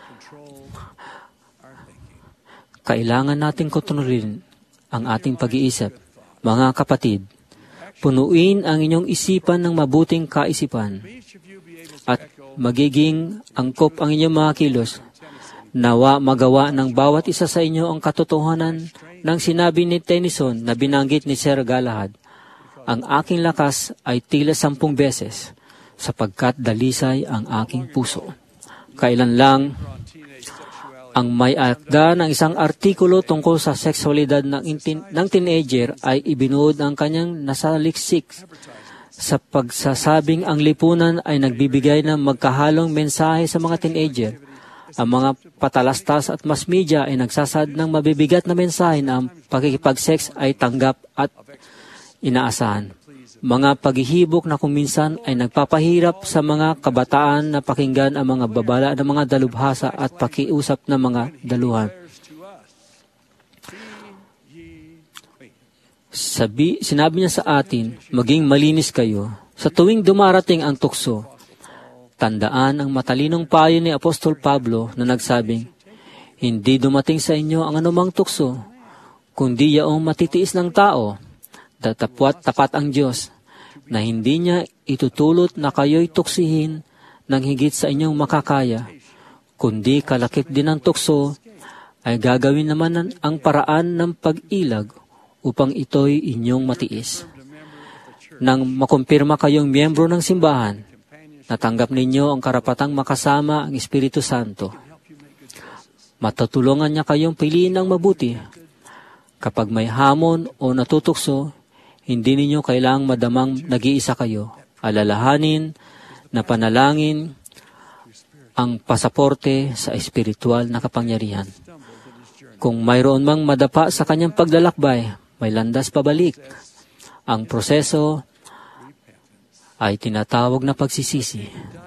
kailangan nating kontrolin ang ating pag-iisip. Mga kapatid, punuin ang inyong isipan ng mabuting kaisipan at magiging angkop ang inyong mga kilos. Nawa magawa ng bawat isa sa inyo ang katotohanan ng sinabi ni Tennyson na binanggit ni Sir Galahad. Ang aking lakas ay tila 10 beses, sapagkat dalisay ang aking puso. Kailan lang ang may akda ng isang artikulo tungkol sa sexualidad ng teenager ay ibinuod ang kanyang nasaliksik sa pagsasabing ang lipunan ay nagbibigay ng magkahalong mensahe sa mga teenager. Ang mga patalastas at mass media ay nagsasad ng mabibigat na mensahe na ang pakikipag-sex ay tanggap at inaasahan. Mga paghihibok na kung minsan ay nagpapahirap sa mga kabataan na pakinggan ang mga babala ng mga dalubhasa at pakiusap ng mga daluhan. Sinabi niya sa atin, maging malinis kayo. Sa tuwing dumarating ang tukso, tandaan ang matalinong payo ni Apostol Pablo na nagsabing, hindi dumating sa inyo ang anumang tukso, kundi yaong matitiis ng tao. Tapat ang Diyos, na hindi niya itutulot na kayo'y tuksihin ng higit sa inyong makakaya, kundi kalakip din ng tukso, ay gagawin naman ang paraan ng pag-ilag upang ito'y inyong matiis. Nang makumpirma kayong miyembro ng simbahan, natanggap ninyo ang karapatang makasama ang Espiritu Santo. Matutulungan niya kayong piliin ng mabuti. Kapag may hamon o natutukso, hindi ninyo kailangang madamang nag-iisa kayo. Alalahanin na panalangin ang pasaporte sa espiritual na kapangyarihan. Kung mayroon mang madapa sa kanyang paglalakbay, may landas pabalik. Ang proseso ay tinatawag na pagsisisi.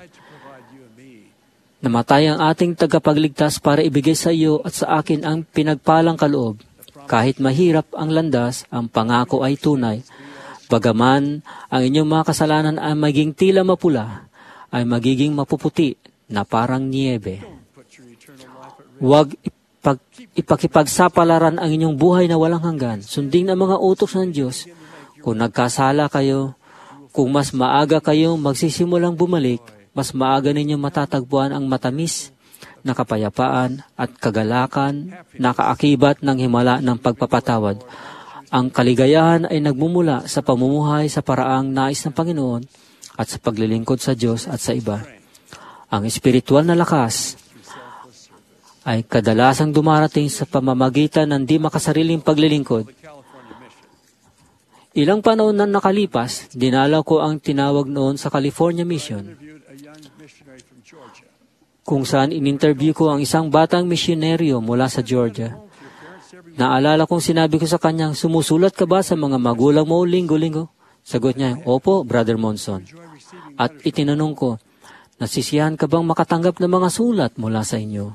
Namatay ang ating tagapagligtas para ibigay sa iyo at sa akin ang pinagpalang kaloob. Kahit mahirap ang landas, ang pangako ay tunay. Bagaman ang inyong mga kasalanan ay maging tila mapula, ay magiging mapuputi na parang niebe. Huwag ipakipagsapalaran ang inyong buhay na walang hanggan. Sundin ang mga utos ng Diyos. Kung nagkasala kayo, kung mas maaga kayong magsisimulang bumalik, mas maaga ninyong matatagpuan ang matamis na kapayapaan at kagalakan na kaakibat ng himala ng pagpapatawad. Ang kaligayahan ay nagmumula sa pamumuhay sa paraang nais ng Panginoon at sa paglilingkod sa Diyos at sa iba. Ang espiritual na lakas ay kadalasang dumarating sa pamamagitan ng di makasariling paglilingkod. Ilang panahon na nakalipas, dinalaw ko ang tinawag noon sa California Mission, kung saan in-interview ko ang isang batang misyonaryo mula sa Georgia. Naalala kong sinabi ko sa kanyang, sumusulat ka ba sa mga magulang mo linggo-linggo? Sagot niya, opo, Brother Monson. At itinanong ko, nasisiyahan ka bang makatanggap ng mga sulat mula sa inyo?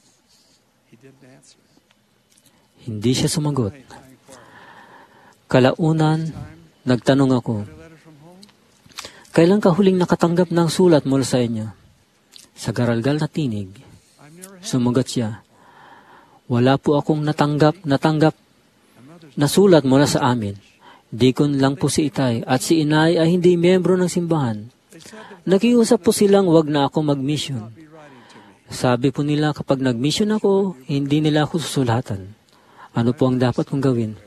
Hindi siya sumagot. Kalaunan, nagtanong ako, kailan ka huling nakatanggap ng sulat mula sa inyo? Sa garalgal na tinig, sumagot siya, wala po akong natanggap na sulat mula sa amin. Dikon lang po si Itay at si Inay ay hindi miyembro ng simbahan. Nakiusap po silang wag na ako mag-mission. Sabi po nila kapag nag-mission ako, hindi nila ako susulatan. Ano po ang dapat kong gawin?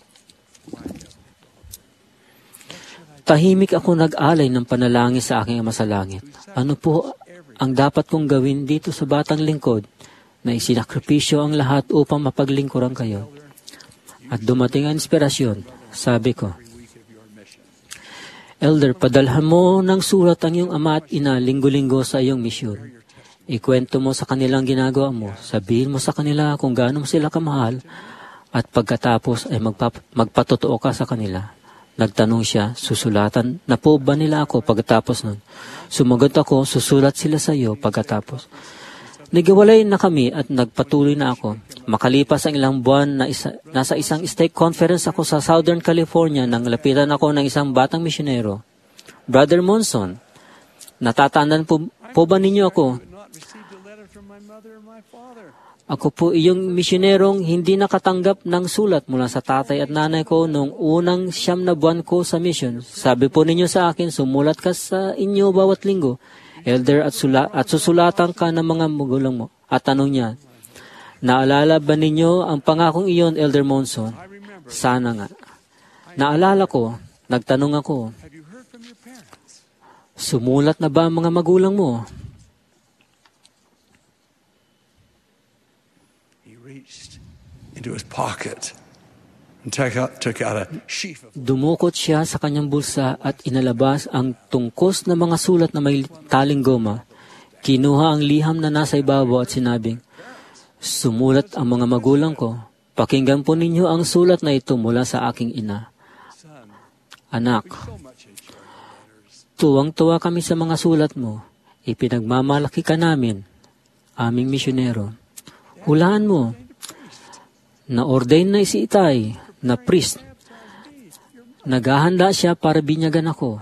Tahimik ako nag-alay ng panalangin sa aking Ama sa Langit. Ano po ang dapat kong gawin dito sa batang lingkod na isinakripisyo ang lahat upang mapaglingkuran kayo? At dumating ang inspirasyon. Sabi ko, Elder, padalhan mo ng sulat ang iyong ama at ina linggo-linggo sa iyong misyon. Ikwento mo sa kanilang ginagawa mo. Sabihin mo sa kanila kung gaano mo sila kamahal at pagkatapos ay magpatotoo ka sa kanila. Nagtanong siya, susulatan na po ba nila ako pagkatapos nun? Sumagot ako, susulat sila sa iyo pagkatapos. Naghiwalay na kami at nagpatuloy na ako. Makalipas ang ilang buwan na nasa isang stake conference ako sa Southern California nang lapitan ako ng isang batang misyonero. Brother Monson, natatandaan po ba ninyo ako? Ako po iyong misyonerong hindi nakatanggap ng sulat mula sa tatay at nanay ko noong unang 9 na buwan ko sa mission. Sabi po ninyo sa akin, sumulat ka sa inyo bawat linggo. Elder, at susulatan ka ng mga magulang mo. At tanong niya, naalala ba ninyo ang pangakong iyon, Elder Monson? Sana nga. Naalala ko, nagtanong ako, sumulat na ba ang mga magulang mo? He reached into his pocket and took out a sheaf of... Dumukot siya sa kanyang bulsa at inalabas ang tungkos na mga sulat na may taling goma. Kinuha ang liham na nasa ibabaw at sinabing, sumulat ang mga magulang ko. Pakinggan po ninyo ang sulat na ito mula sa aking ina. Anak, tuwang-tuwa kami sa mga sulat mo. Ipinagmamalaki ka namin, aming misyonero. Hulaan mo, na-ordain na si Itay, na priest. Naghahanda siya para binyagan ako.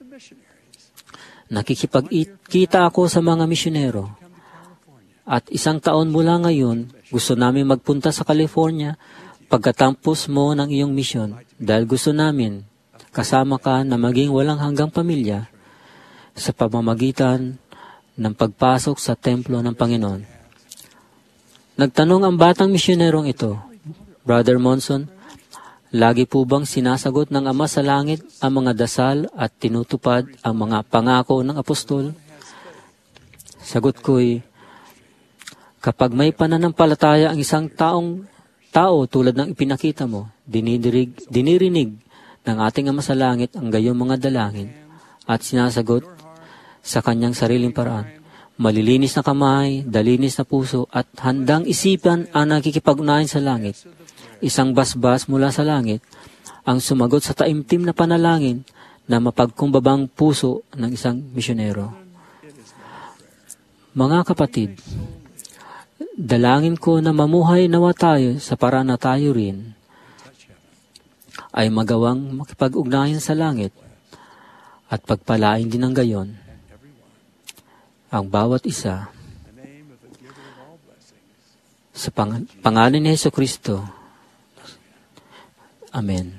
Nakikipagkita ako sa mga misyonero. At 1 taon mula ngayon, gusto namin magpunta sa California pagkatapos mo ng iyong misyon dahil gusto namin kasama ka na maging walang hanggang pamilya sa pamamagitan ng pagpasok sa templo ng Panginoon. Nagtanong ang batang misyonerong ito, Brother Monson, lagi po bang sinasagot ng Ama sa Langit ang mga dasal at tinutupad ang mga pangako ng apostol? Sagot ko'y, kapag may pananampalataya ang isang tao tulad ng ipinakita mo, dinirinig ng ating Ama sa Langit ang gayong mga dalangin at sinasagot sa kanyang sariling paraan. Malilinis na kamay, dalinis na puso at handang isipan ang nakikipag-unahan sa langit. Isang basbas mula sa langit ang sumagot sa taimtim na panalangin na mapagkumbabang puso ng isang misyonero. Mga kapatid, dalangin ko na mamuhay nawa tayo sa paraan na tayo rin ay magawang makipag-ugnayan sa langit at pagpalain din ng gayon ang bawat isa sa pangalan ni Jesucristo. Amen.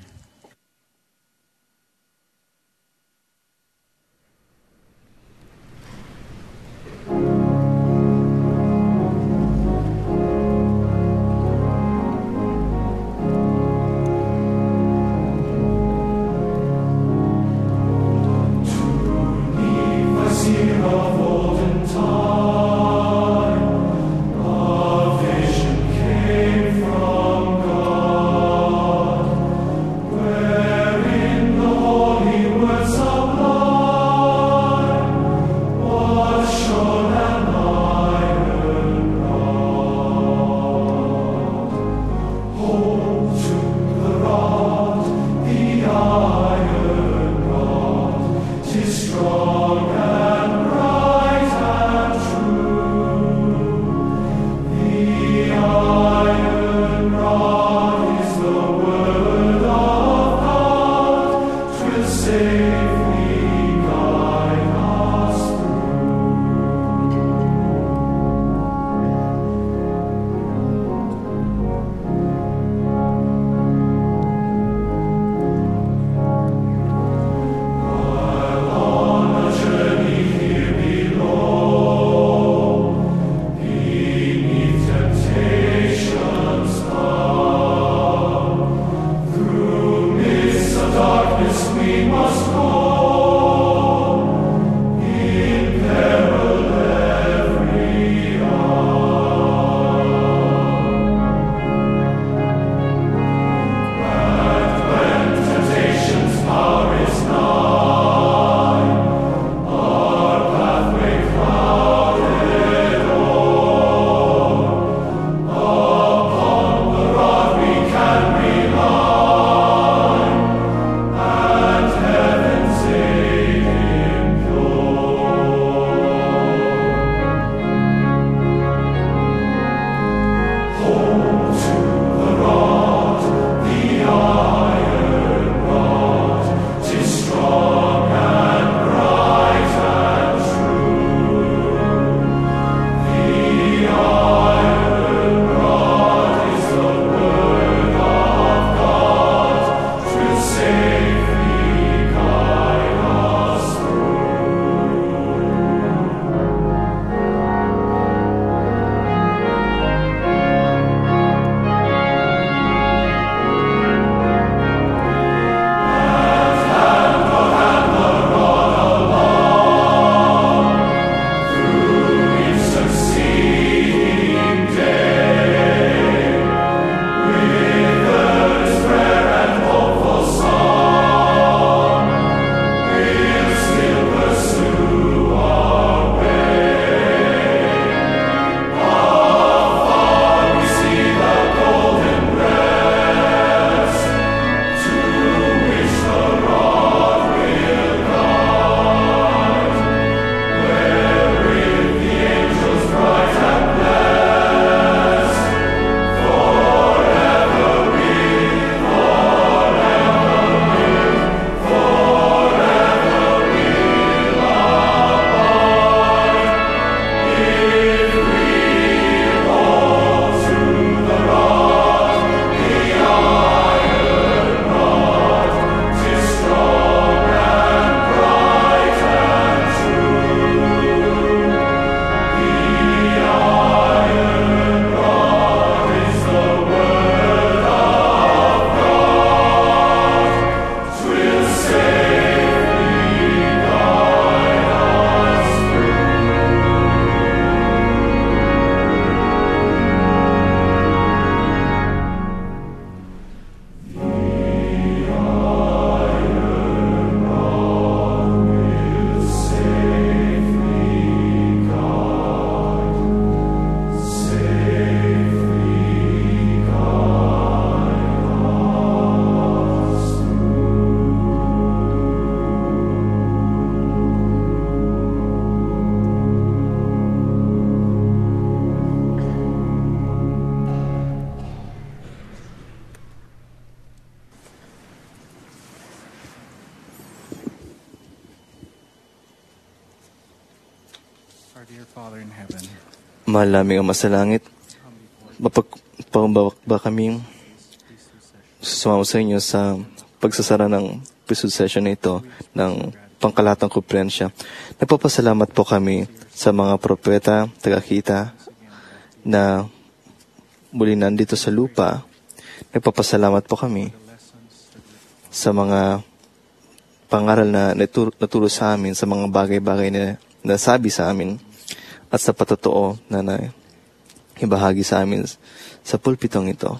Mahal naming Ama sa langit, mapagpabawak ba kaming sumama sa inyo sa pagsasara ng priesthood session na ito ng pangkalatang komperensya. Nagpapasalamat po kami sa mga propeta, tagakita na muli nandito sa lupa. Nagpapasalamat po kami sa mga pangaral na naturo sa amin, sa mga bagay-bagay na nasabi sa amin at sa patotoo na ibahagi sa amin sa pulpitong ito.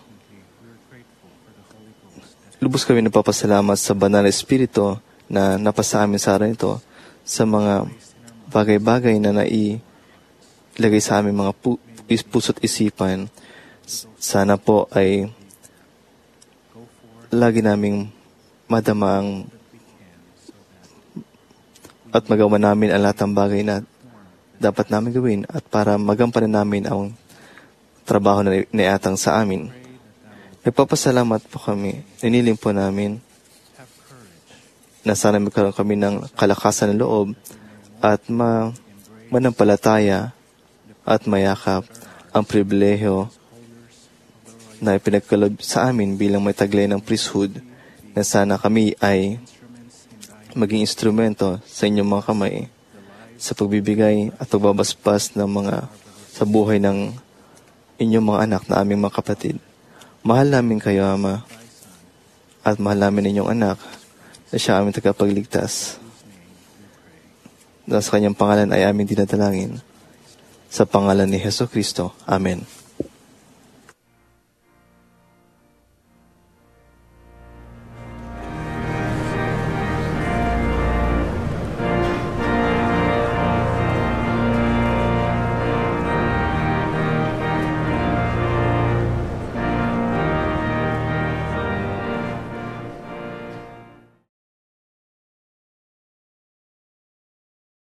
Lubos kami nagpapasalamat sa Banal na Espiritu na napasa amin sa araw ito sa mga bagay-bagay na nailagay sa amin mga puso't isipan. Sana po ay lagi naming madama at magawa namin ang lahat ng bagay na dapat namin gawin at para magampanan namin ang trabaho na niatang sa amin. Nagpapasalamat po kami. Niniling po namin na sana magkaroon kami ng kalakasan ng loob at manampalataya at mayakap ang pribilehiyo na ipinagkaloob sa amin bilang may taglay ng priesthood na sana kami ay maging instrumento sa inyong mga kamay sa pagbibigay at pagbabasbas ng sa buhay ng inyong mga anak na aming mga kapatid. Mahal namin kayo, Ama, at mahal namin inyong anak na siya aming tagapagligtas. Na sa kanyang pangalan ay aming dinadalangin. Sa pangalan ni Jesucristo. Amen.